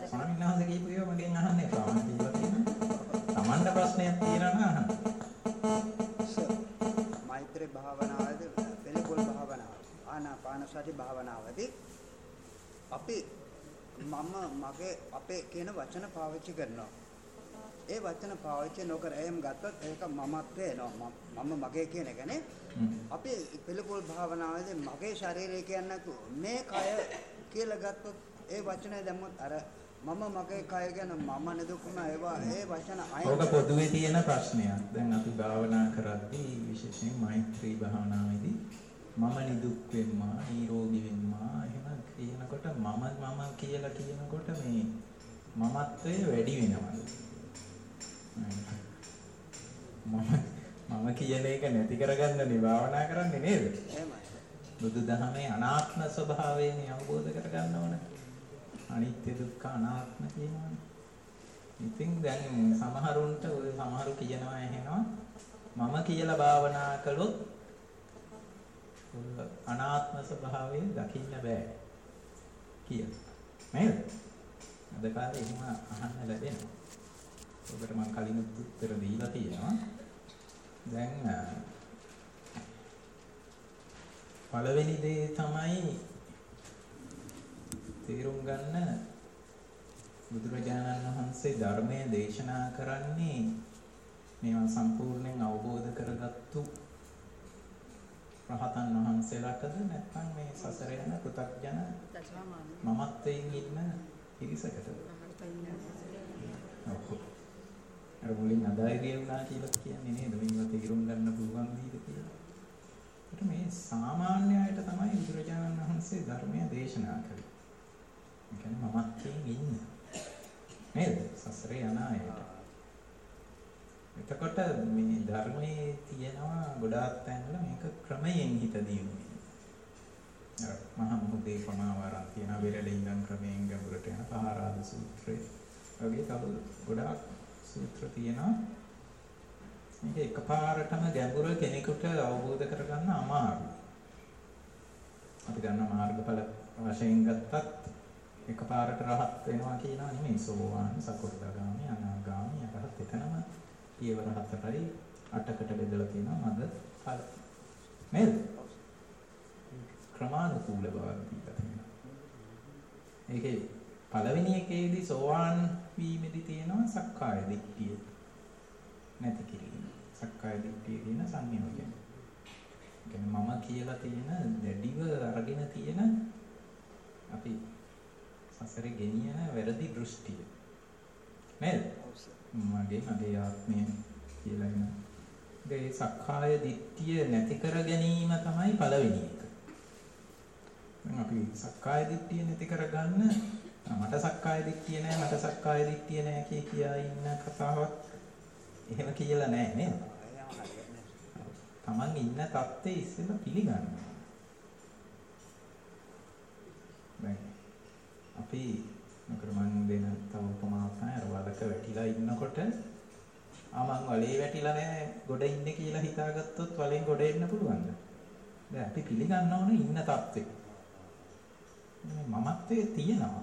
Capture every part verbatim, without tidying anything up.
ස්වාමීන් වහන්සේ කියපු ඒවා මගෙන් අහන්න එපා. මම කියලා තියෙනවා. Tamanda ප්‍රශ්නයක් තියෙනවා නම් අහන්න. මෛත්‍රී භාවනාවේදී පිළිකුල් භාවනාව ආනාපාන සති භාවනාවේදී අපි මම මගේ අපේ කියන වචන පාවිච්චි කරනවා. ඒ වචන පාවිච්චි නොකර එහෙම ගත්තොත් ඒක මමත් වෙනවා. මම මගේ කියන එකනේ. අපි පිළිකුල් භාවනාවේදී මගේ ශරීරය කියන්නේ මේ කය කියලා ගත්තොත් ඒ වචනේ දැම්මොත් අර මම මගේ කය ගැන මම නදුකුම ඒවා ඒ වචන අයින්. ඔක පොදුවේ තියෙන ප්‍රශ්නයක්. දැන් අපි භාවනා කරද්දී විශේෂයෙන් මෛත්‍රී භාවනාවේදී මම නිදුක් වෙම්මා, නිරෝගී වෙම්මා එහෙම කියනකොට මම මම කියලා කියනකොට මේ මමත්වය වැඩි වෙනවා. මම මම කියන එක නැති කරගන්නනේ භාවනා කරන්නේ නේද? එහෙමයි. බුදුදහමේ අනාත්ම ස්වභාවයනේ අවබෝධ කරගන්න ඕනේ. අනිත්‍ය දුක්ඛ අනාත්ම කියනවානේ. ඉතින් දැන් සමහරුන්ට ඔය සමහරු කියනවා එහෙනවා මම කියලා භාවනා කළොත් අනාත්ම ස්වභාවය දකින්න බෑ කියලා. නේද? අද කාලේ එහෙම අහන්න ලැබෙනවා. ඔකට මම කලින් උත්තර දීලා තියෙනවා. දැන් පළවෙනි දේ තමයි තේරුම් ගන්න බුදුරජාණන් වහන්සේ ධර්මයේ දේශනා කරන්නේ මේවා සම්පූර්ණයෙන් අවබෝධ කරගත්තු රහතන් වහන්සේලාටද නැත්නම් මේ සසර යන පෘථග්ජන මමත්වයෙන් ඉන්න පිරිසකටද? අර මුලින් අදායරිය වුණා කියලා කියන්නේ නේද? මේවා තේරුම් ගන්න පුළුවන් නේද කියලා. ඒත් මේ සාමාන්‍ය අයට තමයි බුදුරජාණන් වහන්සේ ධර්මය දේශනා කළේ. ඒ කියන්නේ මමත්වයෙන් ඉන්න. නේද? සසරේ යන අයට. එතකොට මේ ධර්මයේ තියෙනවා ගොඩාක් තැන්වල මේක ක්‍රමයෙන් හිත දියුණු වෙනවා. අර මහා මුහුදේ ප්‍රමාවරන් තියෙන විරල ඉඳන් ක්‍රමයෙන් ගැඹුරට යන පහාරාද සූත්‍රය වගේ තව ගොඩාක් සූත්‍ර තියෙනවා. මේක එකපාරටම ගැඹුර කෙනෙකුට අවබෝධ කරගන්න අමාරුයි. අපි ගන්න මාර්ගඵල වශයෙන් ගත්තත් එකපාරට රහත් වෙනවා කියනවා නෙමෙයි. සෝවාන්, සකෘදාගාමි, අනාගාමි, අරහත් එතනම පියවර හතරයි අටකට බෙදලා තියෙනවා මද ඵල. නේද? ක්‍රමානුකූල බවක් දීලා තියෙනවා. ඒකේ පළවෙනි එකේදී සෝවාන් වීමේදී තියෙනවා සක්කාය දිට්ඨිය නැති කිරීම. සක්කාය දිට්ඨිය කියන සංයෝජනය. කියන්නේ මම කියලා තියෙන දැඩිව අරගෙන තියෙන අපි සසරේ ගෙනියන වැරදි දෘෂ්ටිය. නේද? මගේ මගේ ආත්මය කියලා එන. ඒ සක්කාය දිට්ඨිය නැති කර ගැනීම තමයි පළවෙනි එක. දැන් අපි සක්කාය දිට්ඨිය නැති කරගන්න මට සක්කාය දිට්ඨිය නැහැ මට සක්කාය දිට්ඨිය නැහැ කිය කියා ඉන්න කතාවක් එහෙම කියලා නැහැ නේද? තමන් ඉන්න තත්ත්වයේ ඉස්සෙල්ලා පිළිගන්න. දැන් අපි මොකද මම දෙන තව උපමාවක් තමයි අර වලක වැටිලා ඉන්නකොට ආ මං වලේ වැටිලා නැහැ ගොඩ ඉන්නේ කියලා හිතාගත්තොත් වලෙන් ගොඩ එන්න පුළුවන්ද? දැන් අපි පිළිගන්න ඕනේ ඉන්න තත්ත්වේ. මේ මමත්වයේ තියෙනවා.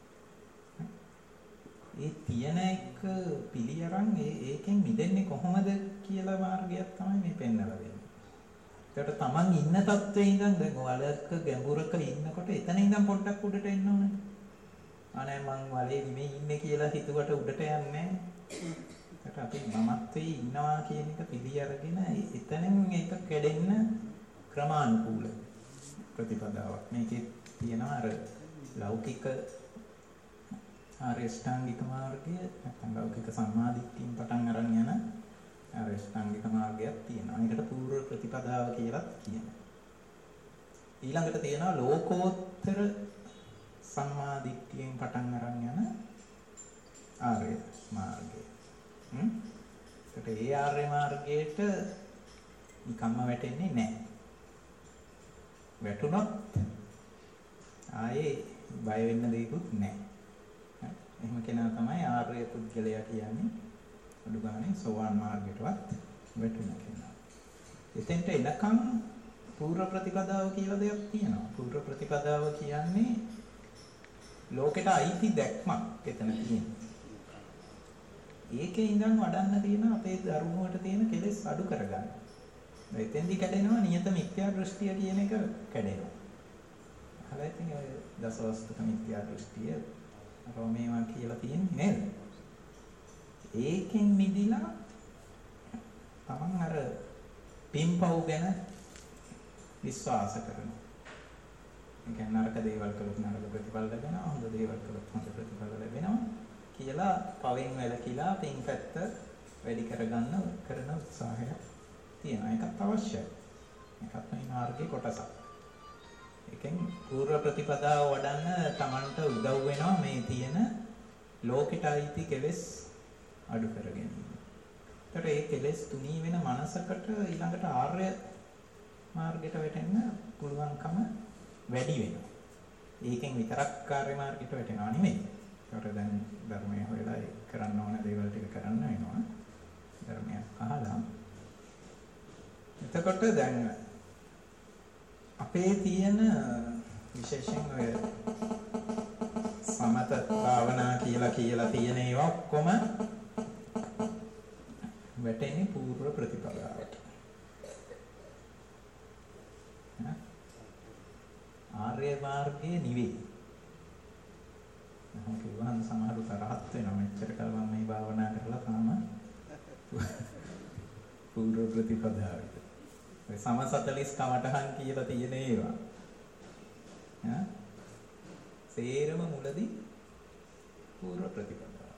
ඒ තියෙන එක පිළි අරන් ඒ ඒකෙන් මිදෙන්නේ කොහොමද කියලා මාර්ගයක් තමයි මේ පෙන්නලා දෙන්නේ. ඒකට තමන් ඉන්න තත්ත්වේ ඉඳන් දැන් වලක ගැඹුරක ඉන්නකොට එතන ඉඳන් පොඩ්ඩක් උඩට එන්න ඕනේ. අනේ මං වලේ නෙමෙයි ඉන්නේ කියලා හිතුවට උඩට යන්නේ නැහැ. ඒකට අපි මමත්වයේ ඉන්නවා කියන එක පිළි අරගෙන එතනින් ඒක කැඩෙන්න ක්‍රමානුකූල ප්‍රතිපදාවක්. මේකේ තියෙනවා අර ලෞකික ආර්ය ශ්‍රාංගික මාර්ගය නැත්නම් ලෞකික සම්මාදිට්ඨියෙන් පටන් අරන් යන ආර්ය ශ්‍රාංගික මාර්ගයක් තියෙනවා. ඒකට පූර්ව ප්‍රතිපදාව කියලා කියනවා. ඊළඟට තියෙනවා ලෝකෝත්තර සම්මාදිට්ඨියෙන් පටන් අරන් යන ආර්ය මාර්ගය. හ්ම්? ඒකට ඒ ආර්ය මාර්ගයට නිකම්ම වැටෙන්නේ නැහැ. වැටුණොත් ආයේ බය වෙන්න දෙයක්වත් නැහැ. එහෙම කෙනා තමයි ආර්ය පුද්ගලයා කියන්නේ. අඩු ගානේ සෝවාන් මාර්ගයටවත් වැටුණ කෙනා. එතෙන්ට එනකම් පූර්ව ප්‍රතිපදාව කියලා දෙයක් තියෙනවා. පූර්ව ප්‍රතිපදාව කියන්නේ ලෝකෙට අයිති දැක්මක් එතන තියෙනවා. ඒකේ ඉඳන් වඩන්න තියෙන අපේ දරුණුවට තියෙන කෙලෙස් අඩු කරගන්න. එතෙන්දි කැඩෙනවා නියත මිත්‍යා දෘෂ්ටිය කියන එක කැඩෙනවා. අහලා ඉතින් ඔය දසවස්තුක මිත්‍යා දෘෂ්ටිය රෝමේවා කියලා තියෙන්නේ නේද? ඒකෙන් මිදිලා තමන් අර පින්පව් ගැන විශ්වාස කරනවා. ඒ කියන්නේ නරක දේවල් කළොත් නරක ප්‍රතිඵල ලැබෙනවා, හොඳ දේවල් කළොත් හොඳ ප්‍රතිඵල ලැබෙනවා කියලා පවෙන් වැළකීලා පින් පැත්ත වැඩි කරගන්න කරන උත්සාහයක් තියෙනවා. ඒකත් අවශ්‍යයි. ඒකත් මේ මාර්ගයේ කොටසක්. ඒකෙන් පූර්ව ප්‍රතිපදාව වඩන්න තමන්ට උදව් වෙනවා මේ තියෙන ලෝකෙට අයිති කෙලෙස් අඩු කර ගැනීම. ඒතර ඒ කෙලෙස් තුනී වෙන මනසකට ඊළඟට ආර්ය මාර්ගයට වැටෙන්න පුළුවන්කම වැඩි වෙනවා. ඒකෙන් විතරක් ආර්ය මාර්ගයට වැටෙනවා නෙමෙයි. ඒතර දැන් ධර්මයේ හොයලා කරන්න ඕන දේවල් ටික කරන්න වෙනවා. ධර්මය අහලා. එතකොට දැන් අපේ තියෙන විශේෂයෙන් ඔය සමත භාවනා කියලා කියලා තියෙන ඒවා ඔක්කොම වැටෙන්නේ පූර්ව ප්‍රතිපදාවට. ආර්ය මාර්ගයේ නිවේ. මම කියවන සමහරු තරහත් වෙනවා මෙච්චර කල් මම මේ භාවනා කරලා තාම පූර්ව ප්‍රතිපදාවට. ඔය සම සතලිස් කමටහන් කියලා තියෙන ඒවා. ඈ සේරම මුලදී පූර්ව ප්‍රතිපදාව.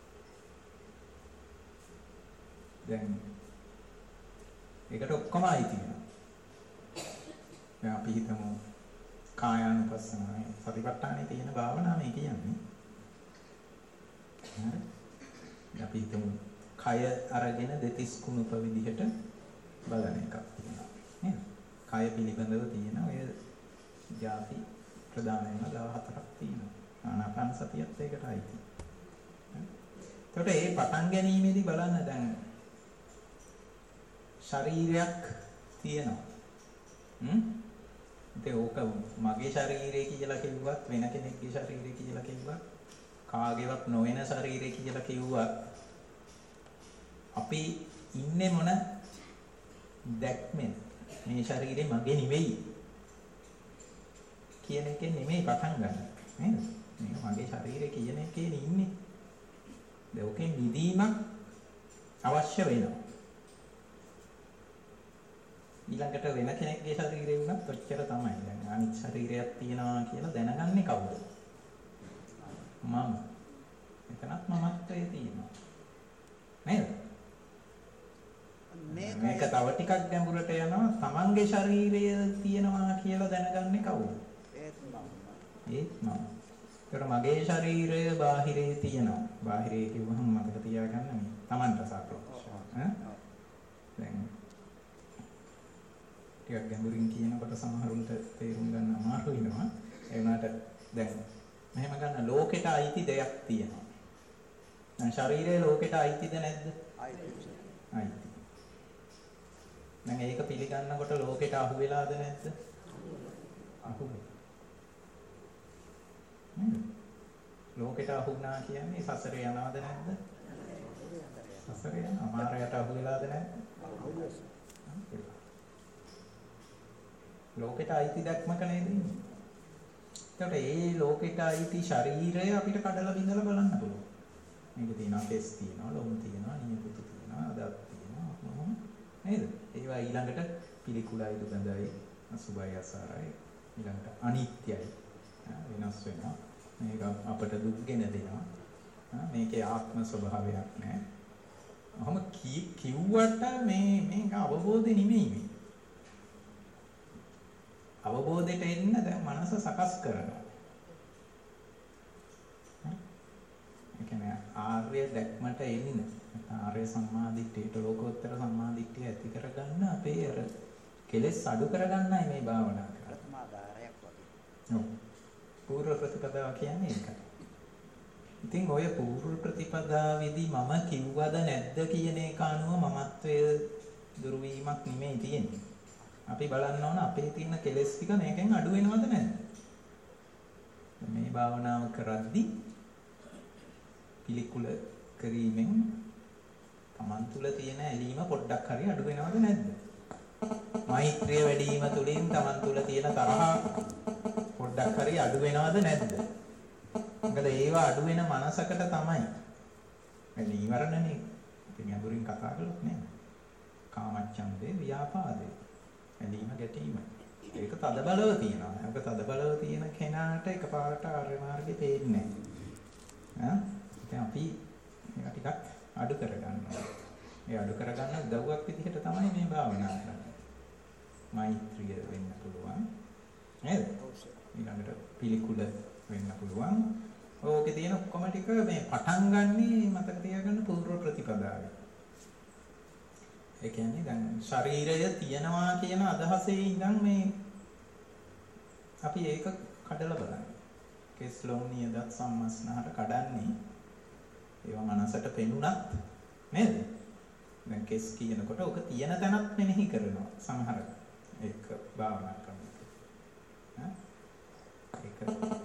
දැන් ඒකට ඔක්කොම අයිති වෙනවා. දැන් අපි හිතමු කායානුපස්සනාවේ සතිපට්ඨානේ තියෙන භාවනාව මේ කියන්නේ. හරි. අපි හිතමු කය අරගෙන දෙතිස් කුණුප විදිහට බලන එකක් තියෙනවා. නේද? කය පිළිබඳව තියෙන ඔය ಜಾති ප්‍රධානයෙන්ම දහහතරක් තියෙනවා. ආනාපාන සතියත් ඒකට අයිති. එතකොට මේ පටන් ගැනීමේදී බලන්න දැන් ශරීරයක් තියෙනවා. හ්ම්? ඉතින් ඕක මගේ ශරීරය කියලා කිව්වත් වෙන කෙනෙක්ගේ ශරීරය කියලා කිව්වත් කාගේවත් නොවන ශරීරය කියලා කිව්වත් අපි ඉන්නේ මොන දැක්මෙන් මේ ශරීරය මගේ නෙවෙයි කියන එකෙන් නෙමෙයි පටන් ගන්න නේද? මේ මගේ ශරීරය කියන එකේ ඉන්නේ. ඒකෙන් නිදීමක් අවශ්‍ය වෙනවා. ඊළඟට වෙන කෙනෙක්ගේ ශරීරය වුණත් ඔච්චර තමයි. දැන් අනිත් ශරීරයක් තියෙනවා කියලා දැනගන්නේ කවුද? මම. එතනත් මමත්වයේ තියෙනවා. නේද? මේක තව ටිකක් ගැඹුරට යනවා. තමන්ගේ ශරීරය තියෙනවා කියලා දැනගන්නේ කවුද? ඒත් මම. ඒත් මම. ඒකට මගේ ශරීරය බාහිරේ තියෙනවා. බාහිරේ කිව්වහම මතක තියාගන්න මේ තමන්ට සාපේක්ෂව. ඈ? දැන් ටිකක් ගැඹුරින් කියනකොට සමහරුන්ට තේරුම් ගන්න අමාරු වෙනවා. ඒ වුණාට දැන් මෙහෙම ගන්න ලෝකෙට අයිති දෙයක් තියෙනවා. දැන් ශරීරය ලෝකෙට අයිතිද නැද්ද? අයිති. අයිති. දැන් ඒක පිළිගන්නකොට ලෝකෙට අහු වෙලාද නැද්ද? අහු වෙලා. නේද? ලෝකෙට අහු වුණා කියන්නේ සසරේ යනවද නැද්ද? සසරේ යන අමාරයට අහු වෙලාද නැද්ද? අහු වෙලා. ලෝකෙට අයිති දැක්මක නේද ඉන්නේ. ඒකට ඒ ලෝකෙට අයිති ශරීරය අපිට කඩලා බිඳලා බලන්න පුළුවන්. මේක තියෙනවා කෙස් තියෙනවා, ලොම් තියෙනවා, නියපොතු තියෙනවා, දත් තියෙනවා මොහොම නේද? ඒවා ඊළඟට පිළිකුලයි දුගඳයි, අසුභයි අසාරයි, ඊළඟට අනිත්‍යයි. වෙනස් වෙනවා. මේක අපට දුක් ගෙන දෙනවා. මේකේ ආත්ම ස්වභාවයක් නැහැ. ඔහොම කිව්වට මේ මේක අවබෝධය නෙමෙයි මේ. අවබෝධයට එන්න දැන් මනස සකස් කරනවා. ඒ කියන්නේ ආර්ය දැක්මට එන්න, ආර්ය සම්මාදිට්ඨියට ලෝකෝත්තර සම්මාදිට්ඨිය ඇති කරගන්න අපේ අර කෙලෙස් අඩු කරගන්නයි මේ භාවනා කරන්නේ. ප්‍රථමාධාරයක් වගේ. ඔව්. පූර්ව ප්‍රතිපදාව කියන්නේ ඒකයි. ඉතින් ඔය පූර්ව ප්‍රතිපදාවේදී මම කිව්වද නැද්ද කියන එක අනුව මමත්වයේ දුරු වීමක් නෙමෙයි තියෙන්නේ. අපි බලන්න ඕන අපේ තියෙන කෙලෙස් ටික මේකෙන් අඩු වෙනවද නැද්ද? මේ භාවනාව කරද්දී පිළිකුල කිරීමෙන් තමන් තුළ තියෙන ඇලීම පොඩ්ඩක් හරි අඩු වෙනවද නැද්ද? මෛත්‍රිය වැඩි වීම තුළින් තමන් තුළ තියෙන තරහ පොඩ්ඩක් හරි අඩු වෙනවද නැද්ද? මොකද ඒවා අඩු වෙන මනසකට තමයි මේ නීවරණනේ අපි ගැඹුරින් කතා කළොත් නේද? කාමච්ඡන්දේ ව්‍යාපාදේ ඇලීම ගැටීම. ඒක තද බලව තියෙනවා. ඒක තද බලව තියෙන කෙනාට එකපාරට ආර්ය මාර්ගේ තේින්නේ නැහැ. ඈ අපි මේවා ටිකක් අඩු කරගන්නවා. මේ අඩු කරගන්න උදව්වක් විදිහට තමයි මේ භාවනාව කරන්නේ. මෛත්‍රිය වෙන්න පුළුවන්. නේද? ඊළඟට පිළිකුල වෙන්න පුළුවන්. ඕකේ තියෙන ඔක්කොම ටික මේ පටන් ගන්නේ මතක තියාගන්න පූර්ව ප්‍රතිපදාවේ. ඒ කියන්නේ දැන් ශරීරය තියනවා කියන අදහසේ ඉඳන් මේ අපි ඒක කඩලා බලන්න. කෙස්ලොම් නියදත් සම්මස්නහට කඩන්නේ ඒවා මනසට පෙනුනත් නේද? දැන් කෙස් කියනකොට ඔක තියෙන තැනත් මෙනෙහි කරනවා සමහර ඒක භාවනා කරනකොට. ඈ ඒක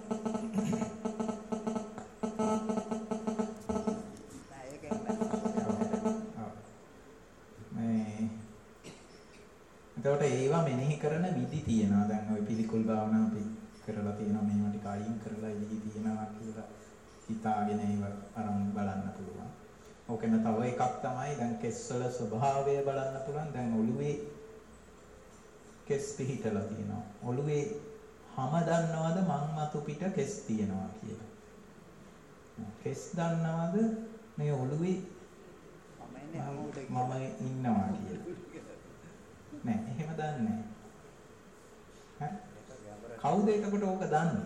එතකොට ඒවා මෙනෙහි කරන විදි තියෙනවා. දැන් ওই පිළිකුල් භාවනා අපි කරලා තියෙනවා. මේවා ටික අයින් කරලා ඉලි තියෙනවා කියලා හිතාගෙන ඒව අරන් බලන්න පුළුවන්. ඕකෙම තව එකක් තමයි දැන් කෙස්වල ස්වභාවය බලන්න පුළුවන්. දැන් ඔළුවේ කෙස් පිහිටලා තියෙනවා. ඔළුවේ හැම දන්නවද මං මතු පිට කෙස් තියෙනවා කියලා. කෙස් දන්නවද මේ ඔළුවේ මම ඉන්නවා කියලා. නෑ එහෙම දන්නේ නෑ. කවුද එතකොට ඕක දන්නේ?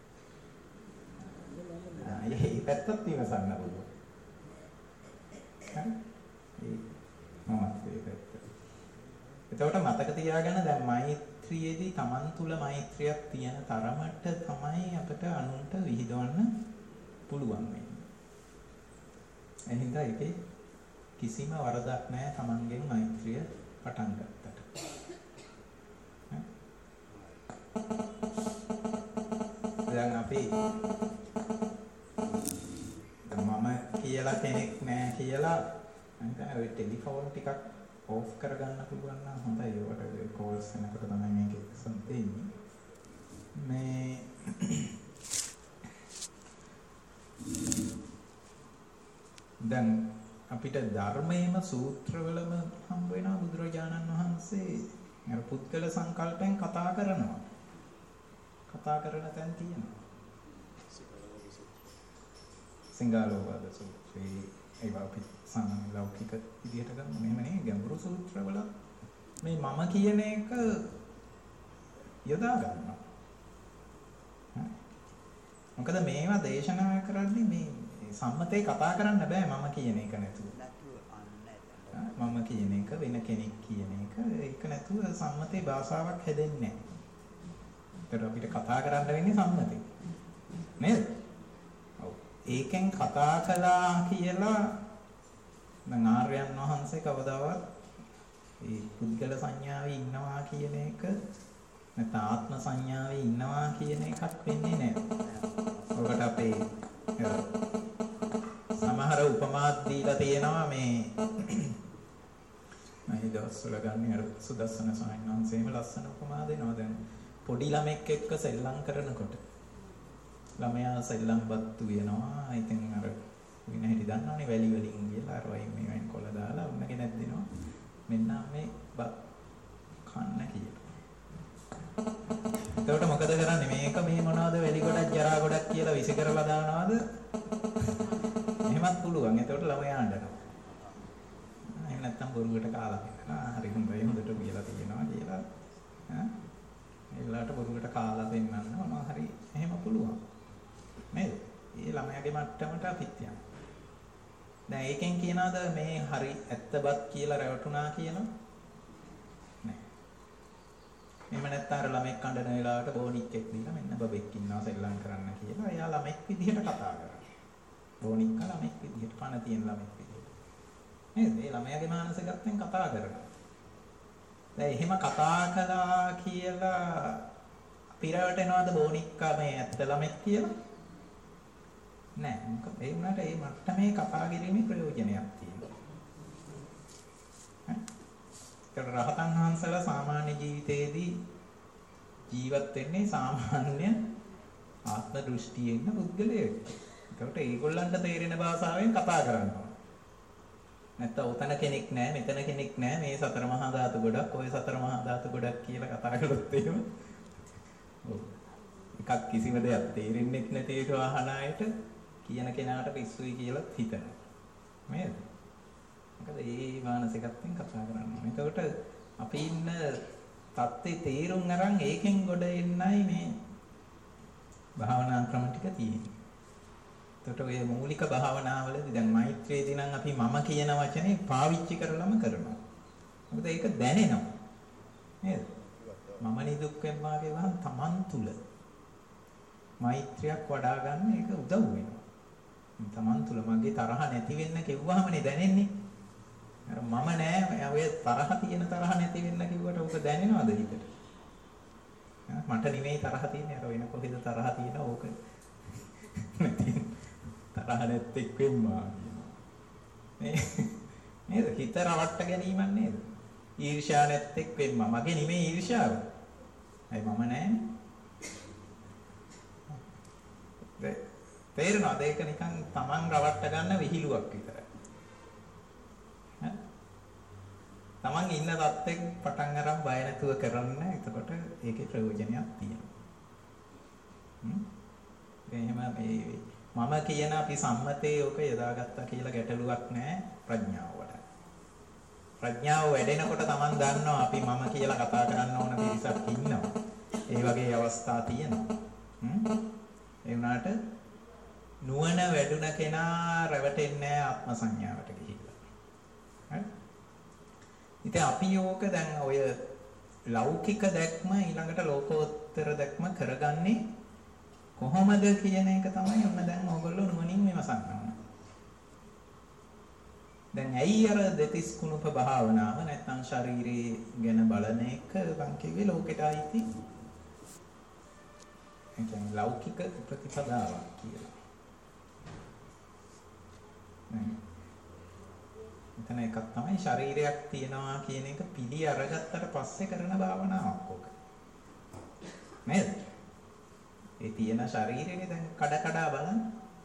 ආ ඒ පැත්තත් ඉවසන්න පුළුවන්. හරි? ඒ මමත් ඒ පැත්ත. එතකොට මතක තියාගන්න දැන් මෛත්‍රියේදී Taman තුල මෛත්‍රියක් තියෙන තරමට තමයි අපිට අනුන්ට විහිදවන්න පුළුවන් වෙන්නේ. එහෙනම් ඒකේ කිසිම වරදක් නැහැ Tamanගෙන් මෛත්‍රිය පටන් ගත්තට. දැන් අපි මම කියලා කෙනෙක් නැහැ කියලා නැත්නම් ඔය ටෙලිෆෝන් ටිකක් ඕෆ් කරගන්න පුළුවන් නම් හොඳයි. ඒකට කෝල්ස් එනකොට තමයි මේක සම්පෙන්නේ. මේ දැන් අපිට ධර්මයේම සූත්‍රවලම හම්බ වෙනවා බුදුරජාණන් වහන්සේ අර පුද්ගල සංකල්පෙන් කතා කරනවා. කතා කරන තැන් තියෙනවා. සිංහලෝවාද සූත්‍රයේ ඒවා අපි සාමාන්‍ය ලෞකික විදිහට ගන්න මෙහෙම නේ ගැඹුරු සූත්‍රවල මේ මම කියන එක යොදා ගන්නවා. මොකද මේවා දේශනා කරන්නේ මේ සම්මතේ කතා කරන්න බෑ මම කියන එක නැතුව. මම කියන එක වෙන කෙනෙක් කියන එක ඒක නැතුව සම්මතේ භාෂාවක් හැදෙන්නේ නැහැ. ඒතර අපිට කතා කරන්න වෙන්නේ සම්මතේ. නේද? ඔව්. ඒකෙන් කතා කළා කියලා නම් ආර්යයන් වහන්සේ කවදාවත් ඒ පුද්ගල සංඥාවේ ඉන්නවා කියන එක නැත්නම් ආත්ම සංඥාවේ ඉන්නවා කියන එකක් වෙන්නේ නැහැ. ඔකට අපේ සමහර උපමාත් දීලා තියෙනවා මේ මම දවස්වල ගන්න අර සුදස්සන ස්වාමීන් වහන්සේම ලස්සන උපමා දෙනවා. දැන් පොඩි ළමෙක් එක්ක සෙල්ලම් කරනකොට ළමයා සෙල්ලම්පත් වෙනවා. ඉතින් අර වින හැටි දන්නවනේ වැලි වලින් ගිහලා අර වයින් මේ වෙන් කොළ දාලා උන්න කෙනෙක් දෙනවා. මෙන්න මේ බත් කන්න කියලා. එතකොට මොකද කරන්නේ? මේක මේ මොනවද වැලි ගොඩක් ජරා ගොඩක් කියලා විසි කරලා දානවද? එහෙමත් පුළුවන්. එතකොට ළමයා අඬනවා. එහෙම නැත්තම් බොරුකට කාලා පෙන්නනවා. හරි හොඳයි හොඳට කියලා තියෙනවා කියලා. ඈ ඒ වෙලාවට බොරුකට කාලා පෙන්නන්න මොනවා හරි එහෙම පුළුවන්. නේද? ඒ ළමයාගේ මට්ටමට අපිත් යනවා. දැන් ඒකෙන් කියනවාද මේ හරි ඇත්තබත් කියලා රැවටුණා කියලා? නෑ. එහෙම නැත්නම් අර ළමෙක් කඩන වෙලාවට බෝනික් එක් දීලා මෙන්න බබෙක් ඉන්නවා සෙල්ලම් කරන්න කියලා. එයා ළමෙක් විදිහට කතා කරනවා. බෝනික්ක ළමෙක් විදිහට පණ තියෙන ළමෙක් විදිහට. නේද? ඒ ළමයාගේ මානසිකත්වයෙන් කතා කරනවා. දැන් එහෙම කතා කළා කියලා පිරවට එනවාද බෝනික්කා මේ ඇත්ත ළමෙක් කියලා? නෑ. මොකද ඒ වුණාට මේ මට්ටමේ කතා කිරීමේ ප්‍රයෝජනයක් තියෙනවා. ඈ රහතන් වහන්සේලා සාමාන්‍ය ජීවිතයේදී ජීවත් වෙන්නේ සාමාන්‍ය ආත්ම දෘෂ්ටියේ ඉන්න පුද්ගලයෙක්. ඒකට ඒගොල්ලන්ට තේරෙන භාෂාවෙන් කතා කරනවා. නැත්තම් උතන කෙනෙක් නැහැ, මෙතන කෙනෙක් නැහැ, මේ සතර මහා ධාතු ගොඩක්, ඔය සතර මහා ධාතු ගොඩක් කියලා කතා කළොත් එහෙම. ඔව්. එකක් කිසිම දෙයක් තේරෙන්නේ නැති එක අහන අයට කියන කෙනාට පිස්සුයි කියලා හිතනවා. නේද? මොකද ඒ මානසිකත්වයෙන් කතා කරනවා. එතකොට අපි ඉන්න தත්ත්වේ තේරුම් අරන් ඒකෙන් ගොඩ එන්නයි මේ භාවනා ක්‍රම ටික තියෙන්නේ. එතකොට ඔය මූලික භාවනාවලදී දැන් මෛත්‍රියේදී නම් අපි මම කියන වචනේ පාවිච්චි කරලම කරනවා. මොකද ඒක දැනෙනවා. නේද? මම නිදුක් වෙනවා කියවහම Taman තුල මෛත්‍රියක් වඩා ගන්න ඒක උදව් වෙනවා. Taman තුල මගේ තරහ නැති වෙන්න කිව්වහමනේ දැනෙන්නේ. අර මම නෑ ඔය තරහ තියෙන තරහ නැති වෙන්න කිව්වට ඔක දැනෙනවද හිතට? මට නෙමෙයි තරහ තියෙන්නේ අර වෙන කොහෙද තරහ තියෙන ඕක නැති තරහ නැත්තෙක් වෙම්මා කියනවා. මේ නේද? හිත රවට්ට ගැනීමක් නේද? ඊර්ෂ්‍යා නැත්තෙක් වෙම්මා. මගේ නෙමෙයි ඊර්ෂ්‍යාව. අය මම නෑනේ. තේරෙනවද? ඒක නිකන් Taman රවට්ට ගන්න විහිළුවක් විතරයි. ඈ? Taman ඉන්න තත්ත්වෙක පටන් අරන් බය නැතුව කරන්න. එතකොට ඒකේ ප්‍රයෝජනයක් තියෙනවා. හ්ම්? එහෙම මේ මම කියන අපි සම්මතයේ ඔක යදාගත්තා කියලා ගැටලුවක් නැහැ ප්‍රඥාව වල. ප්‍රඥාව වැඩෙනකොට Taman දන්නවා අපි මම කියලා කතා කරන්න ඕන පිරිසක් ඉන්නවා. ඒ වගේ අවස්ථා තියෙනවා. හ්ම්? ඒ වුණාට නුවණ වැඩුණ කෙනා රැවටෙන්නේ ආත්ම සංඥාවට ගිහිල්ලා. හරි? ඉතින් අපි යෝක දැන් ඔය ලෞකික දැක්ම ඊළඟට ලෝකෝත්තර දැක්ම කරගන්නේ කොහොමද කියන එක තමයි ඔන්න දැන් ඕගොල්ලෝ නුවණින් විමසන්න ඕන. දැන් ඇයි අර දෙතිස් කුණුප භාවනාව නැත්නම් ශරීරයේ ගැන බලන එක මං කිව්වේ ලෝකෙට අයිති. ඒ කියන්නේ ලෞකික ප්‍රතිපදාවක් කියලා. එතන එකක් තමයි ශරීරයක් තියනවා කියන එක පිළි අරගත්තට පස්සේ කරන භාවනාවක් ඔක. නේද? ඒ තියෙන ශරීරයේ දැන් කඩ කඩ බලන්න.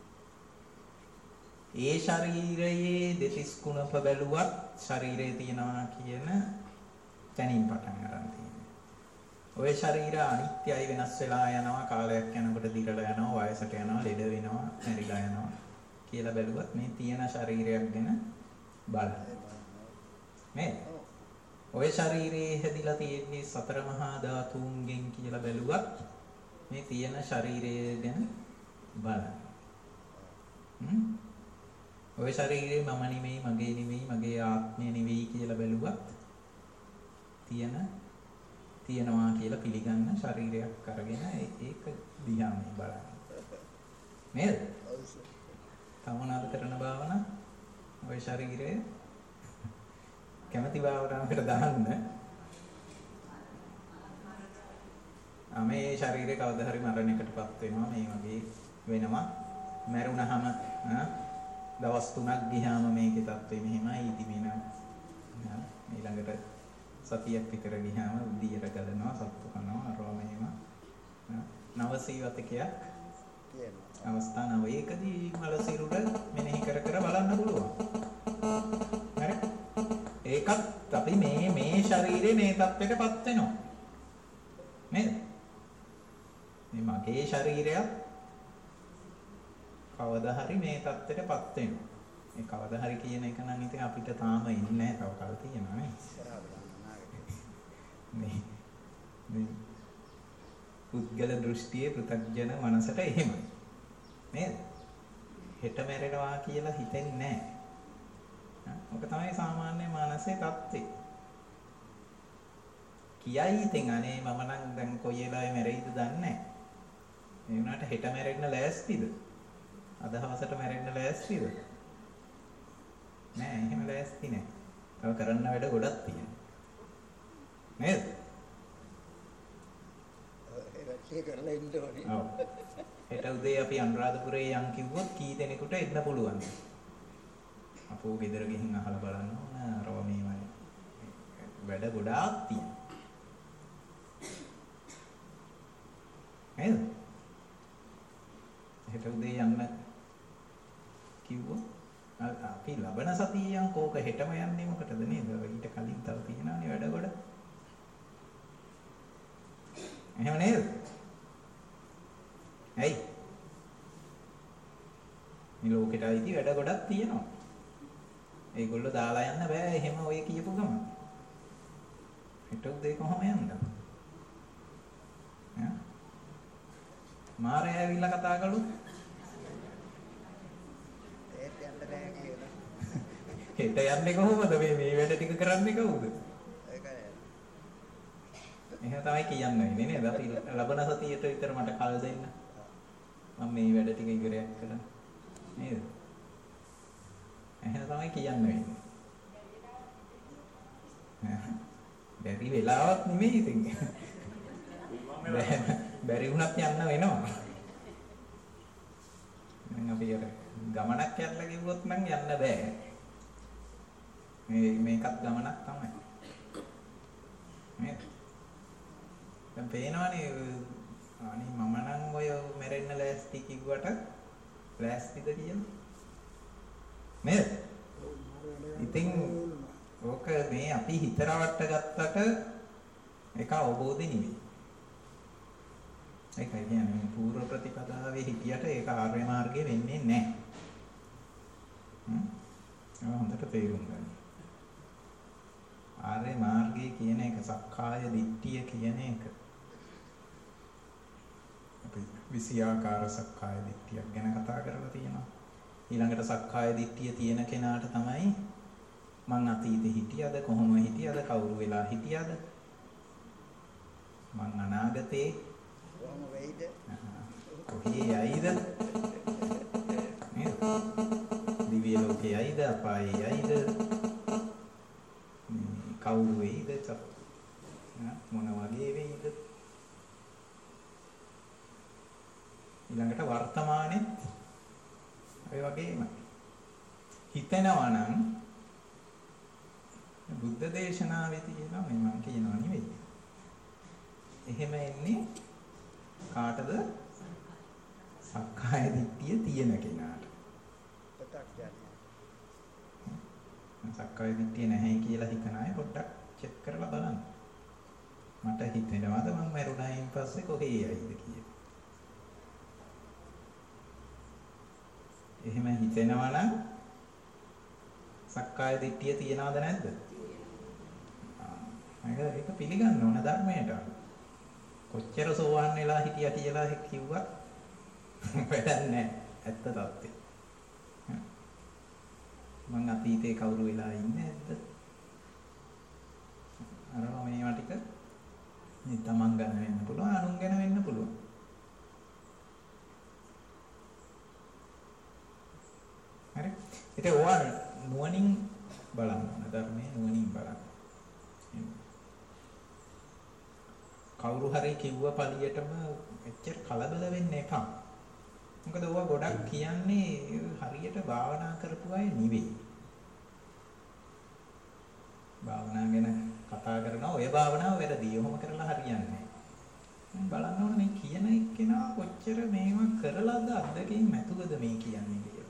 ඒ ශරීරයේ දෙතිස් කුණප බැලුවත් ශරීරයේ තියනවා කියන තැනින් පටන් ගන්න තියෙනවා. ඔය ශරීර අනිත්‍යයි වෙනස් වෙලා යනවා කාලයක් යනකොට දිරලා යනවා වයසට යනවා ලෙඩ වෙනවා මැරිලා යනවා කියලා බැලුවත් මේ තියෙන ශරීරයක් ගැන බලන්න. නේද? ඔය ශරීරයේ හැදිලා තියෙන්නේ සතර මහා ධාතුන්ගෙන් කියලා බැලුවත් මේ තියෙන ශරීරය ගැන බලන්න. හ්ම්? ඔය ශරීරේ මම නෙමෙයි, මගේ නෙමෙයි, මගේ ආත්මය නෙවෙයි කියලා බැලුවත් තියෙන තියනවා කියලා පිළිගන්න ශරීරයක් අරගෙන ඒක දිහා මේ බලන්න. නේද? තමනාද කරන භාවනා ඔය ශරීරය කැමැති භාවනාවකට දාන්න. මේ ශරීරය කවදා හරි මරණයකටපත් වෙනවා මේ වගේ වෙනවා. මැරුණාම දවස් තුනක් ගියාම මේකේ තත්ත්වය මෙහෙමයි ඉතිමිනා. ඊළඟට සතියක් විතර ගියාම උදියට ගලනවා සත්තු කනවා අරවා මෙහෙම. නවසීවතකයක් තියෙනවා. අවස්ථා නවයකදී මල සිරුර මෙනෙහි කර කර බලන්න පුළුවන්. හරි? ඒකත් අපි මේ මේ ශරීරේ මේ තත්ත්වයටපත් වෙනවා. නේද? මේ මගේ ශරීරයත් කවදා හරි මේ තත්ත්වයටපත් වෙනවා. මේ කවදා හරි කියන එක නම් ඉතින් අපිට තාම ඉන්නේ නැහැ. තව කල් තියෙනවා නේ. මේ මේ පුද්ගල දෘෂ්ටියේ පෘථග්ජන මනසට එහෙමයි. නේද? හෙට මැරෙනවා කියලා හිතෙන්නේ නැහැ. ඔක තමයි සාමාන්‍ය මානසික තත්ත්වය. කියයි ඉතින් අනේ මම නම් දැන් කොයි වෙලාවෙ මැරෙයිද දන්නේ නැහැ. ඒ වුණාට හෙට මැරෙන්න ලෑස්තිද? අද හවසට මැරෙන්න ලෑස්තිද? නෑ එහෙම ලෑස්ති නෑ. තව කරන්න වැඩ ගොඩක් තියෙනවා. නේද? වාසය කරලා ඉන්න ඕනේ. ඔව්. හෙට උදේ අපි අනුරාධපුරේ යන් කිව්වොත් කී දෙනෙකුට එන්න පුළුවන්ද? අපෝ ගෙදර ගිහින් අහලා බලන්න ඕන අරව මේවයි. වැඩ ගොඩාක් තියෙනවා. නේද? හෙට උදේ යන්න කිව්වොත් අපි ලබන සතියෙන් කෝක හෙටම යන්නේ මොකටද නේද? ඊට කලින් තව තියෙනවානේ වැඩ ගොඩ. එහෙම නේද? ඇයි? මේ ලෝකෙට ආйти වැඩ ගොඩක් තියෙනවා. ඒගොල්ලෝ දාලා යන්න බෑ එහෙම ඔය කියපු ගමන්. හෙට උදේ කොහොම යන්නද? ඈ? මාරය ඇවිල්ලා කතා කළොත් ඒත් යන්න බෑ කියලා. හෙට යන්නේ කොහොමද මේ මේ වැඩ ටික කරන්නේ කවුද? ඒකයි. එහෙම තමයි කියන්නේ නේද? අපි ලබන සතියේට විතර මට කල් දෙන්න. මම මේ වැඩ ටික ඉවරයක් කරන්න. නේද? එහෙම තමයි කියන්නේ. බැරි වෙලාවක් නෙමෙයි ඉතින්. බැරි වුණත් යන්න වෙනවා. මම අපි අර ගමනක් යන්න කිව්වොත් නම් යන්න බෑ. මේ මේකත් ගමනක් තමයි. නේද? දැන් පේනවනේ අනේ මම නම් ඔය මැරෙන්න ලෑස්ති කිව්වට ලෑස්තිද කියලා. නේද? ඉතින් ඕක මේ අපි හිතරවට ගත්තට ඒක අවබෝධෙ නෙවෙයි. ඒකයි කියන්නේ පූර්ව ප්‍රතිපදාවේ හිටියට ඒක ආර්ය මාර්ගය වෙන්නේ නැහැ. හ්ම්. ඒක හොඳට තේරුම් ගන්න. ආර්ය මාර්ගය කියන එක සක්කාය දිට්ඨිය කියන එක. අපි විෂයාකාර සක්කාය දිට්ඨියක් ගැන කතා කරලා තියෙනවා. ඊළඟට සක්කාය දිට්ඨිය තියෙන කෙනාට තමයි මං අතීතේ හිටියද කොහොම හිටියද කවුරු වෙලා හිටියද මං අනාගතේ කොහොම වෙයිද? කොහේ යයිද? නේද? දිව්‍ය ලෝකේ යයිද අපායේ යයිද? කවුරු වෙයිද? මොන වගේ වෙයිද? ඊළඟට වර්තමානෙත් ඒ වගේම හිතෙනවා නම් බුද්ධ දේශනාවේ තියෙනවා මේ මම කියනවා නෙවෙයි. එහෙම එන්නේ කාටද? සක්කාය දිට්ඨිය තියෙන කෙනාට. සක්කාය දිට්ඨිය නැහැ කියලා හිතන අය පොඩ්ඩක් චෙක් කරලා බලන්න. මට හිතෙනවාද මම මරුණායින් පස්සේ කොහේ යයිද කියලා. එහෙම හිතෙනවා නම් සක්කාය දිට්ඨිය තියනවද නැද්ද? මේක ඒක පිළිගන්න ඕන ධර්මයට. කොච්චර සෝවාන් වෙලා හිටියා කියලා කිව්වත් වැඩක් නැහැ. ඇත්ත තත්ත්වය. මං අතීතේ කවුරු වෙලා ඉන්නේ නැද්ද? අරම මේවා ටික මේ තමන් ගැන වෙන්න පුළුවන්, අනුන් ගැන වෙන්න පුළුවන්. හරි. ඒක ඕවා නුවණින් බලන්න ඕන ධර්මයේ නුවණින් බලන්න. කවුරු හරි කිව්ව පළියටම එච්චර කලබල වෙන්න එපා. මොකද ඕවා ගොඩක් කියන්නේ හරියට භාවනා කරපු අය නෙවෙයි. භාවනා ගැන කතා කරනවා ඔය භාවනාව වැරදි. ඔහොම කරලා හරියන්නේ නැහැ. බලන්න ඕනේ මේ කියන එක්කෙනා කොච්චර මේවා කරලාද අද්දකින් මැතුවද මේ කියන්නේ කියලා.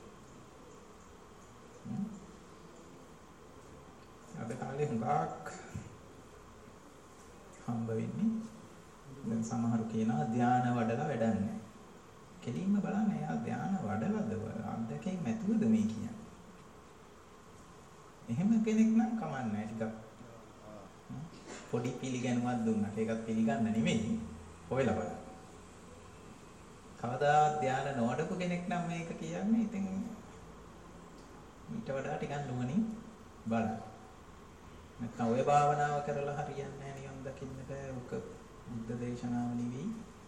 අද කාලේ හුඟක් හම්බ වෙන්නේ දැන් සමහරු කියනවා ධානය වඩලා වැඩක් නැහැ. කෙලින්ම බලන්න එයා ධානය වඩලාද අද්දකින් මැතුවද මේ කියන්නේ. එහෙම කෙනෙක් නම් කමන්නේ ටිකක් පොඩි පිළිගැනුමක් දුන්නට ඒකත් පිළිගන්න නෙමෙයි හොයලා බලන්න. කවදා ධානය නොවඩපු කෙනෙක් නම් මේක කියන්නේ ඉතින් ඊට වඩා ටිකක් නුවණින් බලන්න. නැත්නම් ඔය භාවනාව කරලා හරියන්නේ නැහැ නියම් දකින්න බෑ. උක බුද්ධ දේශනාව නෙවෙයි.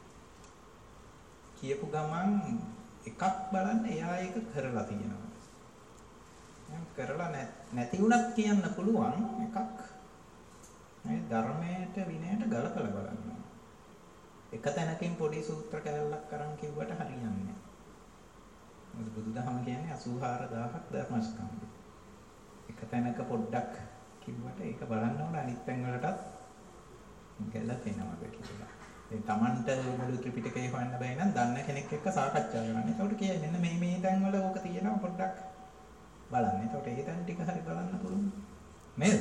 කියපු ගමන් එකක් බලන්න එයා ඒක කරලා තියෙනවා. දැන් කරලා නැති වුණත් කියන්න පුළුවන් එකක් මේ ධර්මයට විනයට ගලපලා බලන්න. එක තැනකින් පොඩි සූත්‍ර කැලලක් කරන් කිව්වට හරියන්නේ නැහැ. මොකද බුදුදහම කියන්නේ අසූ හාරදාහක් ධර්මස්කන්ධය. එක තැනක පොඩ්ඩක් කිව්වට ඒක බලන්න ඕන අනිත් තැන් වලටත් ගැලපෙනවද කියලා. ඒ Tamanට මුළු ත්‍රිපිටකය හොයන්න බැයි නම් දන්න කෙනෙක් එක්ක සාකච්ඡා කරන්න. ඒකට කියන්නේ මෙන්න මේ මේ තැන් වල ඕක තියෙනවා පොඩ්ඩක් බලන්න. ඒකට ඒ තැන් ටික හරි බලන්න පුළුවන්. නේද?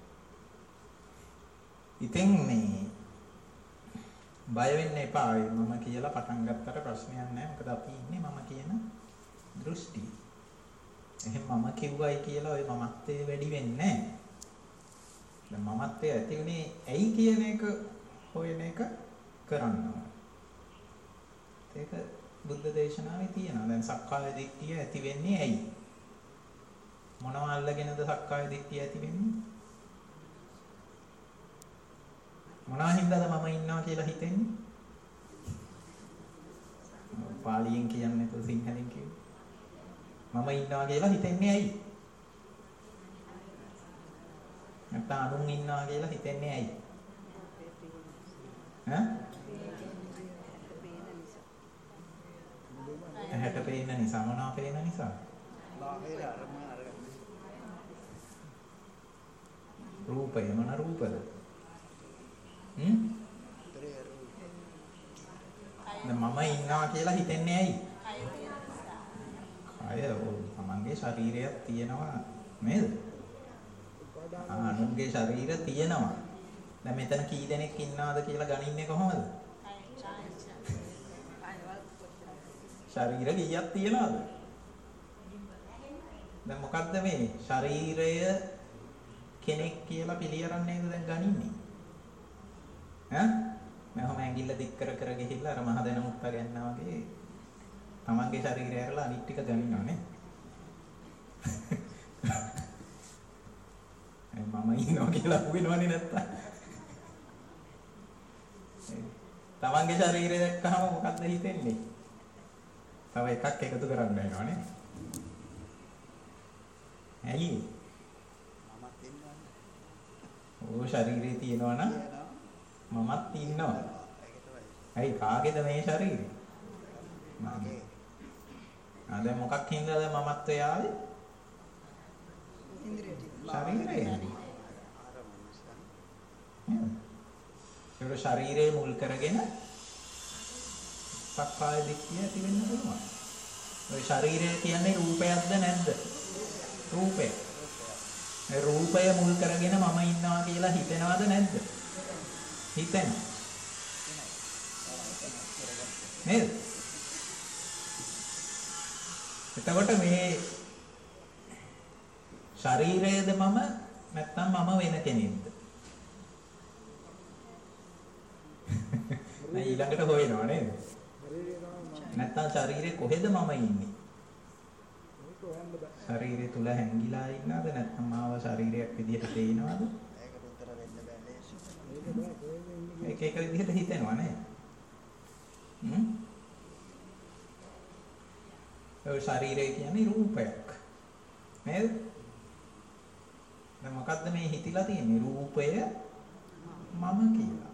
ඉතින් මේ බය වෙන්න එපා. මම කියලා පටන් ගත්තට ප්‍රශ්නයක් නැහැ. මොකද අපි ඉන්නේ මම කියන දෘෂ්ටි. එහෙනම් මම කිව්වයි කියලා ඔය මමත්වයේ වැඩි වෙන්නේ නැහැ. දැන් මමත්වයේ ඇති උනේ ඇයි කියන එක හොයන එක කරන්න ඕන. ඒක බුද්ධ දේශනාවේ තියෙනවා. දැන් සක්කාය දිට්ඨිය ඇති වෙන්නේ ඇයි? මොනවා අල්ලගෙනද සක්කාය දිට්ඨිය ඇති වෙන්නේ? මොනවා හින්දාද මම ඉන්නවා කියලා හිතෙන්නේ? පාලියෙන් කියන්නේ නැතුව සිංහලෙන් කිව්වේ. මම ඉන්නවා කියලා හිතන්නේ ඇයි? නැත්නම් අනුන් ඉන්නවා කියලා හිතන්නේ ඇයි? ඈ? ඇහැට පේන නිසා මොනවා පේන නිසා? බාහිර අරමුණ අරගෙන. රූපය මොන රූපද? හ්ම්? දැන් මම ඉන්නවා කියලා හිතන්නේ ඇයි? කය තමන්ගේ ශරීරයක් තියෙනවා නේද? ආ අනුන්ගේ ශරීර තියෙනවා. දැන් මෙතන කී දෙනෙක් ඉන්නවද කියලා ගණින්නේ කොහොමද? ශරීර කීයක් තියනවද? දැන් මොකද්ද මේ ශරීරය කෙනෙක් කියලා පිළියරන්නේද දැන් ගණින්නේ? ඈ මම ඇඟිල්ල දික් කර කර ගිහිල්ලා අර මහ දැන මුත්තා ගන්නවා වගේ තමන්ගේ ශරීරය ඇරලා අනිත් ටික ගන්නවා නේ. මම ඉන්නවා කියලා හුවෙනවනේ නැත්තම්. තමන්ගේ ශරීරය දැක්කහම මොකද්ද හිතෙන්නේ? තව එකක් එකතු කරන්න වෙනවා නේ. ඇයි? මමත් ඉන්නවනේ. ඕ ශරීරේ තියෙනවා නම් මමත් ඉන්නවා. ඇයි කාගේද මේ ශරීරය? මගේ. ආ දැන් මොකක් හින්දාද මමත්වය ආවේ? ඉන්ද්‍රිය ටික. ශරීරය. ඒක ශරීරයේ මුල් කරගෙන සක්කාය දිට්ඨිය ඇති වෙන්න පුළුවන්. ඔය ශරීරය කියන්නේ රූපයක්ද නැද්ද? රූපය. ඒ රූපය මුල් කරගෙන මම ඉන්නවා කියලා හිතෙනවද නැද්ද? හිතෙනවා. නේද? එතකොට මේ ශරීරයද මම නැත්නම් මම වෙන කෙනෙක්ද? නෑ ඊළඟට හොයනවා නේද? නැත්නම් ශරීරේ කොහෙද මම ඉන්නේ? ශරීරය තුල හැංගිලා ඉන්නවද නැත්නම් මාව ශරීරයක් විදිහට තේිනවද? ඒකට උත්තර දෙන්න බෑ ලේසි. ඒක ඒක විදිහට හිතෙනවා නේද? හ්ම්? ඒ ශරීරය කියන්නේ රූපයක්. නේද? දැන් මොකද්ද මේ හිතිලා තියෙන්නේ? රූපය මම කියලා.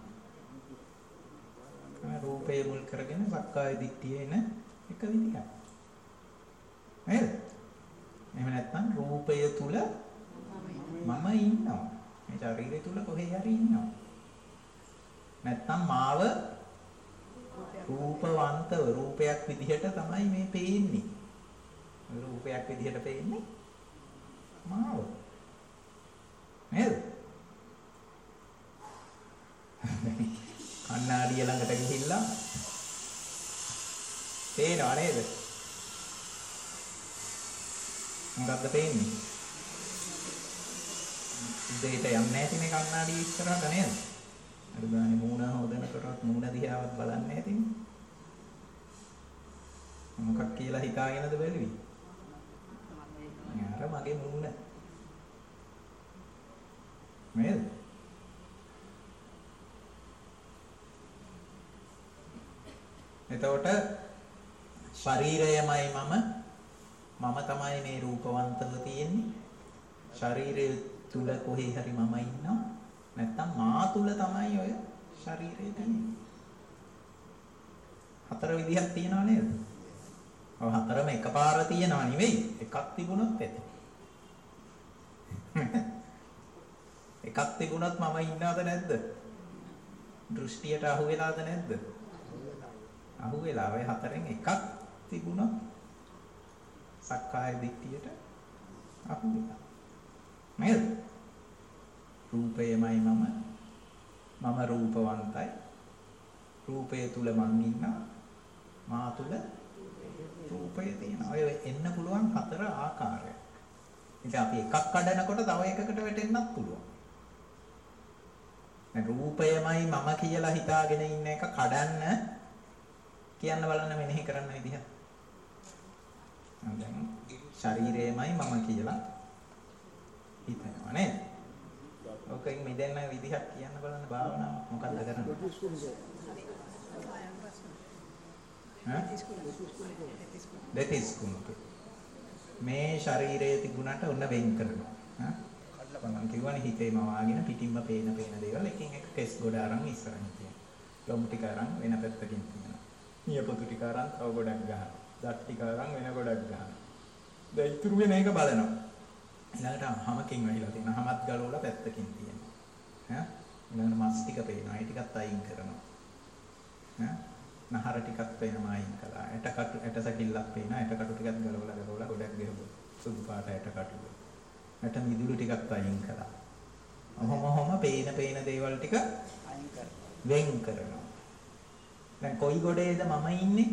ඒ රූපය මුල් කරගෙන සක්කාය දිට්ඨිය එන එක විදිහක්. නේද? එහෙම නැත්නම් රූපය තුල මම ඉන්නවා. මේ ශරීරය තුල කොහේ හරි ඉන්නවා. නැත්නම් මාව රූපවන්තව රූපයක් විදිහට තමයි මේ පේන්නේ. රූපයක් විදිහට පේන්නේ මාව. නේද? කණ්ණාඩිය ළඟට ගිහිල්ලා පේනවා නේද? මොකද්ද පේන්නේ? දෙයට යන්නේ නැති මේ කණ්ණාඩිය ඉස්සරහට නේද? අර ගානේ මූණ හොදනකොටවත් මූණ දිහාවත් බලන්නේ නැතිනේ. මොකක් කියලා හිතාගෙනද බැලුවේ? අර මගේ මූණ. නේද? එතකොට ශරීරයමයි මම මම තමයි මේ රූපවන්තව තියෙන්නේ. ශරීරය තුල කොහේ හරි මම ඉන්නවා. නැත්තම් මා තුල තමයි ඔය ශරීරය තියෙන්නේ. හතර විදිහක් තියෙනවා නේද? ඔය හතරම එකපාර තියෙනවා නෙවෙයි. එකක් තිබුණොත් ඇති. එකක් තිබුණොත් මම ඉන්නවද නැද්ද? දෘෂ්ටියට අහු වෙලාද නැද්ද? අහු වෙලා ඔය හතරෙන් එකක් තිබුණොත් සක්කාය දිට්ඨියට අහු වෙලා. නේද? රූපයමයි මම. මම රූපවන්තයි. රූපය තුල මං ඉන්නවා. මා තුල රූපය තියෙනවා. ඔය එන්න පුළුවන් හතර ආකාරයක්. ඉතින් අපි එකක් කඩනකොට තව එකකට වැටෙන්නත් පුළුවන්. දැන් රූපයමයි මම කියලා හිතාගෙන ඉන්න එක කඩන්න කියන්න බලන්න මෙනෙහි කරන්න විදිහ. දැන් ශරීරයමයි මම කියලා හිතනවා නේද? ඔකෙන් මිදෙන්න විදිහක් කියන්න බලන්න භාවනාව මොකක්ද කරන්නේ? දෙතිස් කුණක මේ ශරීරයේ තිබුණාට ඔන්න වෙන් කරනවා. හා මම කියවනේ හිතේම වාගෙන පිටින්ම පේන පේන දේවල් එකින් එක ටෙස්ට් ගොඩ අරන් ඉස්සරහින් තියෙනවා. ලොමු ටික අරන් වෙන පැත්තකින් තියෙනවා. නියපොතු ටික අරන් තව ගොඩක් ගන්නවා. දත් ටික අරන් වෙන ගොඩක් ගන්නවා. දැන් ඉතුරු වෙන එක බලනවා. ඊළඟට හැමකින් වෙහිලා තියෙනවා. හැමත් ගලවලා පැත්තකින් තියෙනවා. හා ඊළඟට මස් ටික පේනවා. ඒ ටිකත් අයින් කරනවා. හා නහර ටිකක් පේනවා අයින් කළා. ඇට කටු ඇට සැකිල්ලක් පේනවා. ඇට කටු ටිකත් ගලවලා ගලවලා ගොඩක් ගෙහුවා. සුදු පාට ඇට කටු. ඇට මිදුළු ටිකක් අයින් කළා. ඔහොම ඔහොම පේන පේන දේවල් ටික අයින් කරනවා. වෙන් කරනවා. දැන් කොයි ගොඩේද මම ඉන්නේ?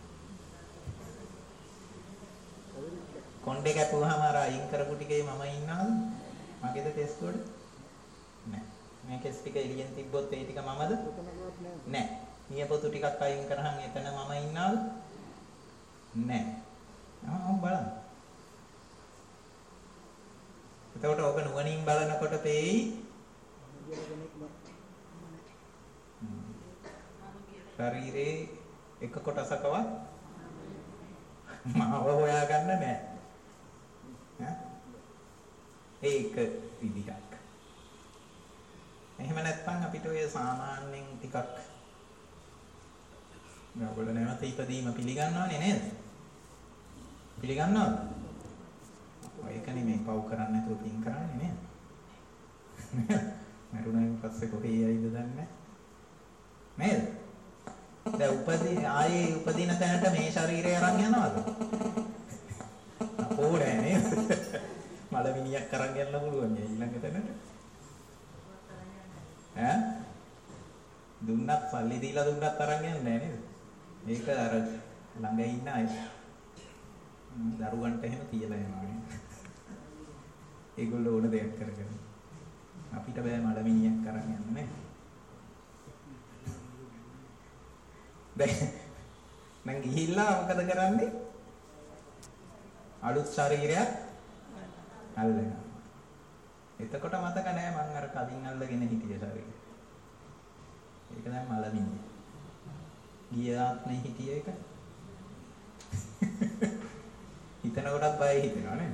කොණ්ඩේ කැපුවාම අර අයින් කරපු ටිකේ මම ඉන්නවද? මගේද කෙස් ගොඩ? නෑ. මේ කෙස් ටික එළියෙන් තිබ්බොත් ඒ ටික මමද? නෑ. නියපොතු ටිකක් අයින් කරහන් එතන මම ඉන්නවද? නෑ. ආ බලන්න. එතකොට ඔබ නුවණින් බලනකොට පෙයි ශරීරේ එක කොටසකවත් මාව හොයාගන්න නෑ. ඒක විදිහක්. එහෙම නැත්නම් අපිට ඔය සාමාන්‍යයෙන් ටිකක් ඔයගොල්ලෝ නැවත ඉපදීම පිළිගන්නවනේ නේද? පිළිගන්නවද? ඒකනේ මේ පව් කරන්නේ නැතුව පින් කරන්නේ නේද? මරුණායින් පස්සේ කොහේ යයිද දන්නේ නේද? දැන් උපදී ආයේ උපදින තැනට මේ ශරීරය අරන් යනවද? අපෝරේ නේද? මලමිනියක් අරන් යන්න පුළුවන් ඊළඟ තැනට. ඈ? දුන්නත් සල්ලි දීලා දුන්නත් අරන් යන්නේ නැහැ නේද? ඒක අර ළඟ ඉන්න අය දරුවන්ට එහෙම තියලා යනවා නේ. ඒගොල්ලෝ ඕන දෙයක් කරගෙන. අපිට බෑ මලමිනියක් අරන් යන්න නේ. දැන් මං ගිහිල්ලා මොකද කරන්නේ? අලුත් ශරීරයක් අල්ලනවා. එතකොට මතක නෑ මං අර කලින් අල්ලගෙන හිටිය ශරීරය. ඒක දැන් මලමිනිය. ගිය ආත්මේ හිටිය එක. හිතනකොටත් බය හිතෙනවා නේද?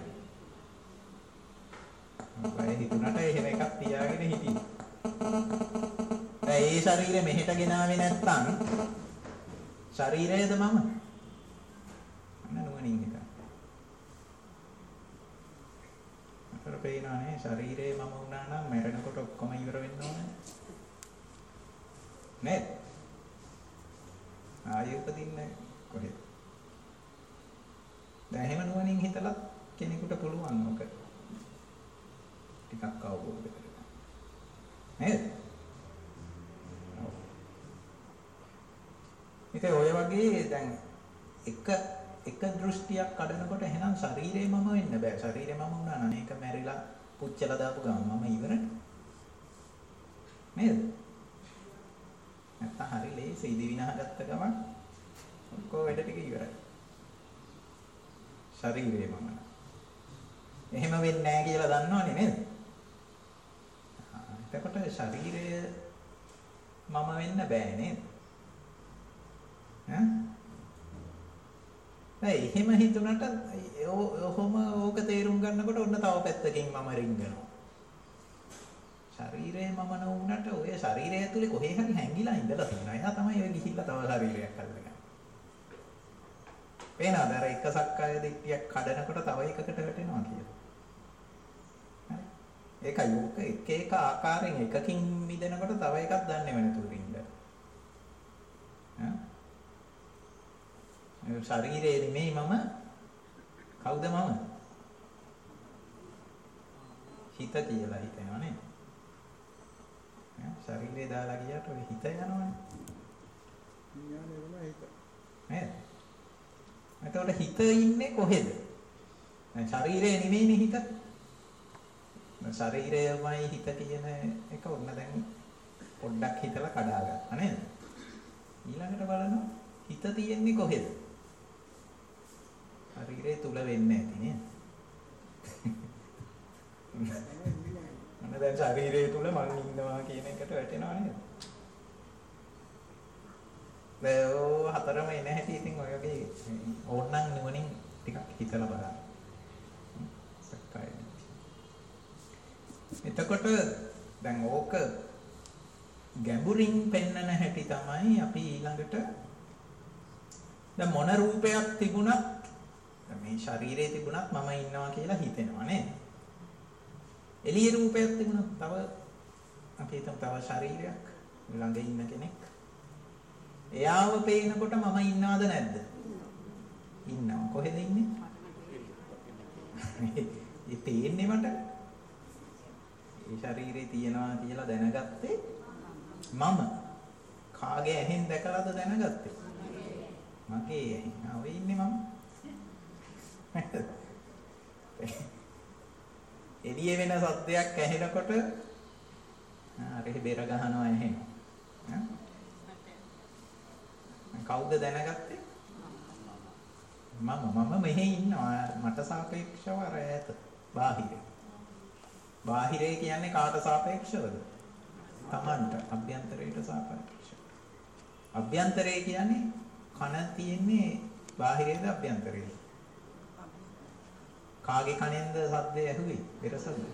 බය හිතුණාට එහෙම එකක් තියාගෙන හිටියේ. දැන් ඒ ශරීරය මෙහෙට ගෙනාවේ නැත්තම් ශරීරයද මම? අන්න නුවණින් එක. අපර පේනවා නේ ශරීරේ මම වුණා නම් මැරෙනකොට ඔක්කොම ඉවර වෙන්න ඕනේ. නේද? ආයෙ උපදින්නේ කොහෙද? දැන් එහෙම නුවණින් හිතලා කෙනෙකුට පුළුවන් ඔක. ටිකක් අවබෝධ කරගන්න. නේද? ඉතින් ඔය වගේ දැන් එක එක දෘෂ්ටියක් කඩනකොට එහෙනම් ශරීරේ මම වෙන්න බෑ. ශරීරේ මම වුණා නම් මේක මැරිලා පුච්චලා දාපු ගමන් මම ඉවරනේ. නේද? නැත්තම් හරි ලේසි දිවිනහගත්ත ගමන් ඔක්කොම වැඩ ටික ඉවරයි. ශරීරේ මම. එහෙම වෙන්නේ නැහැ කියලා දන්නවනේ නේද? එතකොට ශරීරය මම වෙන්න බෑ නේද? ඈ? ඒ එහෙම හිතුණට ඔහොම ඕක තේරුම් ගන්නකොට ඔන්න තව පැත්තකින් මම රින්ගනවා. ශරීරය මම නොවුනට ඔය ශරීරය ඇතුලේ කොහේ හරි හැංගිලා ඉඳලා තියෙනවා. එයා තමයි ඔය ගිහිල්ලා තව ශරීරයක් අල්ලගන්නේ. පේනවද අර එක සක්කාය දිට්ඨියක් කඩනකොට තව එකකට වැටෙනවා කියලා. හරි. ඒකයි ඔක එක එක ආකාරයෙන් එකකින් මිදෙනකොට තව එකක් දන්නේම නැතුව ඉන්න. ඈ? ශරීරයේ නෙමෙයි මම කවුද මම? හිත කියලා හිතනවා නේද? ඈ ශරීරේ දාලා ගියට ඔය හිත යනවනේ. විඥානේ වල හිත. නේද? එතකොට හිත ඉන්නේ කොහෙද? දැන් ශරීරය නෙමෙයිනේ හිත. ශරීරයමයි හිත කියන එක ඔන්න දැන් පොඩ්ඩක් හිතලා කඩාගත්තා නේද? ඊළඟට බලනවා හිත තියෙන්නේ කොහෙද? ශරීරය තුල වෙන්නේ නැති නේද? අන්න දැන් ශරීරය තුල මම ඉන්නවා කියන එකට වැටෙනව නේද? ඒ හතරම එන හැටි ඉතින් ඔය වගේ ඕනනම් නුවණින් ටිකක් හිතලා බලන්න. සක්කාය. එතකොට දැන් ඕක ගැඹුරින් පෙන්නන හැටි තමයි අපි ඊළඟට දැන් මොන රූපයක් තිබුණත් මේ ශරීරයේ තිබුණත් මම ඉන්නවා කියලා හිතෙනවා නේද? එළියේ රූපයක් තිබුණත් තව අපි හිතමු තව ශරීරයක් ළඟ ඉන්න කෙනෙක්. එයාව පේනකොට මම ඉන්නවද නැද්ද? ඉන්නවා. කොහෙද ඉන්නේ? ඒ පේන්නේ මට. ඒ ශරීරේ තියනවා කියලා දැනගත්තේ මම. කාගේ ඇහෙන් දැකලාද දැනගත්තේ? මගේ ඇහෙන්. ආ ඔය ඉන්නේ මම. එළියේ වෙන සද්දයක් ඇහෙනකොට අර බෙර ගහනවා ඇහෙනවා. කවුද දැනගත්තේ? මම මම මෙහෙ ඉන්නවා මට සාපේක්ෂව අර ඈත බාහිර. බාහිරේ කියන්නේ කාට සාපේක්ෂවද? Tamanට අභ්‍යන්තරයට සාපේක්ෂව. අභ්‍යන්තරේ කියන්නේ කන තියෙන්නේ බාහිරේද අභ්‍යන්තරේද? කාගේ කනෙන්ද සද්දය ඇහුවේ? පෙර සද්ද.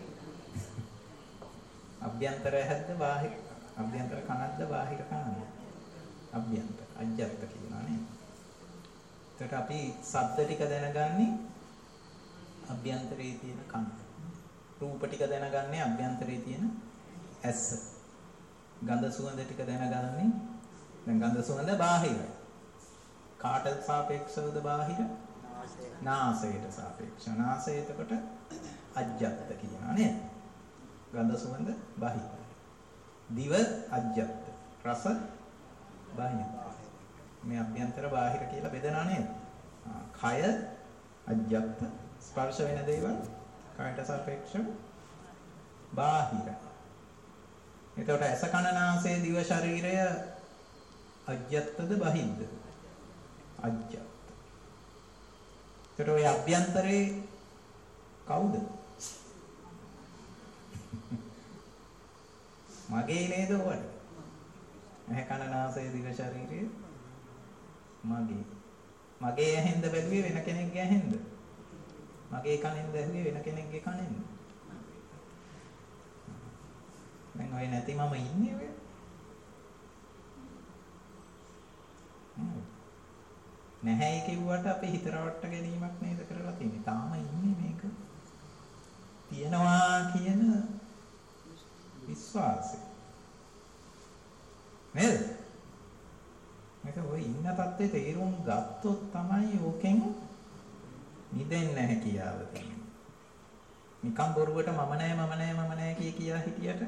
අභ්‍යන්තර ඇහැද්ද බාහිර? අභ්‍යන්තර කනක්ද බාහිර කනක්ද? අභ්‍යන්තර. අජ්ජත් කියනවා නේද? එතකොට අපි ශබ්ද ටික දැනගන්නේ අභ්‍යන්තරයේ තියෙන කන. රූප ටික දැනගන්නේ අභ්‍යන්තරයේ තියෙන ඇස. ගන්ධ සුවඳ ටික දැනගන්නේ දැන් ගන්ධ සුවඳ බාහිරයි. කාටද සාපේක්ෂවද බාහිර? නාසයට සාපේක්ෂව. නාසය එතකොට අජ්ජත් කියනවා නේද? ගන්ධ සුවඳ බාහිරයි. දිව අජ්ජත්. රස බාහිර. මේ අභ්‍යන්තර බාහිර කියලා බෙදනා නේද? කය අජ්ජත්. ස්පර්ශ වෙන දේවල් කයට සාපේක්ෂව බාහිර. එතකොට ඇස කන නාසය දිව ශරීරය අජ්ජත්ද බහිද්ද? අජ්ජත්. එතකොට ඔය අභ්‍යන්තරේ කවුද? මගේ නේද ඔය? ඇහැ කන නාසය දිව ශරීරය මගේ. මගේ ඇහෙන්ද බැලුවේ වෙන කෙනෙක්ගේ ඇහෙන්ද? මගේ කනෙන්ද ඇහුවේ වෙන කෙනෙක්ගේ කනෙන්ද? දැන් ඔය නැති මම ඉන්නේ ඔය. නැහැ කිව්වට අපි හිත රවට්ට ගැනීමක් නේද කරලා තියෙන්නේ. තාම ඉන්නේ මේක. තියනවා කියන විශ්වාසය. නේද? මේක ඔය ඉන්න තත්ත්වේ තේරුම් ගත්තොත් තමයි ඕකෙන් නිදෙන්න හැකියාව තියෙන්නේ. නිකම් බොරුවට මම නෑ මම නෑ මම නෑ කිය කියා හිටියට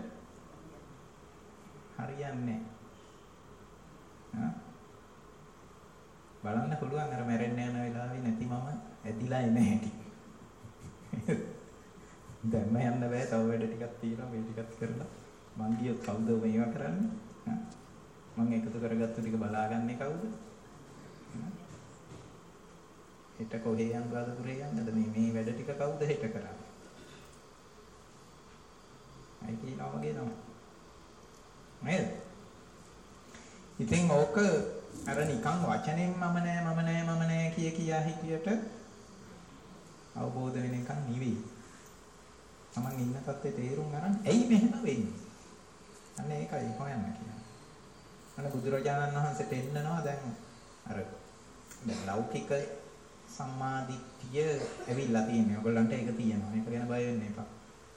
හරියන්නේ නෑ. බලන්න පුළුවන් අර මැරෙන්න යන වෙලාවේ නැති මම ඇදිලා එන්නේ නැති. දැන් මම යන්න බෑ තව වැඩ ටිකක් තියෙනවා මේ ටිකත් කරලා මං ගියොත් කවුද මේවා කරන්නේ? මම එකතු කරගත්තු ටික බලාගන්නේ කවුද? හෙට කොහේ යන්නද යන්නද මේ මේ වැඩ ටික කවුද හෙට කරන්නේ? අයි කියනවා වගේ තමයි. නේද? ඉතින් ඕක අර නිකන් වචනෙන් මම නෑ මම නෑ මම නෑ කිය කියා හිටියට අවබෝධ වෙන එක නෙවෙයි. තමන් ඉන්න තත්ත්වේ තේරුම් ගන්න. ඇයි මෙහෙම වෙන්නේ? අන්න ඒකයි හොයන්න කියන්නේ. අන්න බුදුරජාණන් වහන්සේ පෙන්නනවා දැන් අර දැන් ලෞකික සම්මාදිට්ඨිය ඇවිල්ලා තියෙනවා. ඔයගොල්ලන්ට ඒක තියෙනවා. මේක ගැන බය වෙන්න එපා.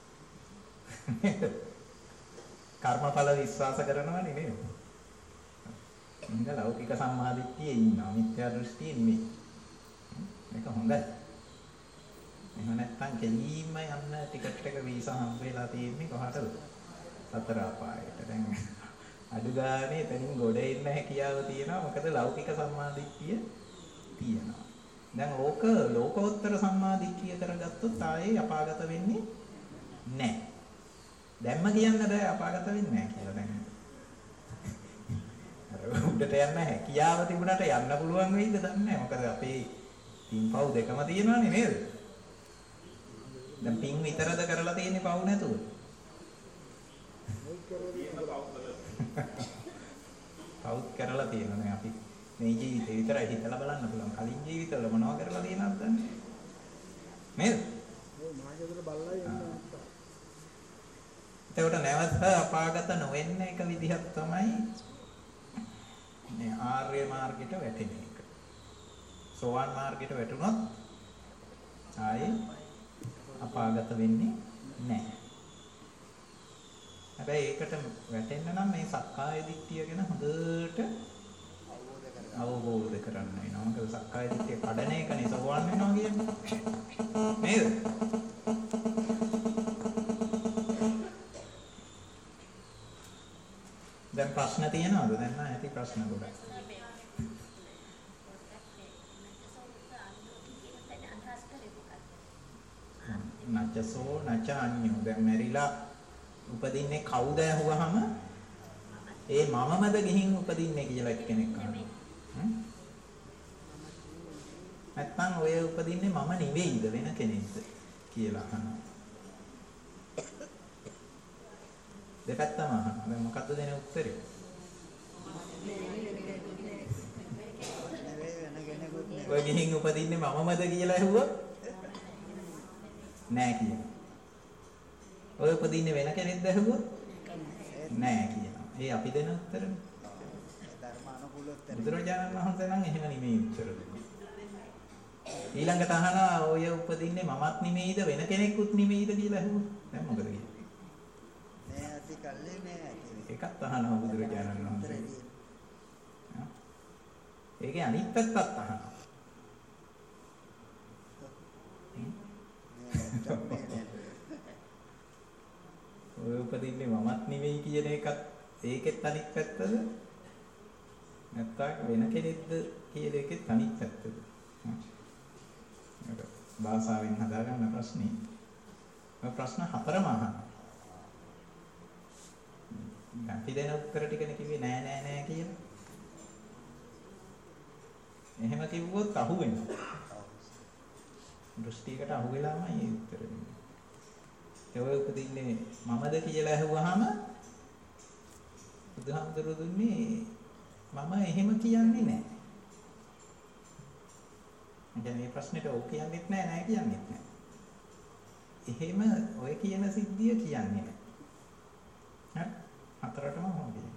කර්මඵල විශ්වාස කරනවනේ නේද? ඉන්න ලෞකික සම්මාදිට්ඨියේ ඉන්නවා. මිත්‍යා දෘෂ්ටිය නෙමෙයි. මේක හොඳයි. එහෙම නැත්නම් කෙලින්ම යන්න ටිකට් එක වීසා හම්බ වෙලා තියෙන්නේ කොහටද? සතර අපායට. දැන් අඩු ගානේ එතනින් ගොඩ එන්න හැකියාව තියෙනවා. මොකද ලෞකික සම්මාදිට්ඨිය තියෙනවා. දැන් ඕක ලෝකෝත්තර සම්මාදිට්ඨිය කරගත්තොත් ආයේ අපාගත වෙන්නේ නැහැ. දැම්ම කියන්න බෑ අපාගත වෙන්නේ නැහැ කියලා දැන්. අර උඩට යන්න හැකියාව තිබුණාට යන්න පුළුවන් වෙයිද දන්නේ නැහැ. මොකද අපේ පින්පව් දෙකම තියෙනවානේ නේද? දැන් පින් විතරද කරලා තියෙන්නේ පව් නැතුව? පව් කරලා තියෙනවා නේ අපි. මේ ජීවිතේ විතරයි හිතලා බලන්න පුළුවන්. කලින් ජීවිතවල මොනව කරලා තියෙනවද දන්නේ නේද? මේ මාර්ගවල බලලා යන්න. ඒකට නැවත අපාගත නොවෙන්න එක විදිහක් තමයි මේ ආර්ය මාර්ගයට වැටෙන එක. සෝවාන් මාර්ගයට වැටුණොත් ආයේ අපාගත වෙන්නේ නැහැ. හැබැයි ඒකට වැටෙන්න නම් මේ සක්කාය දිට්ඨිය ගැන හොඳට අවබෝධ කරගන්න වෙනවා. මොකද සක්කාය දිට්ඨිය කඩන එකනේ සෝවාන් වෙනවා කියන්නේ. නේද? දැන් ප්‍රශ්න තියෙනවද? දැන් නැහැ ඇති ප්‍රශ්න ගොඩක්. නච්චසෝ නච අඤ්ඤෝ. දැන් මෙරිලා උපදින්නේ කවුද අහුවහම ඒ මමමද ගිහින් උපදින්නේ කියලා එක්කෙනෙක් අහනවා. නැත්නම් ඔය උපදින්නේ මම නෙවෙයිද වෙන කෙනෙක්ද කියලා අහනවා. දෙපැත්තම අහනවා. දැන් මොකද්ද දෙන උත්තරේ? ඔය ගිහින් උපදින්නේ මමමද කියලා ඇහුවොත් නෑ කියනවා. ඔය උපදින්නේ වෙන කෙනෙක්ද ඇහුවොත් නෑ කියනවා. ඒ අපි දෙන උත්තරනේ. ධර්මානුකූල උත්තර. බුදුරජාණන් වහන්සේ නම් එහෙම නෙමෙයි උත්තර දෙන්නේ. ඊළඟට අහනවා ඔය උපදින්නේ මමත් නෙමෙයිද වෙන කෙනෙකුත් නෙමෙයිද කියලා ඇහුවොත් දැන් මොකද කියන්නේ? නෑ ඇති කල්ලේ නෑ ඇති. ඒකත් අහනවා බුදුරජාණන් වහන්සේ. ඒකේ අනිත් පැත්තත් අහනවා. ඔය උපදින්නේ මමත් නෙවෙයි කියන එකත් ඒකෙත් අනිත් පැත්තද? නැත්නම් වෙන කෙනෙක්ද කියන එකෙත් අනිත් පැත්තද? හ්ම්. භාෂාවෙන් හදාගන්න ප්‍රශ්නේ. ඔය ප්‍රශ්න හතරම අහනවා. අපි දෙන උත්තර ටිකනේ කිව්වේ නෑ නෑ නෑ කියලා. එහෙම කිව්වොත් අහු වෙනවා. දෘෂ්ටියකට අහු වෙලාමයි ඒ උත්තර දෙන්නේ. ඒ ඔය උපදින්නේ මමද කියලා ඇහුවාම බුදුහාමුදුරුවෝ දුන්නේ මම එහෙම කියන්නේ නැහැ. දැන් මේ ප්‍රශ්නෙට ඔව් කියන්නෙත් නැහැ නෑ කියන්නෙත් නැහැ. එහෙම ඔය කියන සිද්ධිය කියන්නේ නැහැ. හරි? හතරටම හොඳයි.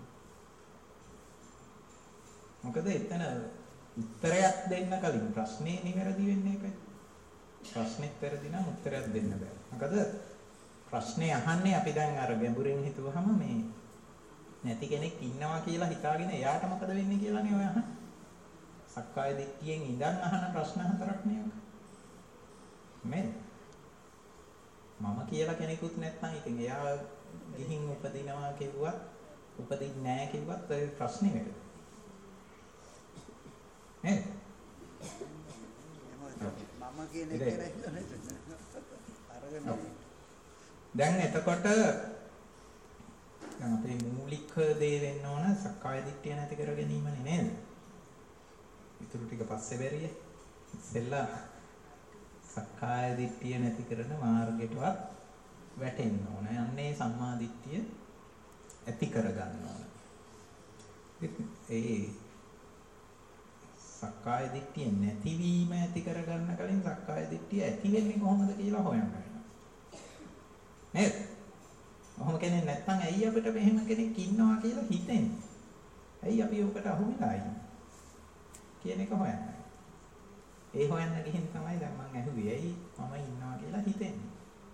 මොකද එතන උත්තරයක් දෙන්න කලින් ප්‍රශ්නේ නිවැරදි වෙන්නේ ඒකයි. ප්‍රශ්නෙත් වැරදි නම් උත්තරයක් දෙන්න බෑ. මොකද ප්‍රශ්නේ අහන්නේ අපි දැන් අර ගැඹුරින් හිතුවහම මේ නැති කෙනෙක් ඉන්නවා කියලා හිතාගෙන එයාට මොකද වෙන්නේ කියලානේ ඔය අහන්නේ. සක්කාය දිට්ඨියෙන් ඉඳන් අහන ප්‍රශ්න හතරක් නේ ඔක. මේ මම කියලා කෙනෙකුත් නැත්නම් ඉතින් එයා ගිහින් උපදිනවා කිව්වත් උපදින්නේ නැහැ කිව්වත් ඔය ප්‍රශ්නේ වෙද. නේද? මම කියන එක අරගෙන දැන් එතකොට දැන් අපේ මූලික දේ වෙන්න ඕන සක්කාය දිට්ඨිය නැති කර ගැනීමනේ නේද? ඊටු ටික පස්සේ බැරිය. ඉස්සෙල්ලා සක්කාය දිට්ඨිය නැති කරන මාර්ගයටවත් වැටෙන්න ඕන. යන්නේ සම්මා දිට්ඨිය ඇති කර ගන්න ඕන. ඒ සක්කාය දිට්ඨිය නැතිවීම ඇති කර ගන්න කලින් සක්කාය දිට්ඨිය ඇති වෙන්නේ කොහොමද කියලා හොයන්න වෙනවා. නේද? ඔහොම කෙනෙක් නැත්නම් ඇයි අපිට මෙහෙම කෙනෙක් ඉන්නවා කියලා හිතෙන්නේ? ඇයි අපි ඔකට අහු වෙලා ඉන්නේ? කියන එක හොයන්න. ඒ හොයන්න ගිහින් තමයි දැන් මම ඇහුවේ ඇයි මම ඉන්නවා කියලා හිතෙන්නේ.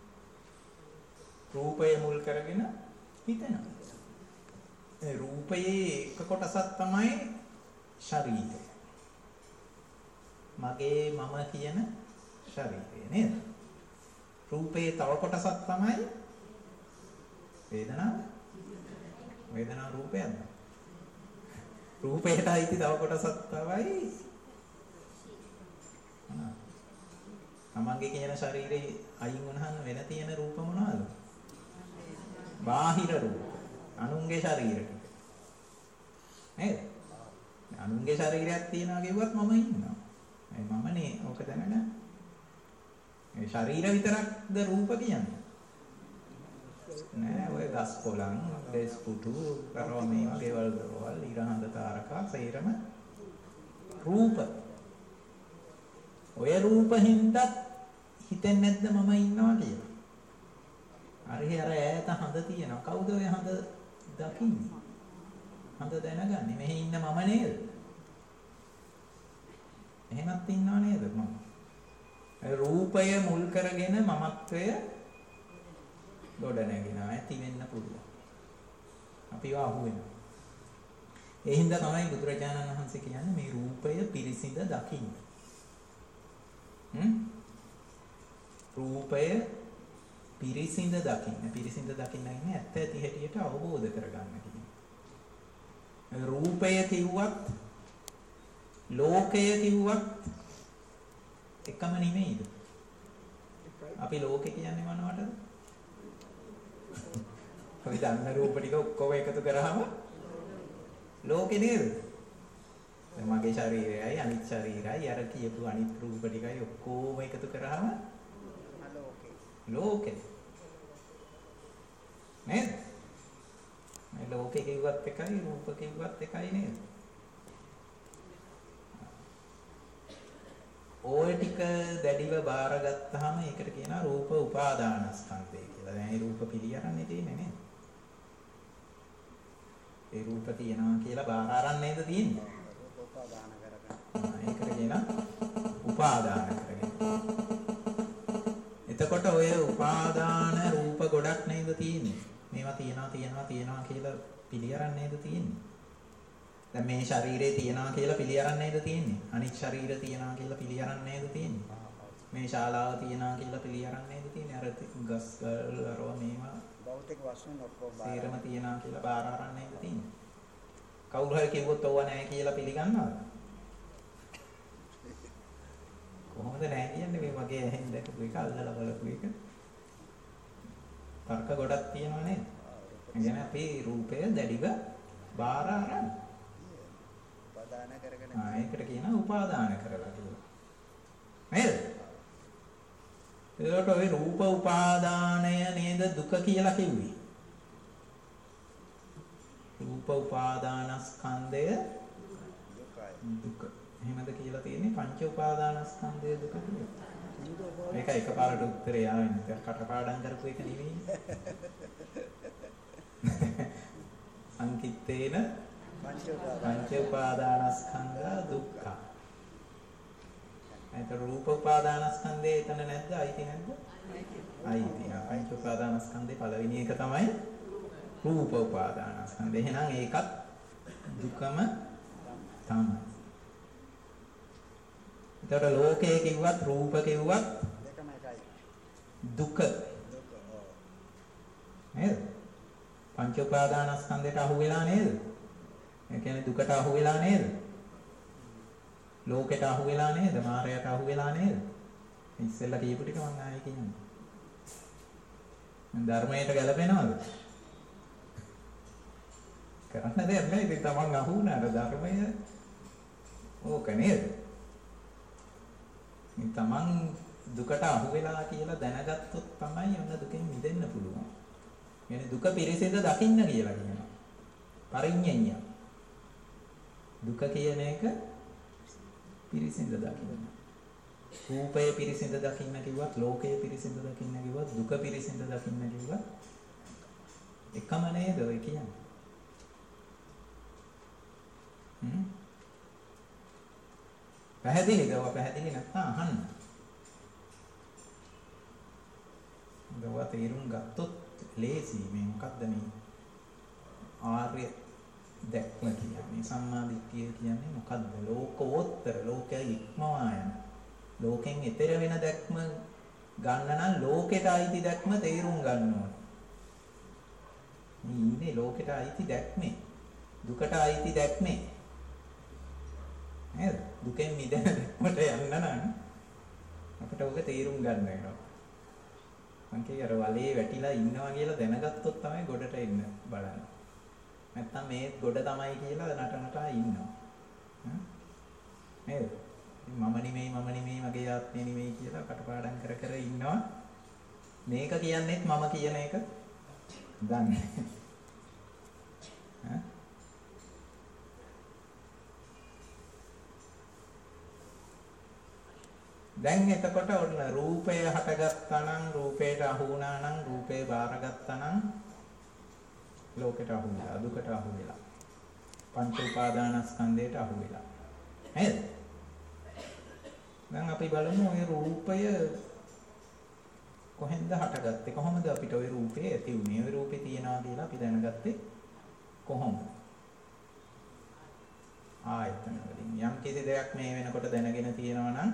රූපය මුල් කරගෙන හිතෙනවා. ඒ රූපයේ එක කොටසක් තමයි ශරීරය. මගේ මම කියන ශරීරය නේද? රූපයේ තව කොටසක් තමයි වේදනාව. වේදනාව රූපයක්ද? රූපයට අයිති තව කොටසක් තමයි තමන්ගේ කියන ශරීරේ අයින් වුණාම වෙන තියෙන රූප මොනවද? බාහිර රූප. අනුන්ගේ ශරීර ටික. නේද? අනුන්ගේ ශරීරයක් තියනවා කිව්වත් මම ඉන්නවා. ඒ මමනේ ඕක දැනගන්න. ඒ ශරීර විතරක්ද රූප කියන්නේ? නෑ ඔය ගස් කොළන්, දෙස් පුටු, කරව මේවා ගෙවල් දරවල්, ඉරහඳ තාරකා සේරම රූප. ඔය රූප හින්දා හිතෙන්නේ නැද්ද මම ඉන්නවා කියලා? හරි අර ඈත හඳ තියෙනවා. කවුද ඔය හඳ දකින්නේ? හඳ දැනගන්නේ මෙහි ඉන්න මම නේද? එහෙමත් ඉන්නව නේද මම? රූපය මුල් කරගෙන මමත්වය ගොඩ නැගිනවා. ඇති වෙන්න පුළුවන්. අපිව අහු වෙනවා. ඒ හින්දා තමයි බුදුරජාණන් වහන්සේ කියන්නේ මේ රූපය පිරිසිඳ දකින්න. හ්ම්? රූපය පිරිසිඳ දකින්න. පිරිසිඳ දකින්න කියන්නේ ඇත්ත ඇති හැටියට අවබෝධ කරගන්න කියන්නේ. රූපය කිව්වත් ලෝකය කිව්වත් එකම නෙමෙයිද? අපි ලෝකේ කියන්නේ මොනවටද? අපි දන්න රූප ටික ඔක්කොම එකතු කරාම ලෝකේ නේද? දැන් මගේ ශරීරයයි අනිත් ශරීරයයි අර කියපු අනිත් රූප ටිකයි ඔක්කොම එකතු කරාම ලෝකේ. ලෝකේ. නේද? මේ ලෝකේ කිව්වත් එකයි රූප කිව්වත් එකයි නේද? ඔය ටික දැඩිව බාරගත්තාම ඒකට කියනවා රූප උපාදානස්කන්ධය කියලා. දැන් මේ රූප පිළියරන්නේ තියෙන්නේ නේද? ඒ රූප තියනවා කියලා බාර අරන් නේද තියෙන්නේ? රූප උපාදාන කරගෙන. ඒකට කියනවා උපාදාන කරගෙන. එතකොට ඔය උපාදාන රූප ගොඩක් නේද තියෙන්නේ? මේවා තියනවා තියනවා තියනවා කියලා පිළියරන් නේද තියෙන්නේ? දැන් මේ ශරීරේ තියනවා කියලා පිළියරන් නේද තියෙන්නේ? අනිත් ශරීර තියනවා කියලා පිළියරන් නේද තියෙන්නේ? මේ ශාලාව තියනවා කියලා පිළියරන් නේද තියෙන්නේ? අර ගස් ගල් අරව මේවා භෞතික වශයෙන් ඔක්කොම සේරම තියනවා කියලා බාර අරන් නේද තියෙන්නේ? කවුරු හරි කිව්වොත් ඕව නැහැ කියලා පිළිගන්නවද? කොහොමද නැහැ කියන්නේ? මේ වගේ ඇහෙන් දැකපු එක අල්ලලා බලපු එක. තර්ක ගොඩක් තියෙනවා නේද? එගෙන අපි රූපය දැඩිව බාර අරන් උපාදාන කරගෙන ආ ඒකට කියනවා උපාදාන කරලා කියලා. නේද? ඒකට ඔය රූප උපාදානය නේද දුක කියලා කිව්වේ. රූප උපාදානස්කන්ධය දුකයි. දුක. එහෙමද කියලා තියෙන්නේ පංච උපාදානස්කන්ධය දුක කියලා. මේක එකපාරට උත්තරේ ආවෙන්නේ. කටපාඩම් කරපු එක නෙවෙයි. සංකිට්ඨේන පංච උපාදානස්කන්ධ දුක්ඛ. ඒතර රූප උපාදානස්කන්ධය එතන නැද්ද? අයිති නැද්ද? අයිති. පංච උපාදානස්කන්ධේ පළවෙනි එක තමයි රූප උපාදානස්කන්ධය. එහෙනම් ඒකත් දුකම තමයි. ඒතර ලෝකයේ කිව්වත් රූප කිව්වත් දෙකම එකයි. දුක. දුක. නේද? පංච උපාදානස්කන්ධයට අහු වෙලා නේද? ඒ කියන්නේ දුකට අහු වෙලා නේද? ලෝකයට අහු වෙලා නේද? මායයට අහු වෙලා නේද? ඉස්සෙල්ලා කියපු ටික මම ආයෙ කියන්නේ. ධර්මයට ගැලපෙනවද? කරන්න දෙයක් නැහැ. ඉතින් තමන් අහු වුණාට ධර්මය ඕක නේද? ඉතින් තමන් දුකට අහු වෙලා කියලා දැනගත්තොත් තමයි ඔන්න දුකෙන් මිදෙන්න පුළුවන්. يعني දුක පිරිසිඳ දකින්න කියලා කියනවා. පරිඤ්ඤය. දුක කියන එක පිරිසිඳ දකින්න. රූපය පිරිසිඳ දකින්න කිව්වත්, ලෝකය පිරිසිඳ දකින්න කිව්වත්, දුක පිරිසිඳ දකින්න කිව්වත් එකම නේද ඔය කියන්නේ? හ්ම්. පැහැදිලිද? ඔය පැහැදිලි නැත්නම් අහන්න. දව තේරුම් ගත්තොත් ලේසි. මේ මොකද්ද මේ ආර්ය දැක්ම කියන්නේ? සම්මාදිට්ඨිය කියන්නේ මොකද්ද? ලෝකෝත්තර, ලෝකය ඉක්මවා යන, ලෝකෙන් ඈතර වෙන දැක්ම ගන්න නම් ලෝකෙට අයිති දැක්ම තේරුම් ගන්න ඕනේ. මේ ඉන්නේ ලෝකෙට අයිති දැක්මේ, දුකට අයිති දැක්මේ. නේද? දුකෙන් මිදෙන දැක්මට යන්න නම් අපිට ඔක තේරුම් ගන්න වෙනවා. මං කිය අර වලේ වැටිලා ඉන්නවා කියලා දැනගත්තොත් තමයි ගොඩට එන්න බලන්න. නැත්තම් මේ ගොඩ තමයි කියලා නටනටා ඉන්නවා. නේද? මම නෙමෙයි මම නෙමෙයි මගේ ආත්මය නෙමෙයි කියලා කටපාඩම් කර කර ඉන්නවා. මේක කියන්නේත් මම කියන එක දන්නේ. ඈ දැන් එතකොට ඔන්න රූපය හටගත්තා නම්, රූපයට අහු වුණා නම්, රූපේ බාරගත්තා නම් ලෝකෙට අහු වෙලා, දුකට අහු වෙලා, පංච උපාදානස්කන්ධයට අහු වෙලා. නේද? දැන් අපි බලමු ওই රූපය කොහෙන්ද හටගත්තේ? කොහොමද අපිට ওই රූපේ ඇති වුනේ? ওই රූපේ තියනවා කියලා අපි දැනගත්තේ කොහොමද? ආයතන වලින්. යම් කිසි දෙයක් මේ වෙනකොට දැනගෙන තියෙනවා නම්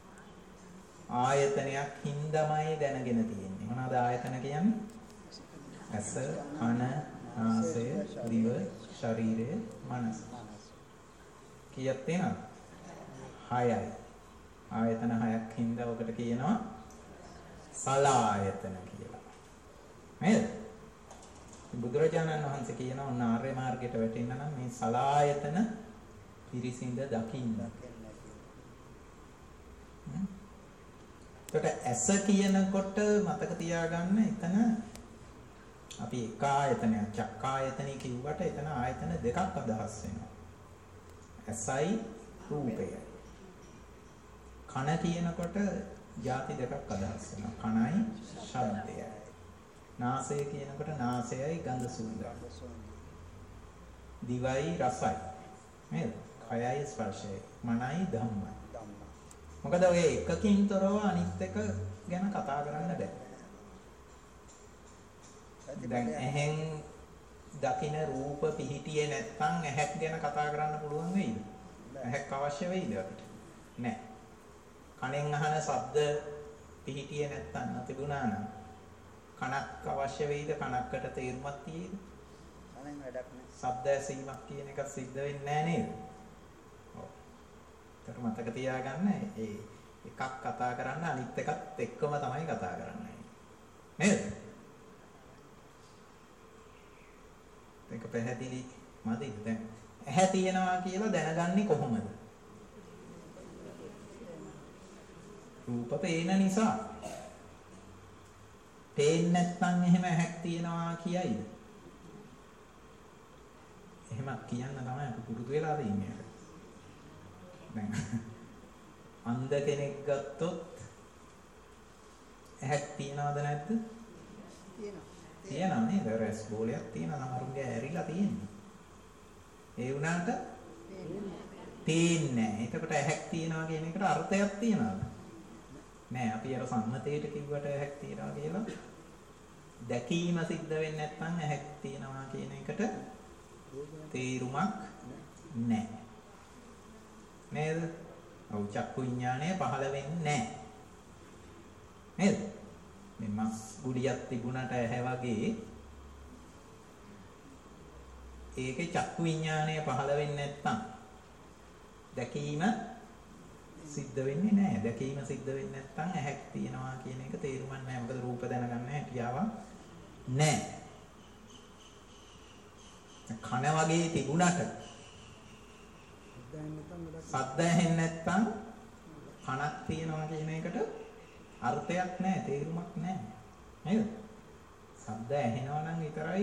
ආයතනයක් හින්දාමයි දැනගෙන තියෙන්නේ. මොනවාද ආයතන කියන්නේ? ඇස, කන, නාසය, දිව, ශරීරය, මනස. කීයක් තියෙනවද? හයයි. ආයතන හයක් හින්දා ඔකට කියනවා සලආයතන කියලා. නේද? බුදුරජාණන් වහන්සේ කියනවා ඔන්න ආර්ය මාර්ගයට වැටෙන්න නම් මේ සලආයතන පිරිසිඳ දකින්න. එතකොට ඇස කියනකොට මතක තියාගන්න එතන අපි එක ආයතනයක් චක්කායතනෙ කිව්වට එතන ආයතන දෙකක් අදහස් වෙනවා. ඇසයි රූපයයි. කන කියනකොට ಜಾති දෙකක් අදහස් වෙනවා. කනයි ශබ්දයයි. නාසය කියනකොට නාසයයි ගඳ සුවඳයි. දිවයි රසයි. නේද? කයයි ස්පර්ශයයි. මනයි ධම්මයි. මොකද ඔය එකකින් තොරව අනිත් එක ගැන කතා කරන්න බෑ. දැන් ඇහෙන් දකින රූප පිහිටියේ නැත්නම් ඇහක් ගැන කතා කරන්න පුළුවන් වෙයිද? ඇහක් අවශ්‍ය වෙයිද අපිට? නෑ. කනෙන් අහන ශබ්ද පිහිටියේ නැත්නම් තිබුණා නම් කනක් අවශ්‍ය වෙයිද? කනක්කට තේරුමක් තියෙයිද? කනෙන් වැඩක් නෑ. ශබ්ද ඇසීමක් කියන එක සිද්ධ වෙන්නේ නෑ නේද? ඔව්. මතක තියාගන්න ඒ එකක් කතා කරන්න අනිත් එකත් එක්කම තමයි කතා කරන්නේ. නේද? ඒක පැහැදිලි මදිද? දැන් ඇහැ තියෙනවා කියලා දැනගන්නේ කොහොමද? රූප පේන නිසා. පේන්නේ නැත්නම් එහෙම ඇහක් තියෙනවා කියයිද? එහෙම කියන්න තමයි අපි පුරුදු වෙලා ඉන්නේ. දැන් අන්ධ කෙනෙක් ගත්තොත් ඇහක් තියනවද නැද්ද? තියෙනවා. තියෙනවා නේද? රැස් බෝලයක් තියෙනවා නමරුන්ගේ ඇරිලා තියෙන්නේ. ඒ වුණාට පේන්නේ නැහැ. එතකොට ඇහක් තියනවා කියන එකට අර්ථයක් තියනවද? නෑ. අපි අර සම්මතයට කිව්වට ඇහක් තියනවා කියලා දැකීම සිද්ධ වෙන්නේ නැත්නම් ඇහක් තියනවා කියන එකට තේරුමක් නැහැ. නේද? ඔව් චක්කු විඥානය පහළ වෙන්නේ නැහැ. නේද? මේ මස් ගුඩියක් තිබුණට ඇහැ වගේ ඒකේ චක්කු විඥානය පහළ වෙන්නේ නැත්නම් දැකීම සිද්ධ වෙන්නේ නැහැ. දැකීම සිද්ධ වෙන්නේ නැත්නම් ඇහැක් තියනවා කියන එක තේරුම් ගන්න නැහැ. මොකද රූප දැනගන්න හැකියාවක් නැහැ. කන වගේ තිබුණට සද්ද ඇහෙන්නේ නැත්නම් කනක් තියනවා කියන එකට අර්ථයක් නැහැ, තේරුමක් නැහැ. නේද? සද්ද ඇහෙනවා නම් විතරයි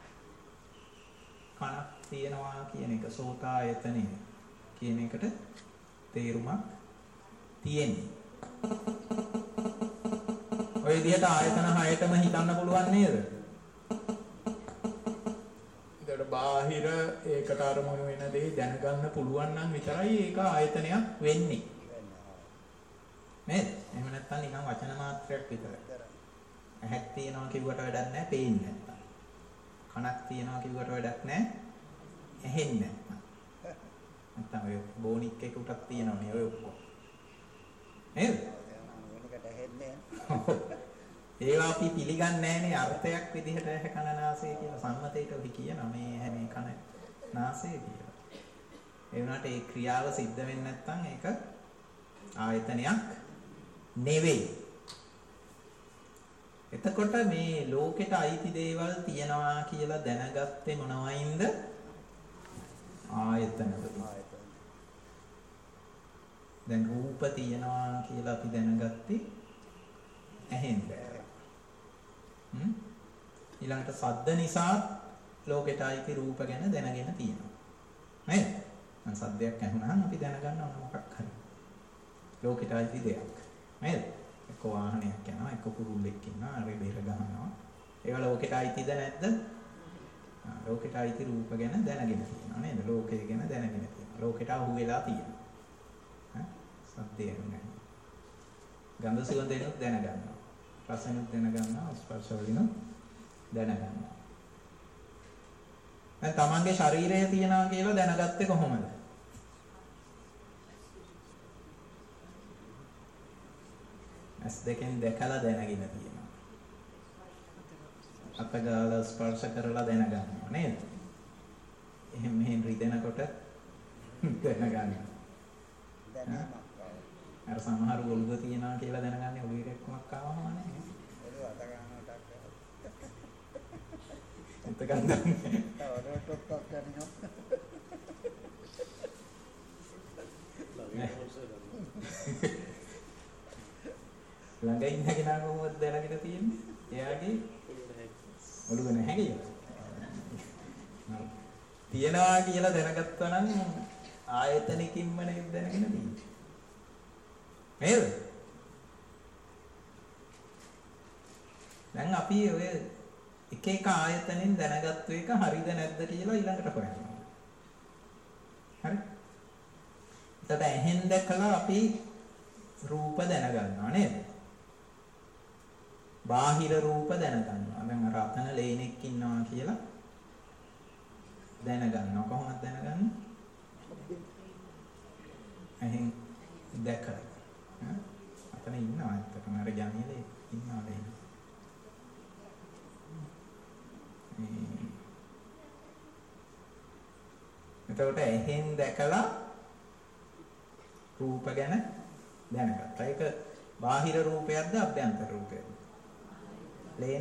කනක් තියනවා කියන එක සෝතායතනෙ කියන එකට තේරුමක් තියෙන්නේ. ඔය විදිහට ආයතන හයටම හිතන්න පුළුවන් නේද? ඒකට බාහිර ඒකට අරමුණු වෙන දේ දැනගන්න පුළුවන් නම් විතරයි ඒක ආයතනයක් වෙන්නේ. නේද? එහෙම නැත්නම් නිකන් වචන මාත්‍රයක් විතරයි. ඇහක් තියනවා කිව්වට වැඩක් නැහැ, පේන්නේ නැත්නම්. කනක් තියනවා කිව්වට වැඩක් නැහැ, ඇහෙන්නේ නැත්නම්. නැත්නම් ඔය බෝනික් එක උටක් තියනවනේ ඔය ඔක්කොම. නේද? වෙනකට ඇහෙන්නේ. ඒවා අපි පිළිගන්නේ නැහැනේ අර්ථයක් විදිහට ඇහ කන නාසය කියලා සම්මතයට අපි කියනවා මේ ඇහැ මේ කන නාසය කියලා. ඒ වුණාට ඒ ක්‍රියාව සිද්ධ වෙන්නේ නැත්නම් ඒක ආයතනයක් නෙවෙයි. එතකොට මේ ලෝකෙට අයිති දේවල් තියනවා කියලා දැනගත්තේ මොනවයින්ද? ආයතන වලින්. දැන් රූප තියනවා කියලා අපි දැනගත්තේ ඇහෙන්ද? හ්ම් ඊළඟට සද්ද නිසා ලෝකෙට අයිති රූප ගැන දැනගෙන තියෙනවා. නේද? මම සද්දයක් ඇහුනහම අපි දැනගන්න ඕන මොකක් හරි. ලෝකෙට අයිති දෙයක්. නේද? එක්ක වාහනයක් යනවා, එක්ක කුරුල්ලෙක් ඉන්නවා, අර බෙර ගහනවා. ඒවා ලෝකෙට අයිතිද නැද්ද? ආ ලෝකෙට අයිති රූප ගැන දැනගෙන තියෙනවා නේද? ලෝකය ගැන දැනගෙන තියෙනවා. ලෝකෙට අහු වෙලා තියෙනවා. ඈ සද්දය නැහැ. ගන්ධ සුවඳෙනුත් දැනගන්නවා. රසෙනුත් දැනගන්නවා, ස්පර්ශ වලිනුත් දැනගන්නවා. දැන් තමන්ගේ ශරීරය තියනවා කියලා දැනගත්තේ කොහොමද? ඇස් දෙකෙන් දැකලා දැනගෙන තියෙනවා. අත ගාලා ස්පර්ශ කරලා දැනගන්නවා නේද? එහෙම මෙහෙන් රිදෙනකොට දැනගන්නවා. අර සමහර ඔළුව තියනවා කියලා දැනගන්නේ ඔළුවේ එක්කමක් ආවම නේ. ඔළුව අත ගන්නට අත ගන්නන්නේ. ඔළුව ටොක් කරනවා. ළඟ ඉන්න කෙනා කොහොමද දැනගෙන තියෙන්නේ? එයාගේ ඔළුව නැහැ කියලා. තියනවා කියලා දැනගත්තා නම් ආයතනකින්ම නේද දැනගෙන තියෙන්නේ. නේද? දැන් අපි ඔය එක එක ආයතනෙන් දැනගත්තු එක හරිද නැද්ද කියලා ඊළඟට හොයනවා. හරි? එතකොට ඇහෙන් දැකලා අපි රූප දැනගන්නවා නේද? බාහිර රූප දැනගන්නවා. දැන් අර අතන ලේනෙක් ඉන්නවා කියලා දැනගන්නවා. කොහොමද දැනගන්නේ? ඇහෙන් දැකලා. අතන ඉන්නවා ඇත්තටම අර ජනේලේ ඉන්නවා ලේන. එතකොට ඇහෙන් දැකලා රූප ගැන දැනගත්තා. ඒක බාහිර රූපයක්ද අභ්‍යන්තර රූපයක්ද? ලේන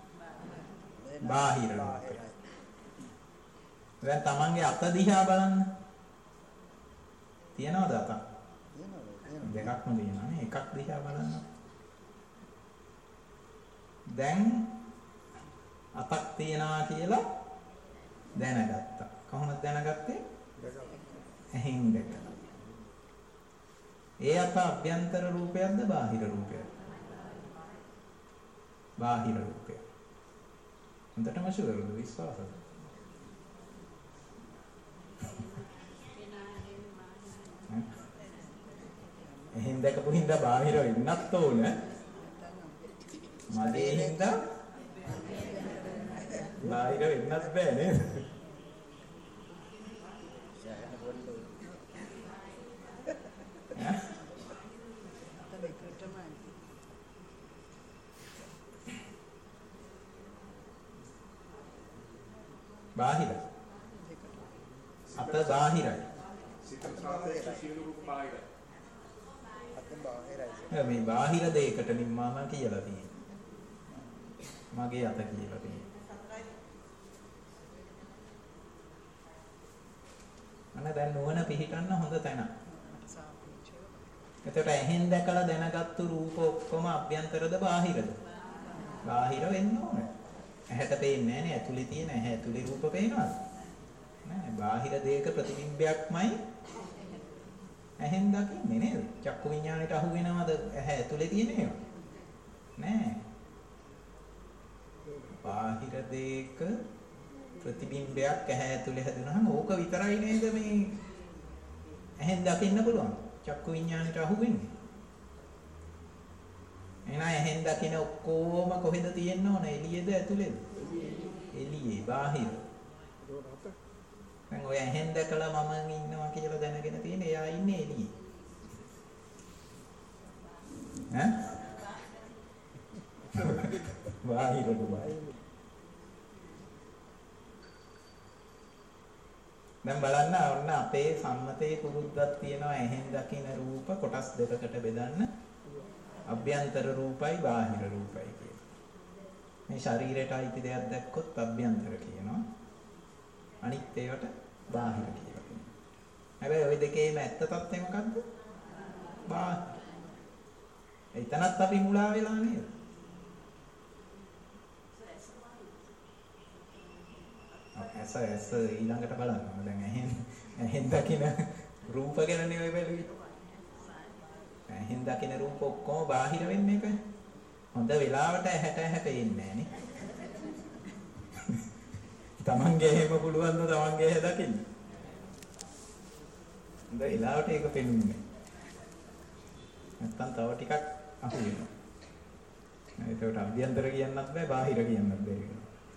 බාහිර රූපය. දැන් තමන්ගේ අත දිහා බලන්න. තියනවද අත? දෙකක්ම තියෙනවා නේ. එකක් දිහා බලන්න. දැන් අතක් තියනවා කියලා දැනගත්තා. කොහොමද දැනගත්තේ? ඇහෙන් දැකලා. ඒ අත අභ්‍යන්තර රූපයක්ද බාහිර රූපයක්ද? බාහිර රූපයක්. හොඳටම ෂුවර්ද විශ්වාසද? එහෙන් දැකපු හින්දා බාහිර වෙන්නත් ඕන. මගේ හින්දා බාහිර වෙන්නත් බෑ නේද? බාහිර අත බාහිරයි. සිත සාපේක්ෂ සියලු රූප බාහිරයි. අත බාහිරයි. මේ බාහිර දෙයකට නිම්මාම කියලා තියෙනවා. මගේ අත කියලා තියෙනවා. අන්න දැන් නුවණ පිහිටන්න හොඳ තැන. එතකොට ඇහෙන් දැකලා දැනගත්තු රූප ඔක්කොම අභ්‍යන්තරද බාහිරද? බාහිර වෙන්න ඕනේ. ඇහැට පේන්නේ නැහැ නේ ඇතුලේ තියෙන ඇහැ ඇතුලේ රූප පේනවද? නෑ බාහිර දෙයක ප්‍රතිබිම්බයක්මයි ඇහෙන් දකින්නේ නේද? චක්කු විඤ්ඤාණයට අහු වෙනවද ඇහැ ඇතුලේ තියෙන ඒවා? නෑ. බාහිර දෙයක ප්‍රතිබිම්බයක් ඇහැ ඇතුලේ හැදුනහම ඕක විතරයි නේද මේ ඇහෙන් දකින්න පුළුවන්. චක්කු විඤ්ඤාණයට අහු වෙන්නේ. එහෙනම් ඇහෙන් දකින ඔක්කොම කොහෙද තියෙන්න ඕන? එළියේද ඇතුලේද? එළියේ, බාහිර. දැන් ඔය ඇහෙන් දැකලා මම ඉන්නවා කියලා දැනගෙන තියෙන එයා ඉන්නේ එළියේ. ඈ? බාහිර දුබයි. දැන් බලන්න ඔන්න අපේ සම්මතයේ පුරුද්දක් තියෙනවා ඇහෙන් දකින රූප කොටස් දෙකකට බෙදන්න. අභ්‍යන්තර රූපයි බාහිර රූපයි කියලා. මේ ශරීරයට අයිති දෙයක් දැක්කොත් අභ්‍යන්තර කියනවා. අනිත් ඒවට බාහිර කියලා කියනවා. හැබැයි ওই දෙකේම ඇත්ත తත්ත්වය මොකද්ද? බාහිර. එතනත් අපි මුලා වෙලා නේද? ඇස ඇස ඊළඟට බලන්න. දැන් ඇහෙන් ඇහෙන් දකින රූප ගැන නෙවෙයි බැලුවේ. ඇහෙන් දකින රූප ඔක්කොම බාහිර වෙන්නේ එකයි. හොඳ වෙලාවට ඇහැට ඇහැ පේන්නේ නෑනේ. තමන්ගේ එහෙම පුළුවන් ද තමන්ගේ ඇහැ දකින්න. හොඳ වෙලාවට ඒක පේන්නේ. නැත්තම් තව ටිකක් අහු වෙනවා. ඒකට අභ්‍යන්තර කියන්නත් බෑ බාහිර කියන්නත් බෑ.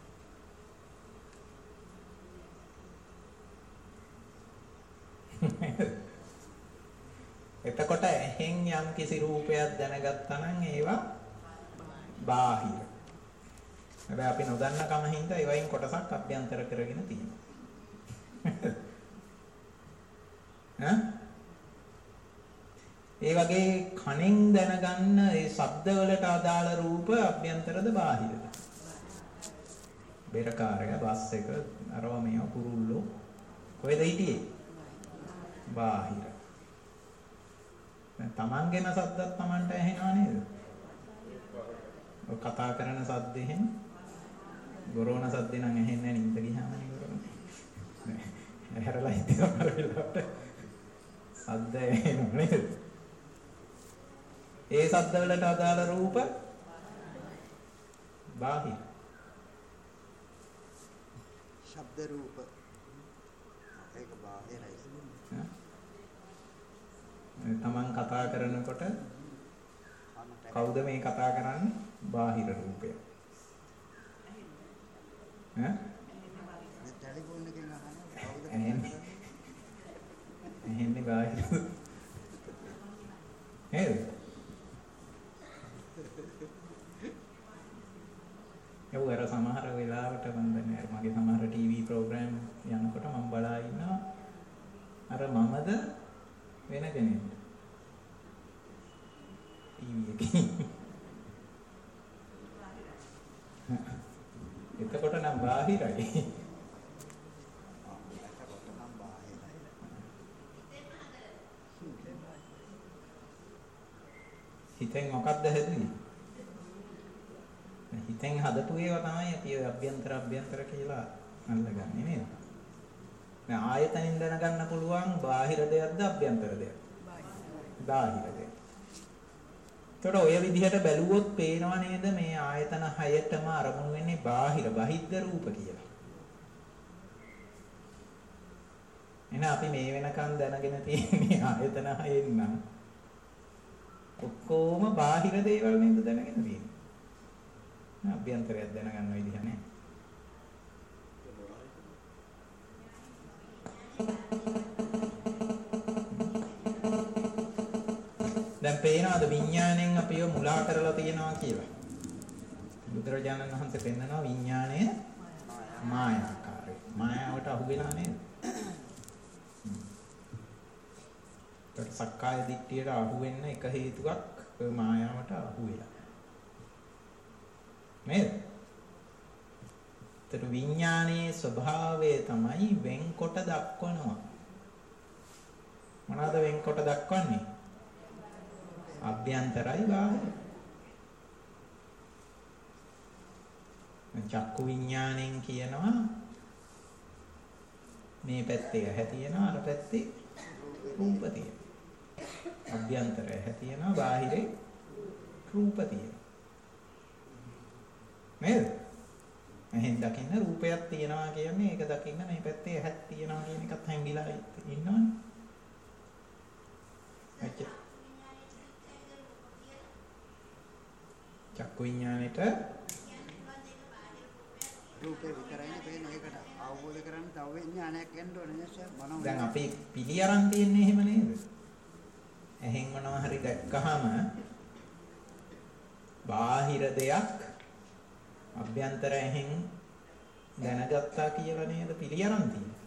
එතකොට ඇහෙන් යම් කිසි රූපයක් දැනගත්තා නම් ඒවා බාහිර. හැබැයි අපි නොදන්න කම හින්දා ඒවයින් කොටසක් අභ්‍යන්තර කරගෙන තියෙනවා. ඈ? ඒ වගේ කනෙන් දැනගන්න ඒ ශබ්දවලට අදාළ රූප අභ්‍යන්තරද බාහිරද? බෙරකාරය, බස් එක, අරවා මේව කුරුල්ලෝ කොහෙද හිටියේ? බාහිර. දැන් තමන්ගේම සද්දත් තමන්ට ඇහෙනවා නේද? ඔය කතා කරන සද්ද එහෙම ගොරෝන සද්ද නම් ඇහෙන්නේ නැහැ නින්ද ගියාම නේ ගොරෝන. ඇහැරලා හිටියම අර වෙලාවට සද්ද ඇහෙනවා නේද? ඒ සද්ද වලට අදාළ රූප බාහිර. ශබ්ද රූප ඒක බාහිරයි. තමන් කතා කරනකොට කවුද මේ කතා කරන්නේ? බාහිර රූපය. ඈ? ටෙලිෆෝන් එකෙන් අහන්නේ කවුද? එහෙන්නේ බාහිර. නේද? ඒවර සමහර වෙලාවට මම දන්නේ මගේ සමහර ටීවී ප්‍රෝග්‍රෑම් යනකොට මම බලා ඉන්නවා අර මමද වෙන කෙනෙක් ටීවී එකේ. එතකොට නම් බාහිරයි. එතකොට නම් බාහිරයි. හිතෙන් මොකක්ද හැදුවේ? හිතෙන් හදපු ඒවා තමයි අපි ඔය අභ්‍යන්තර අභ්‍යන්තර කියලා අල්ලගන්නේ නේද? දැන් ආයතනින් දැනගන්න පුළුවන් බාහිර දෙයක්ද අභ්‍යන්තර දෙයක්ද? බාහිර දෙයක්. ඒතකොට ඔය විදිහට බැලුවොත් පේනව නේද මේ ආයතන හයටම අරමුණු වෙන්නේ බාහිර බහිද්ද රූප කියලා. එහෙනම් අපි මේ වෙනකන් දැනගෙන තියෙන්නේ ආයතන හයෙන් නම් ඔක්කොම බාහිර දේවල් නේද දැනගෙන තියෙන්නේ. අභ්‍යන්තරයක් දැනගන්න විදිහ නැහැ. දැන් පේනවාද විඥාණයෙන් අපිව මුලා කරලා තියෙනවා කියලා. බුදුරජාණන් වහන්සේ පෙන්නනවා විඥාණය මායාකාරයි. මායාවට අහු වෙලා නේද? ඒත් සක්කාය දිට්ඨියට අහු වෙන්න එක හේතුවක් ඔය මායාවට අහු වෙලා. නේද? ඒතර විඥානයේ ස්වභාවය තමයි වෙන්කොට දක්වනවා. මොනවාද වෙන්කොට දක්වන්නේ? අභ්‍යන්තරයි බාහිර. චක්කු විඥාණයෙන් කියනවා මේ පැත්තේ ඇහැ තියෙනවා අර පැත්තේ රූප තියෙනවා. අභ්‍යන්තරය ඇහැ තියෙනවා බාහිරේ රූප තියෙනවා. නේද? එහෙන් දකින්න රූපයක් තියෙනවා කියන්නේ ඒක දකින්න මේ පැත්තේ ඇහක් තියෙනවා කියන එකත් හැංගිලා ඉන්නවනේ. ඇච්ච. චක්කු විඥානෙට රූපේ විතරයිනේ පේන්නේ ඒකට අවබෝධ කරගන්න තව විඥානයක් එන්න ඕනේ නේද මනෝ. දැන් අපි පිළි අරන් තියන්නේ එහෙම නේද? එහෙන් මොනවා හරි දැක්කහම බාහිර දෙයක් අභ්‍යන්තර එහෙන් දැනගත්තා කියලා නේද පිළි අරන් තියෙන්නේ.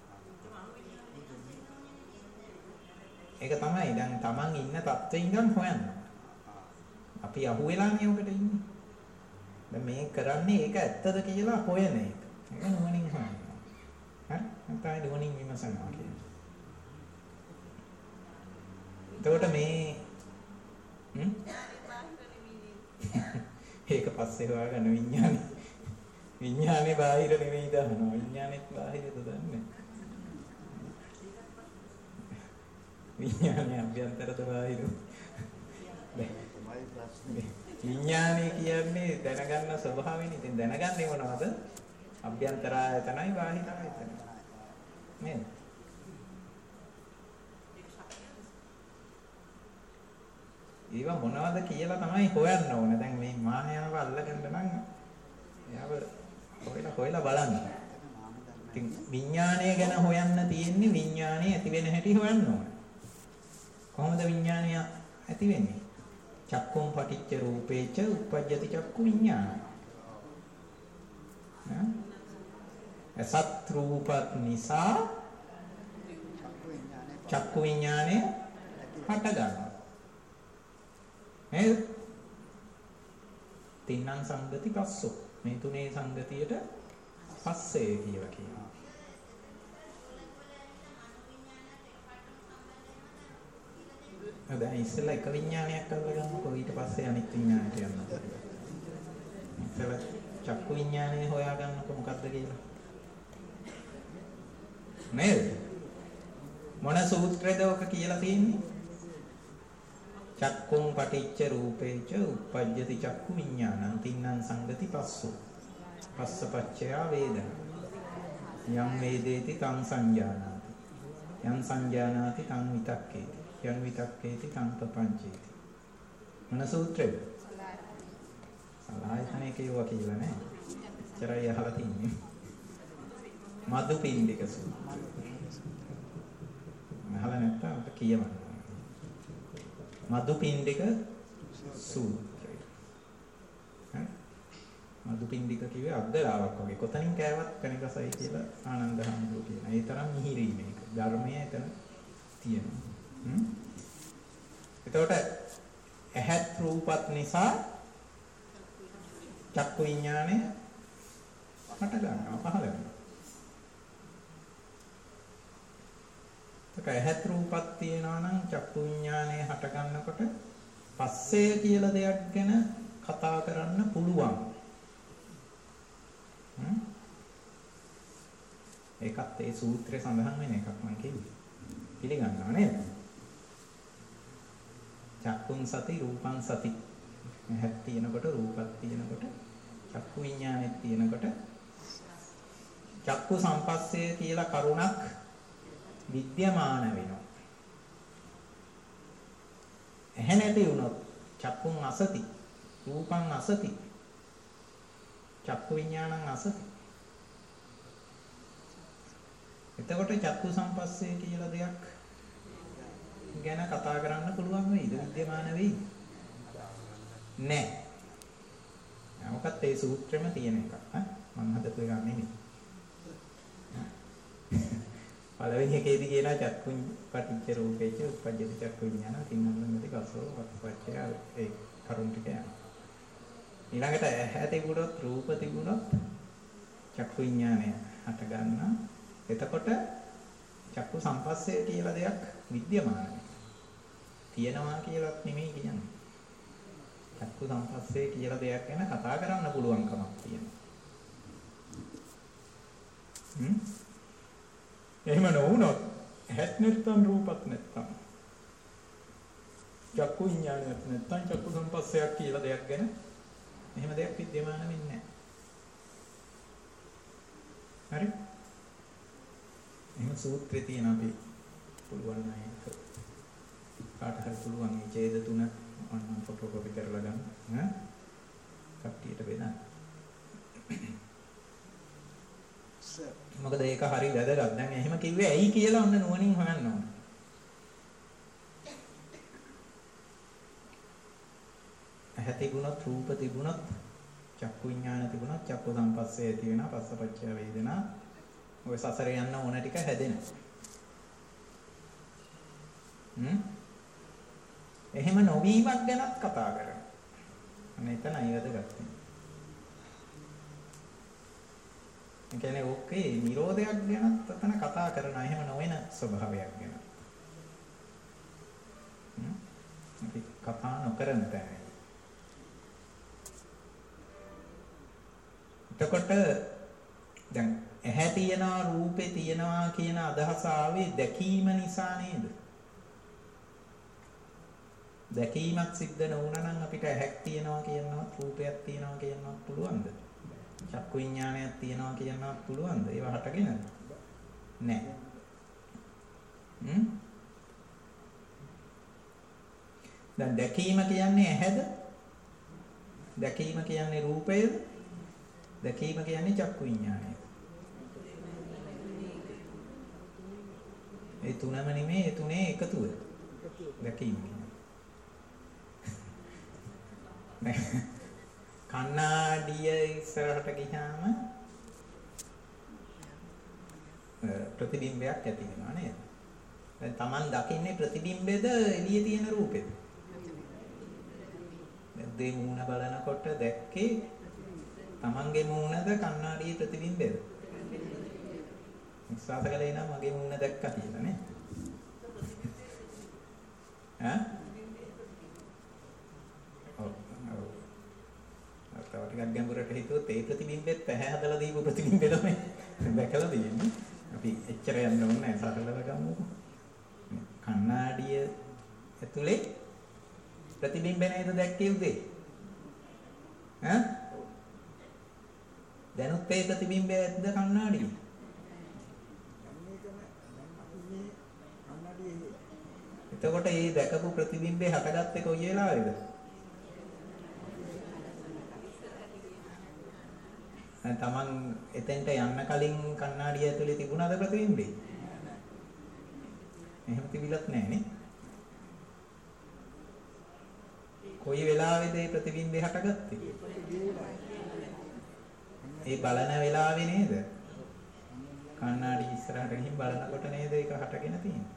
ඒක තමයි දැන් Taman ඉන්න තත්ත්වෙ ඉඳන් හොයන්න. අපි අහුවෙලානේ උකට ඉන්නේ. දැන් මේ කරන්නේ ඒක ඇත්තද කියලා හොයන එක. ඒක නුවණින් හොයනවා. හරි? නැත්නම් නුවණින් විමසනවා කියන්නේ. එතකොට මේ හ්ම් ඒක පස්සේ හොයාගන්න විඥානේ. විඥානේ බාහිර නෙවෙයි දානවා. විඥානෙත් බාහිරද දන්නේ. විඥානේ අභ්‍යන්තරද බාහිරද? විඥානය කියන්නේ දැනගන්න ස්වභාවයෙන්. ඉතින් දැනගන්නේ මොනවද? අභ්‍යන්තර ආයතනයි බාහිර ආයතනයි. නේද? ඒවා මොනවද කියලා තමයි හොයන්න ඕන. දැන් මේ මායාව අල්ලගන්න නම් එයාව හොයලා හොයලා බලන්න. ඉතින් විඥානය ගැන හොයන්න තියෙන්නේ විඥානය ඇති වෙන හැටි හොයන්න ඕන. කොහොමද විඥානය ඇති වෙන්නේ? චක්කුම් පටිච්ච රූපේච උප්පජ්ජති චක්කු විඥාන. අසත් රූපත් නිසා චක්කු විඥානය හට ගන්නවා. නේද? තින්නම් සංගති පස්සෝ. මේ තුනේ සංගතියට පස්සේ කියලා කියනවා. දැන් ඉස්සෙල්ලා එක විඥානයක් අල්ලගන්නකො ඊට පස්සේ අනිත් විඥානයට යනවා. ඉස්සෙල්ලා චක්කු විඥානය හොයාගන්නකො මොකද්ද කියලා. නේද? මොන සූත්‍රයද ඔක කියලා තියෙන්නේ? චක්කුම් පටිච්ච රූපේච උප්පජ්ජති චක්කු විඥානං තින්නම් සංගති පස්සෝ. පස්සපච්චයා වේදනා. යම් වේදේති තං සංජානාති. යම් සංජානාති තං විතක්කේති. යම් විතක්කේති තං පపంచේති. මොන සූත්‍රයද? සලායතනේ කියුවා කියලා නෑ. චරය අහලා තින්නේ. මදුපිණ්ඩික සූත්‍රය. අහලා නැත්නම් අපිට කියවන්න. මදුපිණ්ඩික සූත්‍රය. හරි? මදුපිණ්ඩික කිව්වේ අද්දලාවක් වගේ. කොතනින් කෑවත් කණිකසයි කියලා ආනන්ද හාමුදුරුවෝ කියනවා. ඒ තරම් මිහිරි මේක. ධර්මයේ එතන තියෙනවා. හ්ම්. එතකොට ඇහත් රූපත් නිසා චක්කු විඥානය හට ගන්නවා පහළ වෙනවා. ඒක ඇහත් රූපත් තියෙනවා නම් චක්කු විඥානය හට ගන්නකොට පස්සේ කියලා දෙයක් ගැන කතා කරන්න පුළුවන්. හ්ම්. ඒකත් ඒ සූත්‍රයේ සඳහන් වෙන එකක් මම කිව්වේ. පිළිගන්නවා නේද? චක්කුං සති රූපං සති. ඇහක් තියෙනකොට රූපක් තියෙනකොට චක්කු විඥානෙත් තියෙනකොට චක්කු සම්පස්සේ කියලා කරුණක් විද්‍යමාන වෙනවා. ඇහැ නැති වුණොත් චක්කුං අසති රූපං අසති චක්කු විඥානං අසති. එතකොට චක්කු සම්පස්සේ කියලා දෙයක් ගැන කතා කරන්න පුළුවන් වෙයිද? විද්‍යමාන වෙයිද? නෑ. මොකක්ද ඒ සූත්‍රෙම තියෙන එක. ඈ මම හදපු එක නෙමෙයි. පළවෙනි එකේදී කියනවා චක්කුං පටිච්ච රූපේච උප්පජ්ජති චක්කු විඥාන තින්නම්මති කස්සෝ වත්පච්චය ඒ කරුණ ටික යනවා. ඊළඟට ඇහැ තිබුණොත් රූප තිබුණොත් චක්කු විඥානය හට ගන්නවා. එතකොට චක්කු සම්පස්සේ කියලා දෙයක් විද්‍යමානයි. තියෙනවා කියලාත් නෙමෙයි කියන්නේ. චක්කු සම්පස්සේ කියලා දෙයක් ගැන කතා කරන්න පුළුවන් කමක් තියෙනවා. හ්ම්. එහෙම නොවුනොත් ඇහත් නැත්තම් රූපත් නැත්තම් චක්කු විඥානයත් නැත්තම් චක්කු සම්පස්සයක් කියලා දෙයක් ගැන එහෙම දෙයක් විද්‍යමාන වෙන්නේ නැහැ. හරි? එහෙනම් සූත්‍රේ තියෙන අපි පුළුවන් නම් ඒක කාට හරි පුළුවන් මේ ඡේද තුන ඔන්න ෆොටෝකෝපි කරලා ගන්න. ඈ? කට්ටියට බෙදන්න. මොකද ඒක හරි වැදගත්. දැන් එහෙම කිව්වේ ඇයි කියලා ඔන්න නුවණින් හොයන්න ඕන. ඇහැ තිබුණොත් රූප තිබුණොත් චක්කු විඥාන තිබුණොත් චක්කු සංපස්සේ ඇති වෙනවා පස්සපච්චය වේදනා ඔය සසරේ යන්න ඕන ටික හැදෙනවා. හ්ම් එහෙම නොවීමක් ගැනත් කතා කරනවා. අනේ එතනයි වැදගත්. ඒ කියන්නේ ඕකේ නිරෝධයක් ගැනත් අතන කතා කරනවා. එහෙම නොවන ස්වභාවයක් ගැන. හ්ම් අපි කතා නොකරන තැන. එතකොට දැන් ඇහැ තියනවා රූපේ තියනවා කියන අදහස ආවේ දැකීම නිසා නේද? දැකීමක් සිද්ධ නොවුණා නම් අපිට ඇහැක් තියනවා කියනවත් රූපයක් තියනවා කියනවත් පුළුවන්ද? චක්කු විඥානයක් තියනවා කියනවත් පුළුවන්ද? ඒවා හටගෙනද? නැහැ. හ්ම්? දැන් දැකීම කියන්නේ ඇහැද? දැකීම කියන්නේ රූපයද? දැකීම කියන්නේ චක්කු විඥානයද? ඒ තුනම නෙමෙයි ඒ තුනේ එකතුව. දැකීම කියන්නේ. කණ්ණාඩිය ඉස්සරහට ගියාම ප්‍රතිබිම්බයක් ඇති වෙනවා නේද? දැන් Taman දකින්නේ ප්‍රතිබිම්බෙද එළියේ තියෙන රූපෙද? දැන් දෙය මූණ බලනකොට දැක්කේ Tamanගේ මූණද කණ්ණාඩියේ ප්‍රතිබිම්බෙද? විශ්වාස කළේ නම් මගේ මූණ දැක්කා කියලා නේ. ඈ? ඔව්. ඔව්. තව ටිකක් ගැඹුරට හිතුවොත් ඒ ප්‍රතිබිම්බෙත් පැහැ හදලා දීපු ප්‍රතිබිම්බෙ තමයි දැකලා තියෙන්නේ. අපි එච්චර යන්න ඕනේ නැහැ සරලව ගමුකෝ. කණ්ණාඩිය ඇතුලේ ප්‍රතිබිම්බ නේද දැක්කේ උදේ? ඈ? දැනුත් ඒ ප්‍රතිබිම්බය ඇද්ද කණ්ණාඩියේ? එතකොට මේ දැකපු ප්‍රතිබිම්බේ හටගත්තේ කොයි වෙලාවේද? තමන් එතෙන්ට යන්න කලින් කණ්ණාඩිය ඇතුලේ තිබුණාද ප්‍රතිබිම්බේ? එහෙම තිබිලත් නැහැ නේ. කොයි වෙලාවේද මේ ප්‍රතිබිම්බේ හටගත්තේ? ඒ බලන වෙලාවේ නේද? කණ්ණාඩි ඉස්සරහට ගිහින් බලනකොට නේද ඒක හටගෙන තියෙන්නේ.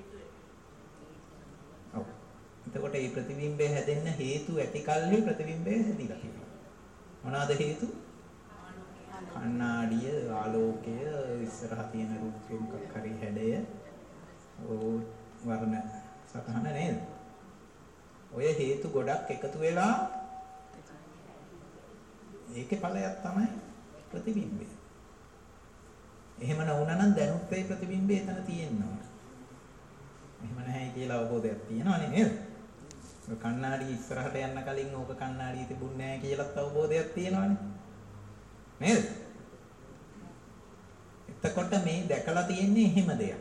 ඔව්. එතකොට මේ ප්‍රතිබිම්බය හැදෙන්න හේතු ඇති කල්හි ප්‍රතිබිම්බය හැදිලා තියෙනවා. මොනවාද හේතු? කණ්ණාඩිය, ආලෝකය, ඉස්සරහ තියෙන රූපේ මොකක් හරි හැඩය, ඕ වර්ණ සතහන නේද? ඔය හේතු ගොඩක් එකතු වෙලා ඒකේ ඵලයක් තමයි ප්‍රතිබිම්බය. එහෙම නොවුනා නම් දැනුත් ඒ ප්‍රතිබිම්බය එතන තියෙනවා. එහෙම නැහැ කියලා අවබෝධයක් තියෙනවනේ නේද? ඔය කණ්ණාඩිය ඉස්සරහට යන්න කලින් ඕක කණ්ණාඩිය තිබුණේ නැහැ කියලාත් අවබෝධයක් තියෙනවනේ. නේද? එතකොට මේ දැකලා තියෙන්නේ එහෙම දෙයක්.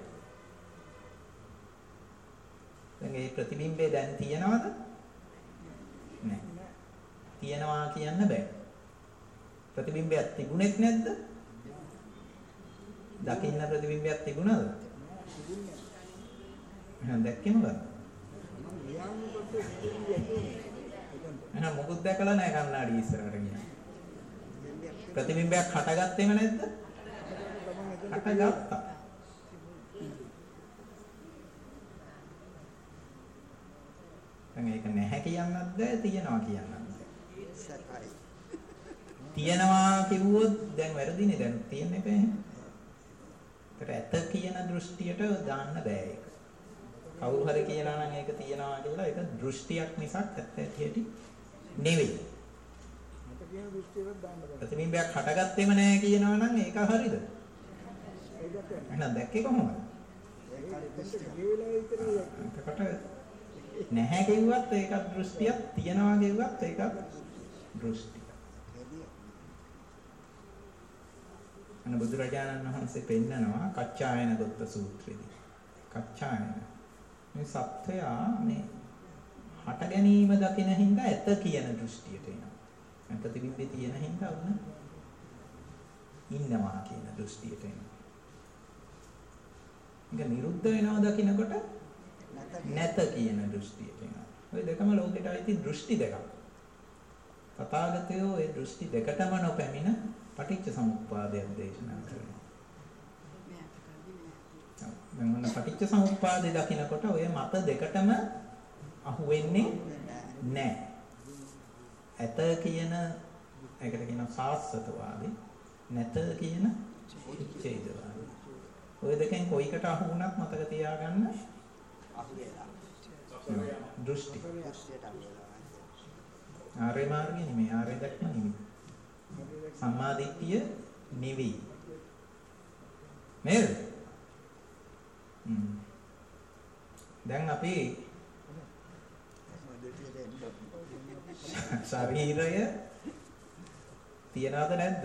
දැන් මේ ප්‍රතිබිම්බය දැන් තියනවද? නැහැ. තියනවා කියන්න බෑ. ප්‍රතිබිම්බයක් තිබුණෙත් නැද්ද? දකින්න ප්‍රතිබිම්බයක් තිබුණාද? තිබුණේ නැහැ. එහෙනම් දැක්කේ මොකද? එහෙනම් මොකද දැකලා නැහැ කණ්ණාඩිය ඉස්සරහට ගියා. ප්‍රතිබිම්බයක් හටගත්තේම නැද්ද? හටගත්තා. දැන් ඒක නැහැ කියන්නත් බෑ තියනවා කියන්නත් බෑ. තියනවා කිව්වොත් දැන් වැරදිනේ දැන් තියෙන්න එපා එහෙනම්. ඒකට ඇත කියන දෘෂ්ටියට දාන්න බෑ ඒක. කවුරු හරි කියනවා නම් ඒක තියනවා කියලා ඒක දෘෂ්ටියක් මිසක් ඇත්ත ඇටි නෙවෙයි. ප්‍රතිබිම්බයක් හටගත්තේම නැහැ කියනවා නම් ඒක හරියද? එහෙනම් දැක්කේ කොහොමද? ඒකට නැහැ කිව්වත් ඒකත් දෘෂ්ටියක්, තියනවා කිව්වත් ඒකත් දෘෂ්ටියක්. අන්න බුදුරජාණන් වහන්සේ පෙන්නනවා කච්චායන දොත්ත සූත්‍රයේදී. කච්චායන මේ සත්‍යය මේ හට ගැනීම දකින හින්දා ඇත කියන දෘෂ්ටියට එනවා. ප්‍රතිබිම්බේ තියෙන හින්දා උන ඉන්නවා කියන දෘෂ්ටියට එනවා. ඒක නිරුද්ධ වෙනවා දකිනකොට නැත කියන දෘෂ්ටියට එනවා. ඔය දෙකම ලෝකෙට අයිති දෘෂ්ටි දෙකක්. තථාගතයෝ ඒ දෘෂ්ටි දෙකටම නොපැමිණ පටිච්ච සමුප්පාදයක් දේශනා කරනවා. දැන් මොන පටිච්ච සමුප්පාදේ දකිනකොට ඔය මත දෙකටම අහු වෙන්නේ නැහැ. ඇත කියන ඒකට කියනවා සාස්වතවාදී, නැත කියන උච්ඡේදවාදී. ඔය දෙකෙන් කොයිකට අහු වුණත් මතක තියාගන්න අහු වෙලා. දෘෂ්ටි. දෘෂ්ටියට අහු වෙලා. ආර්ය මාර්ගය නෙමෙයි, ආර්ය දැක්ම නෙමෙයි. සම්මා දිට්ඨිය නෙවෙයි. නේද? හ්ම්. දැන් අපි ශරීරය තියනවද නැද්ද?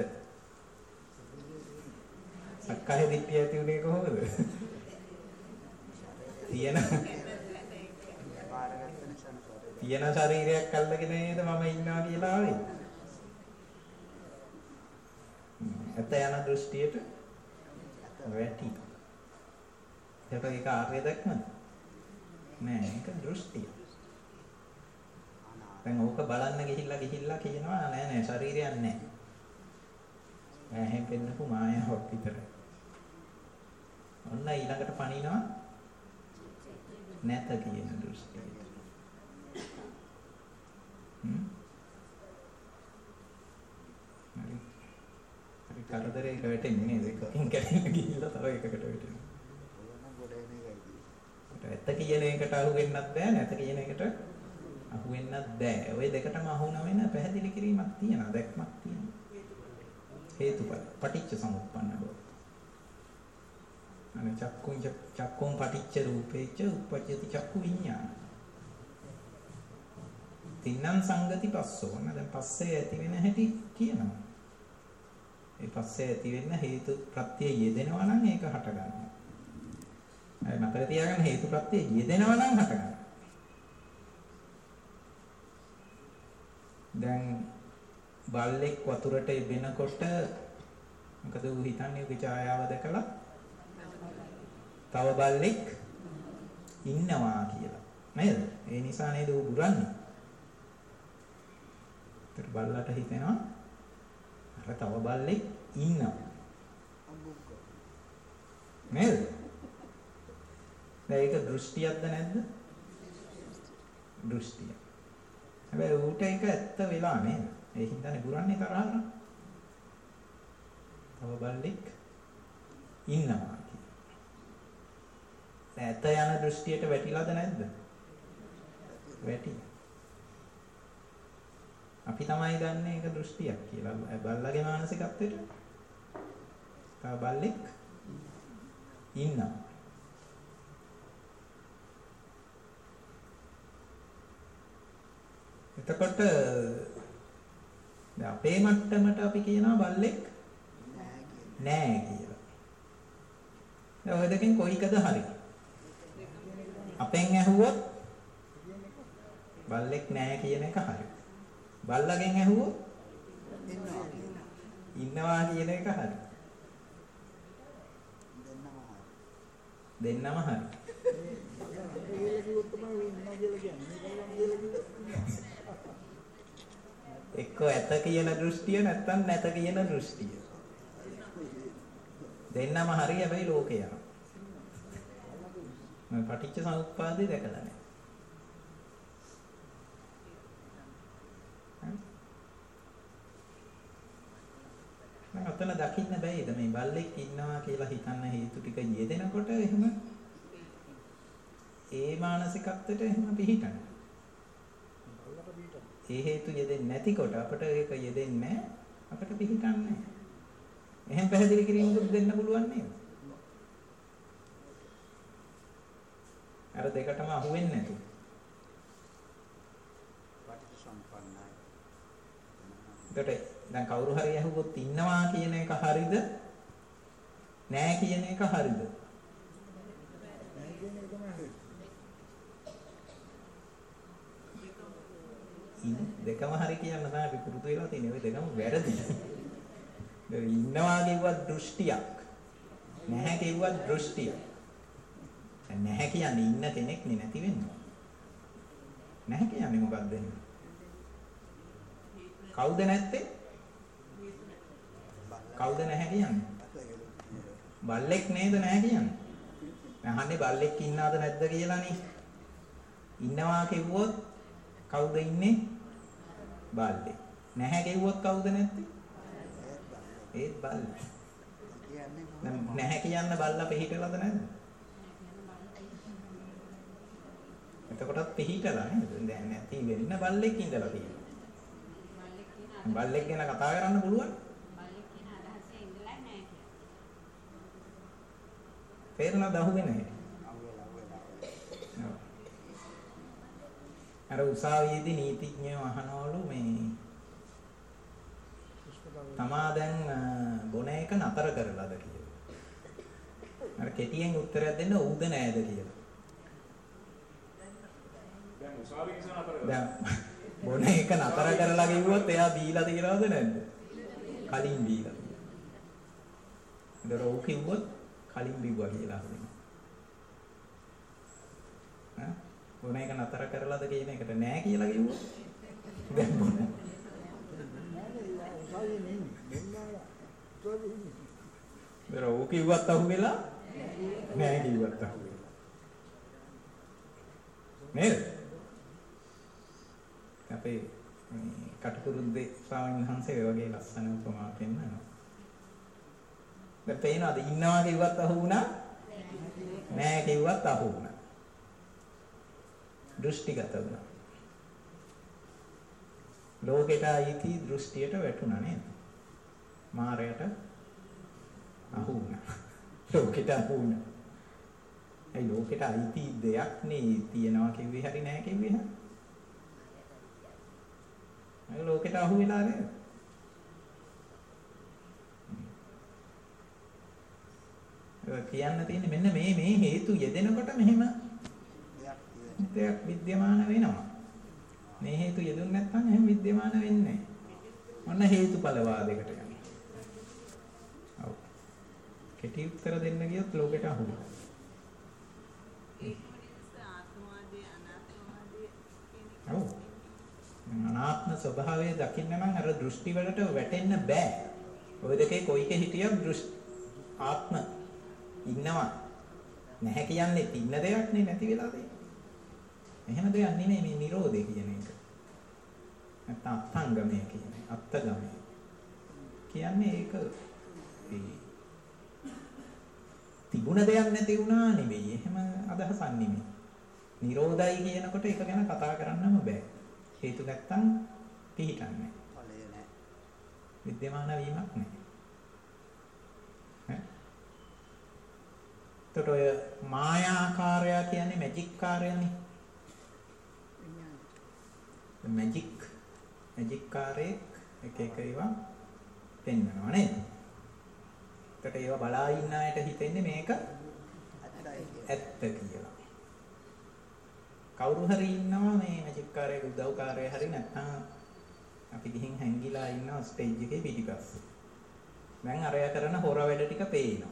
සක්කාය දිට්ඨිය ඇති උනේ කොහොමද? තියෙන තියෙන ශරීරයක් අල්ලගෙන නේද මම ඉන්නවා කියලා ආවේ. ඇත යන දෘෂ්ටියට වැටි. ඒක ආර්ය දැක්මද? නෑ, ඒක දෘෂ්ටිය. දැන් ඕක බලන්න ගිහිල්ලා ගිහිල්ලා කියනවා නෑ නෑ ශරීරයක් නෑ. ඇහෙන් පෙන්නපු මායාවක් විතරයි. ඔන්න ඊළඟට පණිනවා නැත කියන දෘෂ්ටිය. හ්ම්. හරි. හරි කරදරයක වැටෙන්නේ නේද? එකකින් කැඩෙන්න ගිහිල්ලා තව එකකට වැටෙනවා. ඇත්ත කියන එකට අහු වෙන්නත් බෑ, නැත කියන එකට අහු වෙන්නත් බෑ. ওই දෙකටම අහු නොවෙන පැහැදිලි කිරීමක් තියෙනවා, දැක්මක් තියෙනවා. හේතුඵල පටිච්ච සමුප්පන්න බව. අනේ චක්කුං චක්කුං පටිච්ච රූපේච උප්පජ්ජති චක්කු විඤ්ඤාණ. තින්නම් සංගති පස්සෝ. දැන් පස්සේ ඇති වෙන හැටි කියනවා. ඒ පස්සේ ඇති වෙන්න හේතු ප්‍රත්‍ය යෙදෙනවා නම් ඒක හට ගන්නවා. අය මතක තියාගන්න හේතු ප්‍රත්‍ය යෙදෙනවා නම් හට ගන්නවා. දැන් බල්ලෙක් වතුරට එබෙනකොට මොකද ඌ හිතන්නේ ඌගේ ඡායාව දැකලා තව බල්ලෙක් ඉන්නවා කියලා. නේද? ඒ නිසා නේද ඌ බුරන්නේ. ඒතර බල්ලට හිතෙනවා අර තව බල්ලෙක් ඉන්නවා. නේද? දැන් ඒක දෘෂ්ටියක්ද නැද්ද? දෘෂ්ටිය. හැබැයි ඌට ඒක ඇත්ත වෙලා නේද? ඒ හින්දානේ බුරන්නේ තරහට. තව බල්ලෙක් ඉන්නවා කියලා. ඇත්ත යන දෘෂ්ටියට වැටිලාද නැද්ද? වැටිලා. අපි තමයි දන්නේ ඒක දෘෂ්ටියක් කියලා. බල්ලගේ මානසිකත්වයට තව බල්ලෙක් ඉන්නවා. එතකොට දැන් අපේ මට්ටමට අපි කියනවා බල්ලෙක් නෑ කියලා. දැන් ඔය දෙකෙන් කොයිකද හරි? අපෙන් ඇහුවොත් බල්ලෙක් නෑ කියන එක හරි. බල්ලගෙන් ඇහුවොත් ඉන්නවා කියන එක හරි. දෙන්නම හරි. එක්ක ඇත කියන දෘෂ්ටිය නැත්නම් නැත කියන දෘෂ්ටිය. දෙන්නම හරි හැබැයි ලෝකේ යනවා. මම පටිච්ච සමුප්පාදේ දැකලා නැහැ. මම අතන දකින්න බෑද මේ බල්ලෙක් ඉන්නවා කියලා හිතන්න හේතු ටික යෙදෙනකොට එහෙම ඒ මානසිකත්වයට එහෙම පිහිටන. ඒ හේතු යෙදෙන්නේ නැතිකොට අපිට ඒක යෙදෙන්නේ නැහැ. අපිට පිහිටන්නේ නැහැ. එහෙන් පැහැදිලි කිරීමකුත් දෙන්න පුළුවන් නේද? අර දෙකටම අහු වෙන්නේ නැතුව. එතකොට දැන් කවුරු හරි අහුවොත් ඉන්නවා කියන එක හරිද? නෑ කියන එක හරිද? නෑ කියන එක තමයි හරි. දෙකම හරි කියන්න තමයි අපි පුරුදු වෙලා තියෙන්නේ. ඔය දෙකම වැරදි. ඉන්නවා කියුවත් දෘෂ්ටියක්. නැහැ කියුවත් දෘෂ්ටියක්. නැහැ කියන්නේ ඉන්න කෙනෙක් නේ නැති වෙන්නේ. නැහැ කියන්නේ මොකක්ද? කවුද නැත්තේ? කවුද නැහැ කියන්නේ? බල්ලෙක් නේද නැහැ කියන්නේ? අහන්නේ බල්ලෙක් ඉන්නවද නැද්ද කියලානේ. ඉන්නවා කිව්වොත් කවුද ඉන්නේ? බල්ලෙක්. නැහැ කිව්වොත් කවුද නැත්තේ? ඒත් බල්ලෙක්. නැහැ කියන්න බල්ලා පිහිටලාද නැද්ද? එතකොටත් පිහිටලා නේද? දැන් නැති වෙන්න බල්ලෙක් ඉඳලා තියෙනවා. බල්ලෙක් ගැන කතා කරන්න පුළුවන්? බල්ලෙක් කියන අදහසේ ඉඳලා නැහැ කියලා. තේරුණාද අහුවේ නැහැ? අර උසාවියේදී නීතිඥයෝ අහනවලු මේ තමා දැන් බොන එක නතර කරලාද කියලා. අර කෙටියෙන් උත්තරයක් දෙන්න ඌද නෑද කියලා. දැන් උසාවියේ ඉස්සන අතර කරා. දැන් බොන එක නතර කරලා කිව්වොත් එයා බීලා තියනවද නැද්ද? කලින් බීලා. ඒතර ඌ කිව්වොත් කලින් බිව්වා කියලා අහනවා. ඈ බොන එක නතර කරලාද කියන එකට නෑ කියලා කිව්වොත් දැන් බොන. උසාවියේ නෙමෙයි. මෙන්නාලා. උසාවියේ. ඒතර ඌ කිව්වත් අහුවෙලා නෑ කිව්වත් අහුවෙලා. නේද? අපේ කටුකුරුද්දේ ස්වාමීන් වහන්සේ ඒ වගේ ලස්සන උපමා පෙන්නනවා. දැන් පේනවාද ඉන්නවා කිව්වත් අහු වුණා? නෑ කිව්වත් අහු වුණා. දෘෂ්ටිගත වුණා. ලෝකෙට ආйти දෘෂ්ටියට වැටුණා නේද? මායයට අහු වුණා. ලෝකෙට අහු වුණා. ඒ ලෝකෙට ආйти දෙයක් නේ තියනවා කිව්වේ හරි නෑ කිව්වේ හරි. ඒ ලෝකෙට අහු වෙලා නේද? ඒක කියන්න තියෙන්නේ මෙන්න මේ මේ හේතු යෙදෙනකොට මෙහෙම දෙයක් විද්‍යමාන වෙනවා. මේ හේතු යෙදුන්නේ නැත්නම් එහෙම විද්‍යමාන වෙන්නේ නැහැ. මොන හේතුඵල වාදයකට යන්නේ. ඔව්. කෙටි උත්තර දෙන්න ගියොත් ලෝකෙට අහු වෙනවා. ඔව්. අනාත්ම ස්වභාවය දකින්න නම් අර දෘෂ්ටි වලට වැටෙන්න බෑ. ওই දෙකේ කොයික හිටියත් දෘෂ්ටි ආත්ම ඉන්නවා. නැහැ කියන්නේ ඉන්න දෙයක් නේ නැති වෙලා තියෙන්නේ. එහෙම දෙයක් නෙමෙයි මේ Nirodhe කියන එක. නැත්නම් අත්ංගමය කියන්නේ අත්ගමය. කියන්නේ ඒක ඒ තිබුණ දෙයක් නැති වුණා නෙමෙයි. එහෙම අදහසක් නෙමෙයි. Nirodhai කියනකොට ඒක ගැන කතා කරන්නම බෑ. හේතු නැත්තම් පිහිටන්නේ. ඵලය නැහැ. විද්‍යමාන වීමක් නැහැ. ඈ? එතකොට ඔය මායාකාරය කියන්නේ මැජික් කාර්යනේ. මැජික් මැජික් කාර්යයක් එක එක ඒවා පෙන්වනවා නේද? එතකොට ඒවා බලා ඉන්න අයට හිතෙන්නේ මේක ඇත්ත කියලා. කවුරු හරි ඉන්නවා මේ මැජික් කාර්යයක උදව්කාරය හරි නැත්නම් අපි ගිහින් හැංගිලා ඉන්නවා ස්ටේජ් එකේ පිටිපස්සේ. දැන් අරයා කරන හොර වැඩ ටික පේනවා.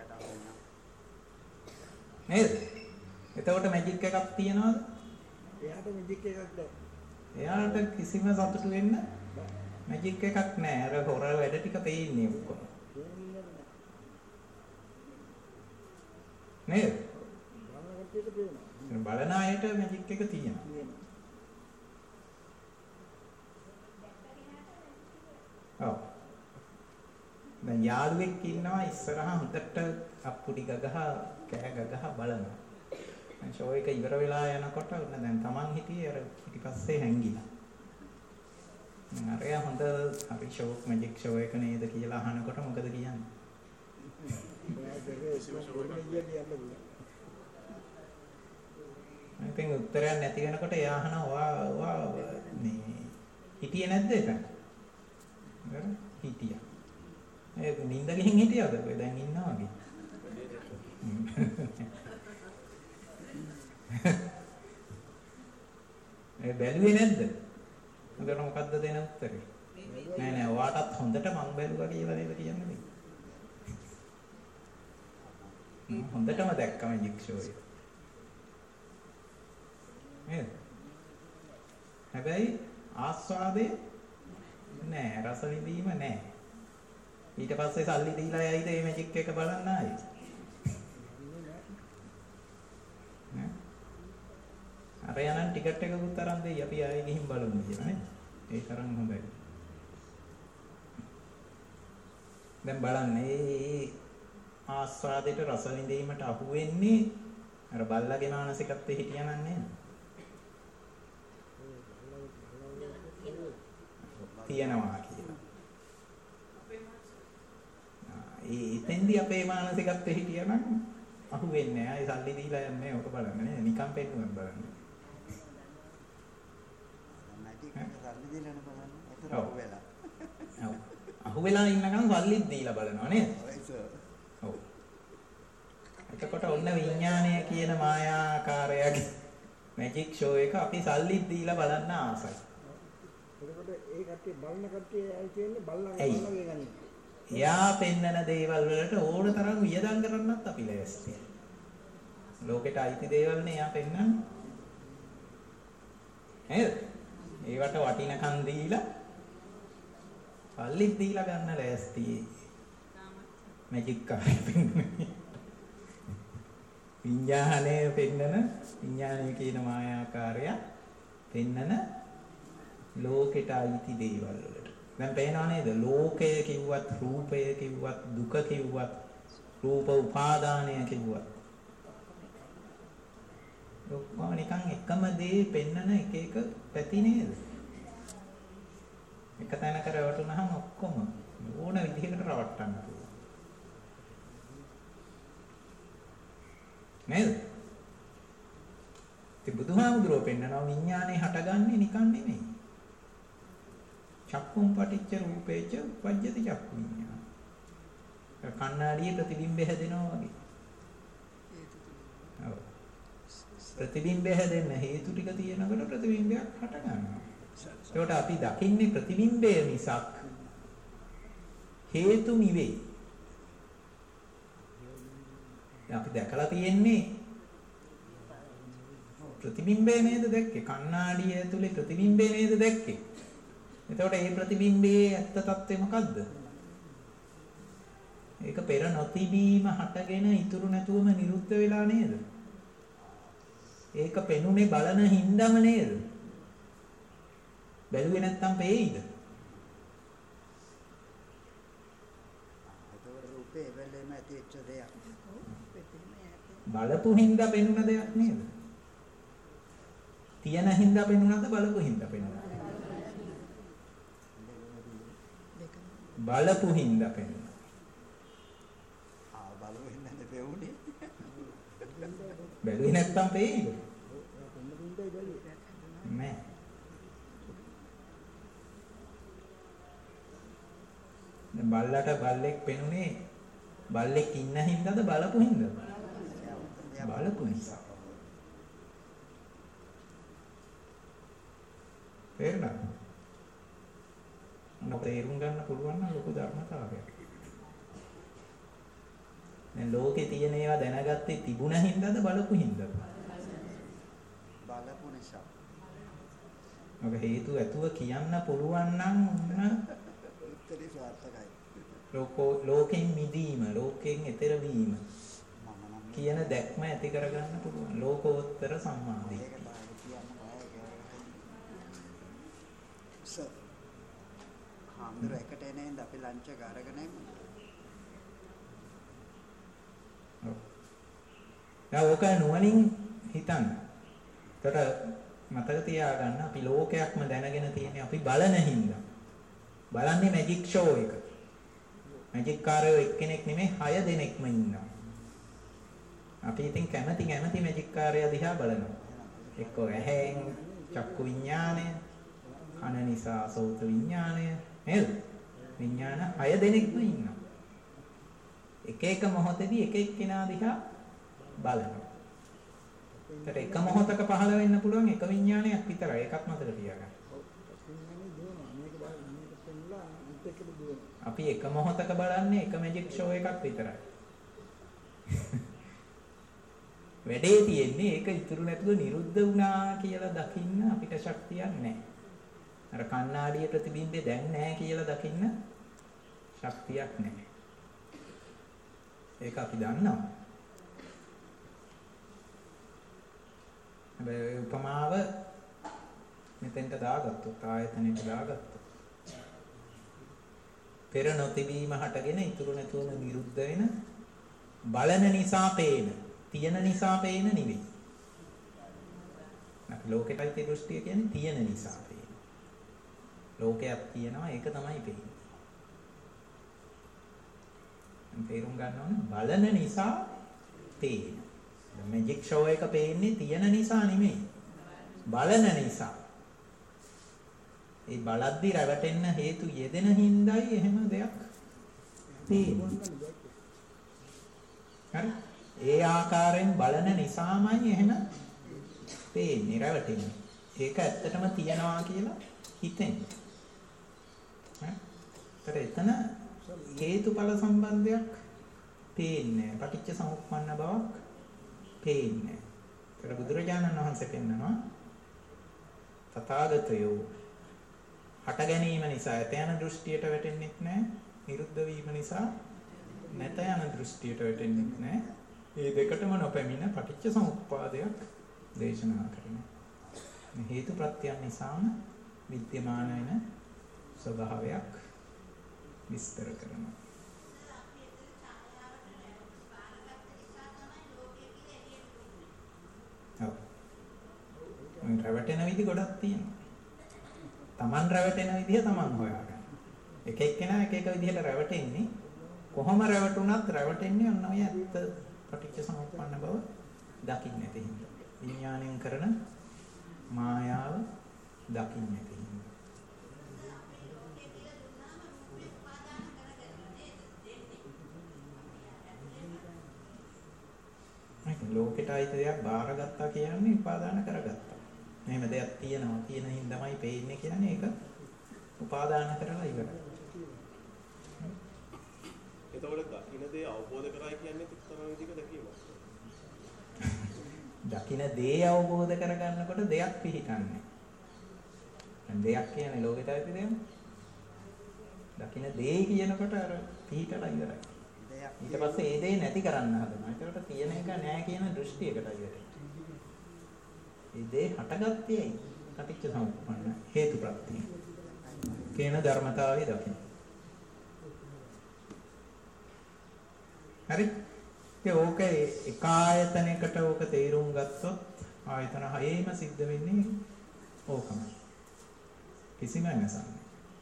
නේද? එතකොට මැජික් එකක් තියනවද? එයාට මැජික් එකක් නැහැ. එයාට කිසිම සතුටු වෙන්න මැජික් එකක් නැහැ. අර හොර වැඩ ටික පේන්නේ ඔක්කොම. නේද? බලන කට්ටියට පේනවා. බලන අයට මැජික් එක තියෙනවා. ඔව්. දැන් යාළුවෙක් ඉන්නවා ඉස්සරහා හොඳට අප්පුඩි ගගහ කෑ ගගහ බලනවා. දැන් ෂෝ එක ඉවර වෙලා යනකොට උන්න දැන් Taman හිටියේ අර පිටිපස්සේ හැංගිලා. දැන් අරයා හොඳ අපි ෂෝ මැජික් ෂෝ එක නේද කියලා අහනකොට මොකද කියන්නේ? ඉතින් උත්තරයක් නැති වෙනකොට එයා අහනවා වා වා මේ හිටියේ නැද්ද එතන? නේද? හිටියා. ඒ නිින්ද ගිහින් හිටියද? ඔය දැන් ඉන්නවා වගේ. ඒ බැලුවේ නැද්ද? උඹට මොකද්ද දෙන උත්තරේ? නෑ නෑ ඔයාටත් හොඳට මං බැලුවා කියලා නේද කියන්නේ. හොඳටම දැක්කම මැජික් ෂෝ එක. නේද? හැබැයි ආස්වාදේ නෑ, රස විඳීම නෑ. ඊට පස්සේ සල්ලි දීලා යයිද මේ මැජික් එක බලන්න ආයේ? නෑ. අර යනන් ටිකට් එකකුත් අරන් දෙයි අපි ආයේ ගිහින් බලමු කියලා නේ. ඒ තරම් හොඳයි. දැන් බලන්න මේ ආස්වාදයට රස විඳීමට අහු වෙන්නේ අර බල්ලගේ මානසිකත්වයේ හිටියනම් නේද? තියනවා කියලා. ඒ ඉතින්දී අපේ මානසිකත්වයේ හිටියනම් අහු වෙන්නේ නැහැ. ඒ සල්ලි දීලා යන්නේ ඔක බලන්න නේද? නිකම් පෙන්නුවක් බලන්න. මැජික් එක සල්ලි දීලා බලන්න. ඒක අහු වෙලා. ඔව්. අහු වෙලා ඉන්නකම් සල්ලිත් දීලා බලනවා නේද? ඔව්. එතකොට ඔන්න විඥානය කියන මායාකාරයගේ මැජික් ෂෝ එක අපි සල්ලිත් දීලා බලන්න ආසයි. එතකොට ඒ කට්ටිය බලන කට්ටිය ඇයි කියන්නේ බල්ලන්ගේ බල්ලගේ ගන්නේ. එයා පෙන්නන දේවල් වලට ඕන තරම් වියදම් කරන්නත් අපි ලෑස්තියි. ලෝකෙට අයිති දේවල් නේ එයා පෙන්නන්නේ. නේද? ඒවට වටිනකම් දීලා සල්ලිත් දීලා ගන්න ලෑස්තියි. මැජික් කාර්ය පෙන්නන්නේ. විඥානය පෙන්නන විඥානය කියන මායාකාරය පෙන්නන ලෝකෙට අයිති දේවල් වලට. දැන් පේනවා නේද? ලෝකය කිව්වත් රූපය කිව්වත් දුක කිව්වත් රූප උපාදානය කිව්වත් ඔක්කොම නිකන් එකම දේ පෙන්නන එක එක පැති නේද? එක තැනක රවටුනහම ඔක්කොම ඕන විදිහකට රවට්ටන්න පුළුවන්. නේද? ඉතින් බුදුහාමුදුරුවෝ පෙන්නනවා විඥානේ හටගන්නේ නිකන් නෙමෙයි. චක්කුම් පටිච්ච රූපේච උපජ්ජති චක්කු විඥාන. කණ්ණාඩියේ ප්‍රතිබිම්බය හැදෙනවා වගේ. ඔව්. ප්‍රතිබිම්බය හැදෙන්න හේතු ටික තියෙනකොට ප්‍රතිබිම්බයක් හට ගන්නවා. ඒකට අපි දකින්නේ ප්‍රතිබිම්බය මිසක් හේතු නෙවෙයි. අපි දැකලා තියෙන්නේ ප්‍රතිබිම්බය නේද දැක්කේ? කණ්ණාඩිය ඇතුලේ ප්‍රතිබිම්බය නේද දැක්කේ? එතකොට මේ ප්‍රතිබිම්බයේ ඇත්ත తත්වය මොකද්ද? ඒක පෙර නොතිබීම හටගෙන ඉතුරු නැතුවම නිරුද්ධ වෙලා නේද? ඒක පෙනුනේ බලන හින්දාම නේද? බැලුවේ නැත්තම් පේයිද? ඒක රූපේ එවෙලෙම ඇතිවෙච්ච දෙයක්. බලපු හින්දා පෙනුන දෙයක් නේද? තියන හින්දා පෙනුනද බලපු හින්දා පෙනුනද? බලපු හින්දා පෙනුන. ආ බලපු හින්දාද පෙවුනේ? බැලුවේ නැත්තම් පේයිද? නෑ. දැන් බල්ලට බල්ලෙක් පෙනුනේ බල්ලෙක් ඉන්න හින්දාද බලපු හින්දාද? බලපු නිසා. තේරුණාද? මොකද තේරුම් ගන්න පුළුවන් නම් ලොකු ධර්මතාවයක්. දැන් ලෝකේ තියෙන ඒවා දැනගත්තේ තිබුණ හින්දාද බලපු හින්දාද? බලපු නිසා. මොකද හේතු ඇතුව කියන්න පුළුවන් නම් උත්තරේ සාර්ථකයි. ලෝකෝ ලෝකෙන් මිදීම, ලෝකෙන් එතර වීම කියන දැක්ම ඇති කරගන්න පුළුවන්. ලෝකෝත්තර සම්මාදිට්ඨිය. ඒක තමයි කියන්න බෑ ඒක. හාමුදුර එකට එන්නේ අපි ලන්ච් එක අරගෙන එමු. ඔව්. දැන් ඕක නුවණින් හිතන්න. ඒකට මතක තියාගන්න අපි ලෝකයක්ම දැනගෙන තියෙන්නේ අපි බලන හින්දා. බලන්නේ මැජික් ෂෝ එක. මැජික් කාරයෝ එක්කෙනෙක් නෙමෙයි හය දෙනෙක්ම ඉන්නවා. අපි ඉතින් කැමැති කැමැති මැජික් කාර්යය දිහා බලනවා. එක්ක ඇහෙන් චක්කු විඥානය, කන නිසා සෝත විඥානය, නේද? විඥාන හය දෙනෙක්ම ඉන්නවා. එක එක මොහොතේදී එක එක්කෙනා දිහා බලනවා. ඒතර එක මොහොතක පහළ වෙන්න පුළුවන් එක විඥානයක් විතරයි. ඒකත් මතක තියාගන්න. අපි එක මොහොතක බලන්නේ එක මැජික් ෂෝ එකක් විතරයි. වැඩේ තියෙන්නේ ඒක ඉතුරු නැතුව නිරුද්ධ වුණා කියලා දකින්න අපිට ශක්තියක් නැහැ. අර කණ්ණාඩියේ ප්‍රතිබිම්බේ දැන් නැහැ කියලා දකින්න ශක්තියක් නැහැ. ඒක අපි දන්නවා. හැබැයි උපමාව මෙතෙන්ට දාගත්තොත් ආයතනෙට දාගත්තොත් පෙර නොතිබීම හටගෙන ඉතුරු නැතුවම නිරුද්ධ වෙන බලන නිසා පේන තියෙන නිසා පේන නෙවෙයි. අපි ලෝකෙටයි දෘෂ්ටිය කියන්නේ තියෙන නිසා පේන. ලෝකයක් තියෙනවා ඒක තමයි පේන්නේ. තේරුම් ගන්න ඕනේ බලන නිසා පේන. මැජික් ෂෝ එක පේන්නේ තියෙන නිසා නෙමෙයි. බලන නිසා. ඒ බලද්දි රැවටෙන්න හේතු යෙදෙන හින්දායි එහෙම දෙයක් තියෙන්නේ. හරි? ඒ ආකාරයෙන් බලන නිසාමයි එහෙම පේන්නේ රැවටෙන්නේ. ඒක ඇත්තටම තියනවා කියලා හිතෙන්නේ. හරි? එතන හේතුඵල සම්බන්ධයක් පේන්නේ නැහැ. පටිච්ච සමුප්පන්න බවක් පේන්නේ නැහැ. ඒතර බුදුරජාණන් වහන්සේ පෙන්නනවා තථාගතයෝ හට ගැනීම නිසා ඇත යන දෘෂ්ටියට වැටෙන්නෙත් නැහැ. නිරුද්ධ වීම නිසා නැත යන දෘෂ්ටියට වැටෙන්නෙත් නැහැ. මේ දෙකටම නොපැමිණ පටිච්ච සමුප්පාදයක් දේශනා කරනවා. මේ හේතු ප්‍රත්‍යයන් නිසාම විද්‍යමාන වෙන ස්වභාවයක් විස්තර කරනවා. ඔව්. මම රැවටෙන විදි ගොඩක් තියෙනවා. Taman රැවටෙන විදිහ Taman හොයාගන්න. එක එක්කෙනා එක එක විදිහට රැවටෙන්නේ. කොහොම රැවටුණත් රැවටෙන්නේ ඔන්න ඔය ඇත්ත පටිච්ච සමුප්පන්න බව දකින්න නැති හින්දා. විඥාණයෙන් කරන මායාව දකින්න නැති හින්දා. ලෝකෙට අයිති දෙයක් බාරගත්තා කියන්නේ උපාදාන කරගත්තා. මෙහෙම දෙයක් තියෙනවා කියන හින්දාමයි පේන්නේ කියන්නේ ඒක උපාදාන කරලා ඉවරයි. එතකොට දකින්න දේ අවබෝධ කරයි කියන්නේ එක්තරා විදිහක දැකීමක්. දකින්න දේ අවබෝධ කරගන්නකොට දෙයක් පිහිටන්නේ. දැන් දෙයක් කියන්නේ ලෝකෙට අයිති දෙයක්. දකින්න දේ කියනකොට අර පිහිටලා ඉවරයි. ඊට පස්සේ ඒ දේ නැති කරන්න හදනවා. ඒකට තියෙන එක නෑ කියන දෘෂ්ටියකට ඉවරයි. ඒ දේ හටගත්තේ පටිච්ච සමුප්පන්න හේතු ප්‍රත්‍යය. කියන ධර්මතාවය දකින්න. හරි? ඒ ඕක එක ආයතනයකට ඕක තේරුම් ගත්තොත් ආයතන හයේම සිද්ධ වෙන්නේ ඕකමයි. කිසිම වෙනසක් නැහැ.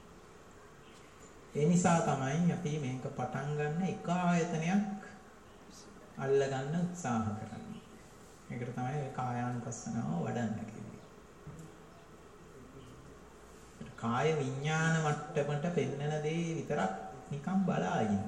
ඒ නිසා තමයි අපි මේක පටන් ගන්න එක ආයතනයක් අල්ලගන්න උත්සාහ කරන්නේ. ඒකට තමයි කායානුපස්සනාව වඩන්න කියන්නේ. කාය විඥාන මට්ටමට පෙන්වන දේ විතරක් නිකන් බලා ඉන්න.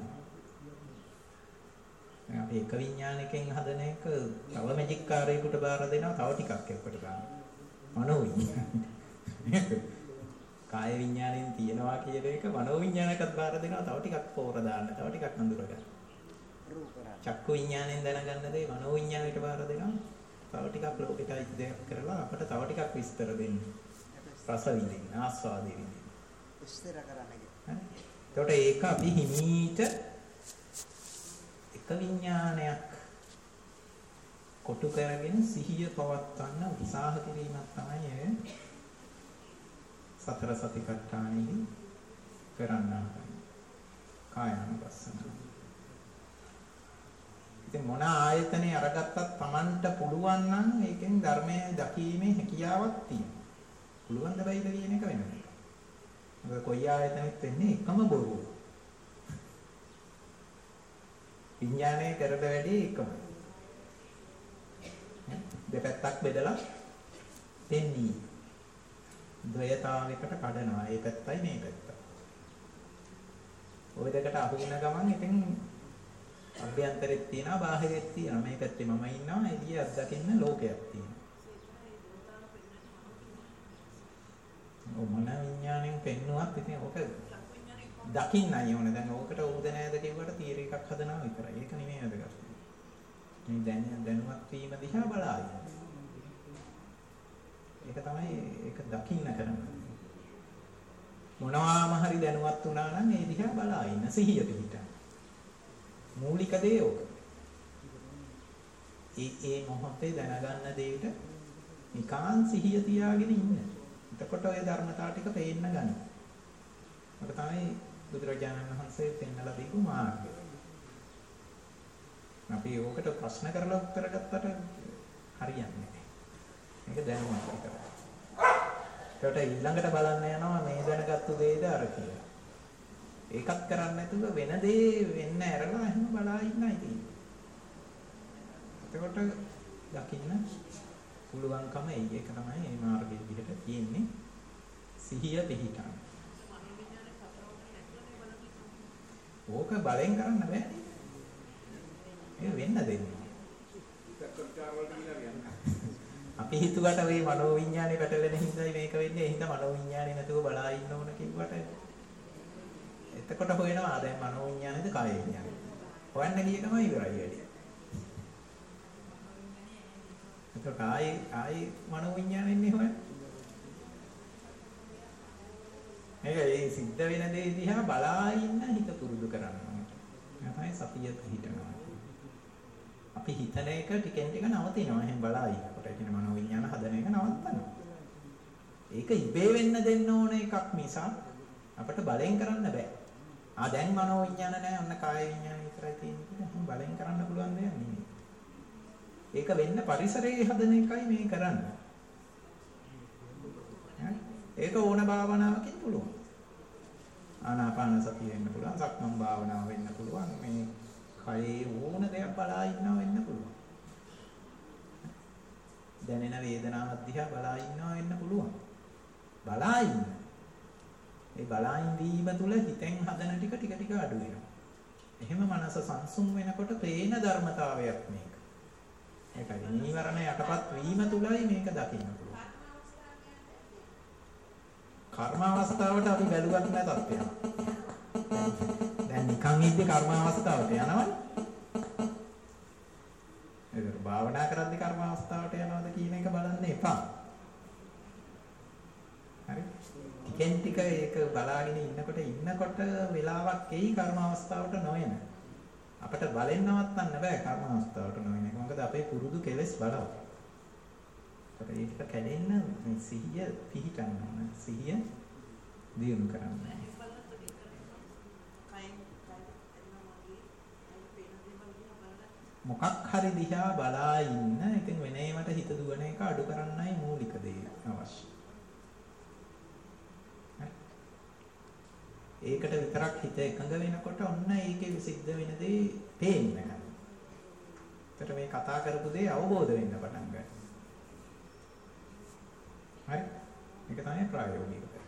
අපි එක විඥානයකින් හදන එක තව මැජික් කාර්යයකට බාර දෙනවා තව ටිකක් එක්කට ගන්න. මනෝ විඥානය. කාය විඥාණයෙන් තියනවා කියන එක මනෝ විඥානයකට බාර දෙනවා තව ටිකක් පෝර දාන්න තව ටිකක් නඳුර ගන්න. චක්කු විඥාණයෙන් දැනගන්න දේ මනෝ විඥානයට බාර දෙනවා තව ටිකක් ලෝකෙටයි දෙයක් කරලා අපිට තව ටිකක් විස්තර දෙන්න. රස විඳින්න ආස්වාදෙ විඳින්න. විස්තර කරන්න. එතකොට ඒක අපි හිමීට එක විඥානයක් කොටු කරගෙන සිහිය පවත්වන්න උත්සාහ කිරීමක් තමයි ඒ සතර සතිපට්ඨානෙහි කරන්න හදන්නේ. කායानुපස්සනාව. ඉතින් මොන ආයතනේ අරගත්තත් Tamanට පුළුවන් නම් ඒකෙන් ධර්මයේ දකීමේ හැකියාවක් තියෙනවා. පුළුවන් ද බැයිද කියන එක වෙන එකක්. මොකද කොයි ආයතනෙත් වෙන්නේ එකම බොරුව. විඥානයේ කරද වැඩි එකම. දෙපැත්තක් බෙදලා දෙන්නේ. ද්වයතාවයකට කඩනවා. ඒ පැත්තයි මේ පැත්තයි. ওই දෙකට අහු වෙන ගමන් ඉතින් අභ්‍යන්තරෙත් තියෙනවා බාහිරෙත් තියෙනවා. මේ පැත්තේ මම ඉන්නවා එළිය අත්දකින්න ලෝකයක් තියෙනවා. ඔය මන විඥාණයෙන් පෙන්නුවත් ඉතින් ඕක දකින්නයි ඕනේ. දැන් ඕකට ඕද නෑද කියුවට තීර එකක් හදනවා විතරයි. ඒක නෙමෙයි වැදගත්. මේ දැන දැනුවත් වීම දිහා බලා ඉන්න. ඒක තමයි ඒක දකින්න කරන්නේ. මොනවාම හරි දැනුවත් වුණා නම් ඒ දිහා බලා ඉන්න සිහිය පිහිටා. මූලික දේ ඕක. ඒ ඒ මොහොතේ දැනගන්න දෙයට නිකාන් සිහිය තියාගෙන ඉන්න. එතකොට ඔය ධර්මතාව ටික පේන්න ගන්න. ඒක තමයි බුදුරජාණන් වහන්සේ පෙන්නලා දීපු මාර්ගය. අපි ඕකට ප්‍රශ්න කරලා උත්තර ගත්තට හරියන්නේ නැහැ. මේක දැනුමක් විතරයි. ඒකට ඊළඟට බලන්න යනවා මේ දැනගත්තු දේද අර කියලා. ඒකත් කරන්නේ නැතුව වෙන දේ වෙන්න ඇරලා එහෙම බලා ඉන්නයි තියෙන්නේ. එතකොට දකින්න පුළුවන්කම එයි. ඒක තමයි මේ මාර්ගයේ විදිහට තියෙන්නේ. සිහිය පිහිටන්න. ඕක බලෙන් කරන්න බෑ. ඒක වෙන්න දෙන්න. අපි හිතුවට මේ මනෝවිඤ්ඤාණය පැටලෙන හින්දායි මේක වෙන්නේ. ඒ හින්දා මනෝවිඤ්ඤාණය නැතුව බලා ඉන්න ඕන කිව්වට එතකොට හොයනවා දැන් මනෝවිඤ්ඤාණයද කාය විඤ්ඤාණයද? හොයන්න ගිය ගමන් ඉවරයි වැඩි. එතකොට ආයේ ආයේ මනෝවිඤ්ඤාණයෙන්නේ හොයන්නේ. මේක ඒ සිද්ධ වෙන දේ දිහා බලා ඉන්න හිත පුරුදු කරනවා. තමයි සතිය පිහිටනවා. අපි හිතන එක ටිකෙන් ටික නවතිනවා. එහෙන් බලා ඉන්නකොට ඒ කියන්නේ මනෝවිඤ්ඤාණ හදන එක නවත්තනවා. ඒක ඉබේ වෙන්න දෙන්න ඕන එකක් මිසක් අපිට බලෙන් කරන්න බෑ. ආ දැන් මනෝවිඤ්ඤාණ නැහැ ඔන්න කාය විඤ්ඤාණ විතරයි තියෙන්නේ කියලා. එහෙන් බලෙන් කරන්න පුළුවන් දෙයක් නෙමෙයි. ඒක වෙන්න පරිසරයේ හදන එකයි මේ කරන්නේ. ඒක ඕන භාවනාවකින් පුළුවන්. ආනාපාන සතිය වෙන්න පුළුවන්, සක්මන් භාවනාව වෙන්න පුළුවන්, මේ කයේ ඕන දෙයක් බලා ඉන්නවා වෙන්න පුළුවන්. දැනෙන වේදනාවක් දිහා බලා ඉන්නවා වෙන්න පුළුවන්. බලා ඉන්න. ඒ බලා ඉඳීම තුළ හිතෙන් හදන ටික ටික ටික අඩු වෙනවා. එහෙම මනස සංසුන් වෙනකොට පේන ධර්මතාවයක් මේක. ඒකයි නීවරණ යටපත් වීම තුළයි මේක දකින්න පුළුවන්. කර්ම අවස්ථාවට අපි බැලුවත් නැතත් යනවා. දැන් නිකන් ඉද්දි කර්ම අවස්ථාවට යනවනේ. ඒක භාවනා කරද්දි කර්ම අවස්ථාවට යනවද කියන එක බලන්න එපා. හරි? ටිකෙන් ටික ඒක බලාගෙන ඉන්නකොට ඉන්නකොට වෙලාවක් එයි කර්ම අවස්ථාවට නොයන. අපිට බලෙන් නවත්තන්න බෑ කර්ම අවස්ථාවට නොයන එක. මොකද අපේ පුරුදු කෙලෙස් බලව. ඒක කැඩෙන්න මේ සිහිය පිහිටන්න ඕන. සිහිය දියුණු කරන්න. මොකක් හරි දිහා බලා ඉන්න. ඉතින් වෙන ඒවට හිත දුවන එක අඩු කරන්නයි මූලික දේ අවශ්‍ය. ඒකට විතරක් හිත එකඟ වෙනකොට ඔන්න ඒකේ සිද්ධ වෙන දේ පේන්න ගන්නවා. ඒකට මේ කතා කරපු දේ අවබෝධ වෙන්න පටන් ගන්නවා. හරි? මේක තමයි ප්‍රායෝගික පැත්ත.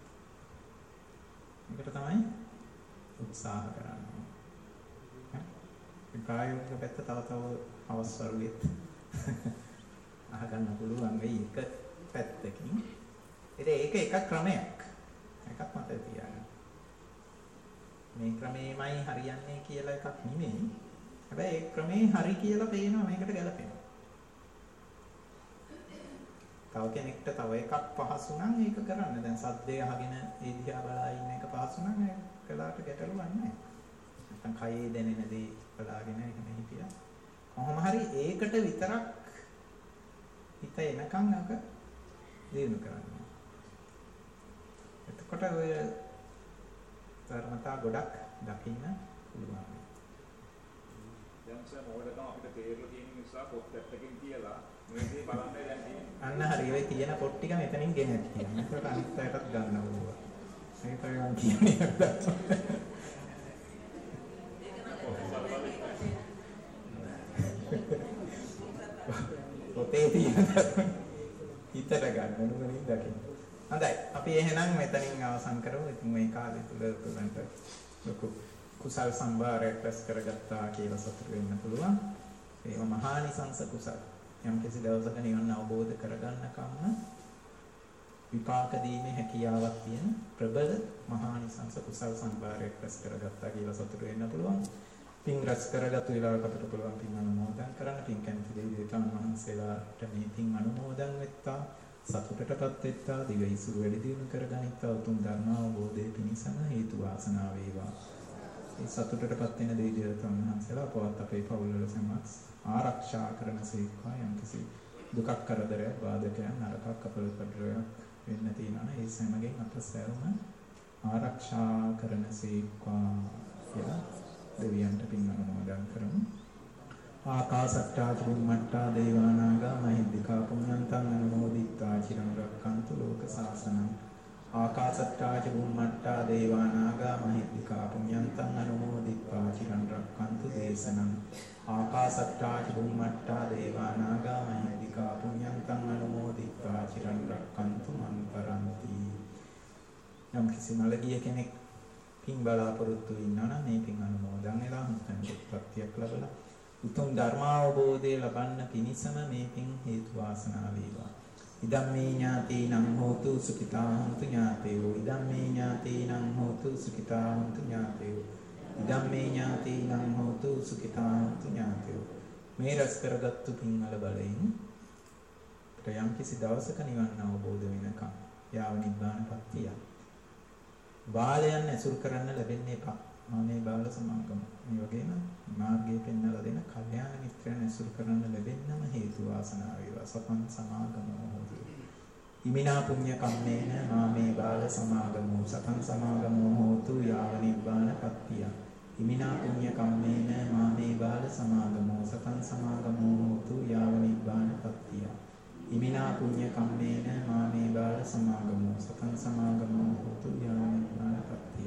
මේකට තමයි උත්සාහ කරන්නේ. හරි? මේ ප්‍රායෝගික පැත්ත තව තව අවස්වරුවෙත් අහගන්න පුළුවන් වෙයි එක පැත්තකින්. ඉතින් ඒක එක ක්‍රමයක්. එකක් මතක තියාගන්න. මේ ක්‍රමෙමයි හරියන්නේ කියලා එකක් නෙමෙයි. හැබැයි ඒ ක්‍රමේ හරි කියලා පේනවා මේකට ගැලපෙනවා. තව කෙනෙක්ට තව එකක් පහසු නම් ඒක කරන්න. දැන් සද්දේ අහගෙන ඒ දිහා බලා ඉන්න එක පහසු නම් ඒක කළාට ගැටලුවක් නැහැ. නැත්නම් කයේ දැනෙන දේ බලාගෙන එහෙම හිටියා. කොහොම හරි ඒකට විතරක් හිත එනකන් අක දිනු කරන්න. එතකොට ඔය ධර්මතා ගොඩක් දකින්න පුළුවන්. දැන් සම මොකටද අපිට තේරෙලා තියෙන නිසා පොත් පැත්තකින් කියලා මේ දේ බලන්න දැන් තියෙන්නේ. අන්න හරි ඔය තියෙන පොත් ටික මෙතනින් ගෙන තියෙනවා. ඒකට අනිත් පැයටත් ගන්න ඕවා. මේක තමයි මම කියන්නේ. පොතේ තියෙන හිතට ගන්න නුඹනින් දකින්න. හොඳයි. අපි එහෙනම් මෙතනින් අවසන් කරමු. ඉතින් මේ කාලය තුල උතුරන්ට ලොකු කුසල් සම්භාරයක් රැස් කරගත්තා කියලා සතුට වෙන්න පුළුවන්. ඒවා මහානිසංස කුසල්. යම් කිසි දවසක නිවන අවබෝධ කරගන්නකම් විපාක දීමේ හැකියාවක් තියෙන ප්‍රබල මහානිසංස කුසල් සම්භාරයක් රැස් කරගත්තා කියලා සතුට වෙන්න පුළුවන්. පින් රැස් කරගත්තු වෙලාවකට අපිට පුළුවන් පින් අනුමෝදන් කරන්න. පින් කැමති දෙවියන් වහන්සේලාට මේ පින් අනුමෝදන් වෙත්තා. සතුටටපත් වෙත්තා. දිවයිසුරු වැඩි දියුණු කරගනිත්තා. උතුම් ධර්ම අවබෝධයේ පිණිසම හේතු වාසනා වේවා. මේ සතුටටපත් වෙන දෙවියන් වහන්සේලා අපවත් අපේ පවුල්වල සමත් ආරක්ෂා කරන සේක්වා. යම්කිසි දුකක් කරදරයක් බාධකයක් නරකක් අපලපඩරයක් වෙන්න තියෙනවා. ඒ සෑමගෙන් අප සෑම ආරක්ෂා කරන සේක්වා කියලා දෙවියන්ට පින් අනුමෝදන් කරමු. ආකාසට්ටා චුම්මට්ටා දේවානාගා මහිද්దికා පුඤ්ඤන්තං අනුමෝදිත්වා චිරං රක්ඛන්තු ලෝක සාසනං. ආකාසට්ටා චුම්මට්ටා දේවානාගා මහිද්దికා පුඤ්ඤන්තං අනුමෝදිත්වා චිරං රක්ඛන්තු දේශනං. ආකාසට්ටා චුම්මට්ටා දේවානාගා මහිද්దికා පුඤ්ඤන්තං අනුමෝදිත්වා චිරං රක්ඛන්තු මං පරන්ති. යම් කිසි මළගිය කෙනෙක් පින් බලාපොරොත්තු වෙනවා නම් මේ පින් අනුමෝදන් වෙලා හුස්තන්පත්තියක් ලැබලා උතුම් ධර්මාවබෝධය ලබන්න පිණිසම මේ පින් හේතු වාසනා වේවා. ඉදම්මේ ඥාතීනං හෝතු සුඛිතා හොන්තු ඥාතයෝ. ඉදම්මේ ඥාතීනං හෝතු සුඛිතා හොන්තු ඥාතයෝ. ඉදම්මේ ඥාතීනං හෝතු සුඛිතා හොන්තු ඥාතයෝ. මේ රැස් කරගත්තු පින් වල බලයෙන් ප්‍රයම් කිසි දවසක නිවන් අවබෝධ වෙනකම් යාව නිබ්බානපත්තිය බාලයන් ඇසුරු කරන්න ලැබෙන්නේ එපා. මානේ බාල සමාගම. මේ වගේම මාර්ගය පෙන්වලා දෙන කල්යාණ මිත්‍රයන් ඇසුරු කරන්න ලැබෙන්නම හේතු වාසනා වේවා. සපන් සමාගමෝ හෝතු. ඉමිනා පුඤ්ඤ කම්මේන මාමේ බාල සමාගමෝ සපන් සමාගමෝ හෝතු යාව නිබ්බානපත්තිය. ඉමිනා පුඤ්ඤ කම්මේන මාමේ බාල සමාගමෝ සපන් සමාගමෝ හෝතු යාව නිබ්බානපත්තිය. ඉමිනා පුඤ්ඤ කම්මේන මාමේ බාල සමාගමෝ සතං සමාගමෝ හෝතු යාව නිබ්බානපත්තිය.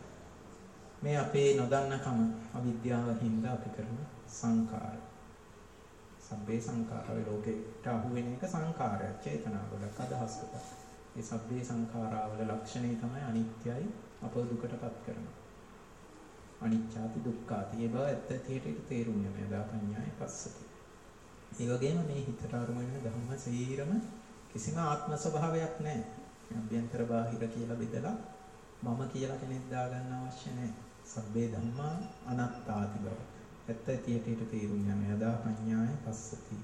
මේ අපේ නොදන්නකම අවිද්‍යාව හින්දා අපි කරන සංකාර. සබ්බේ සංඛාරා ලෝකේට අහු වෙන එක සංකාරය, චේතනා වලක් අදහස් කරලා. මේ සබ්බේ සංඛාරාවල ලක්ෂණය තමයි අනිත්‍යයි, අපව දුකටපත් කරනවා. අනිච්චාති දුක්ඛාති. ඒ බව ඇත්ත ඇහිට තේරුම් යන්නේ දාපඤ්ඤාය පස්සති. ඒ වගේම මේ හිතට අරමුණ වෙන ධම්ම සීරම කිසිම ආත්ම ස්වභාවයක් නැහැ. අභ්‍යන්තර බාහිර කියලා බෙදලා මම කියලා කෙනෙක් දාගන්න අවශ්‍ය නැහැ. සබ්බේ ධම්මා අනාත්තාති බව. ඇත්ත ඇතියට තේරුම් යන යදා පඤ්ඤාය පස්සති.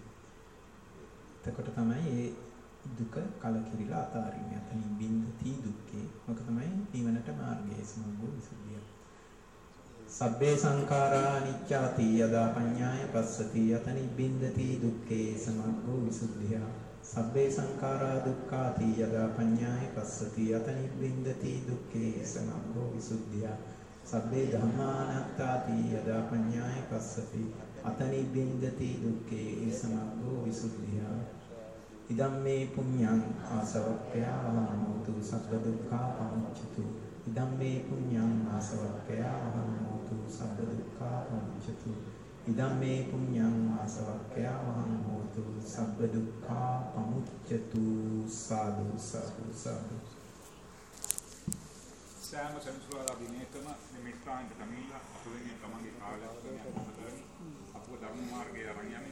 එතකොට තමයි මේ දුක කලකිරිලා අතාරින්නේ. අතනින් බින්දති දුක්ඛේ. මොක තමයි නිවනට මාර්ගය සමග්ගෝ විසුද්ධිය. සබ්බේ සංඛාරා අනිච්චාති යදා පඤ්ඤාය පස්සති. අතනින් බින්දති දුක්ඛේ සමග්ගෝ විසුද්ධිය. සබ්බේ සංඛාරා දුක්ඛාති යදා පඤ්ඤාය පස්සති. අතනින් බින්දති දුක්ඛේ සමග්ගෝ විසුද්ධිය. සබ්බේ ධම්මානාත්තාති යදා පඤ්ඤාය පස්සති. අතනින් බින්දති දුක්ඛේ සමග්ගෝ විසුද්ධිය. ඉදම්මේ පුඤ්ඤං ආසවක්ඛ්‍යා හෝතු සබ්බ දුක්ඛා පමුච්ඡතු. ඉදම්මේ පුඤ්ඤං ආසවක්ඛ්‍යා හෝතු සබ්බ දුක්ඛා පමුච්ඡතු. ඉදම්මේ පුඤ්ඤං ආසවක්ඛ්‍යා හෝතු සබ්බ දුක්ඛා පමුච්ඡතු. සාදු සාදු සාදු. සෑම සෙන්සුරාදා දිනේකම මේ මිත්‍රාන්ත කමීලා අපුවෙන් තමන්ගේ කාලයක් ගන්න අපුව ධර්ම මාර්ගයේ අරන් යන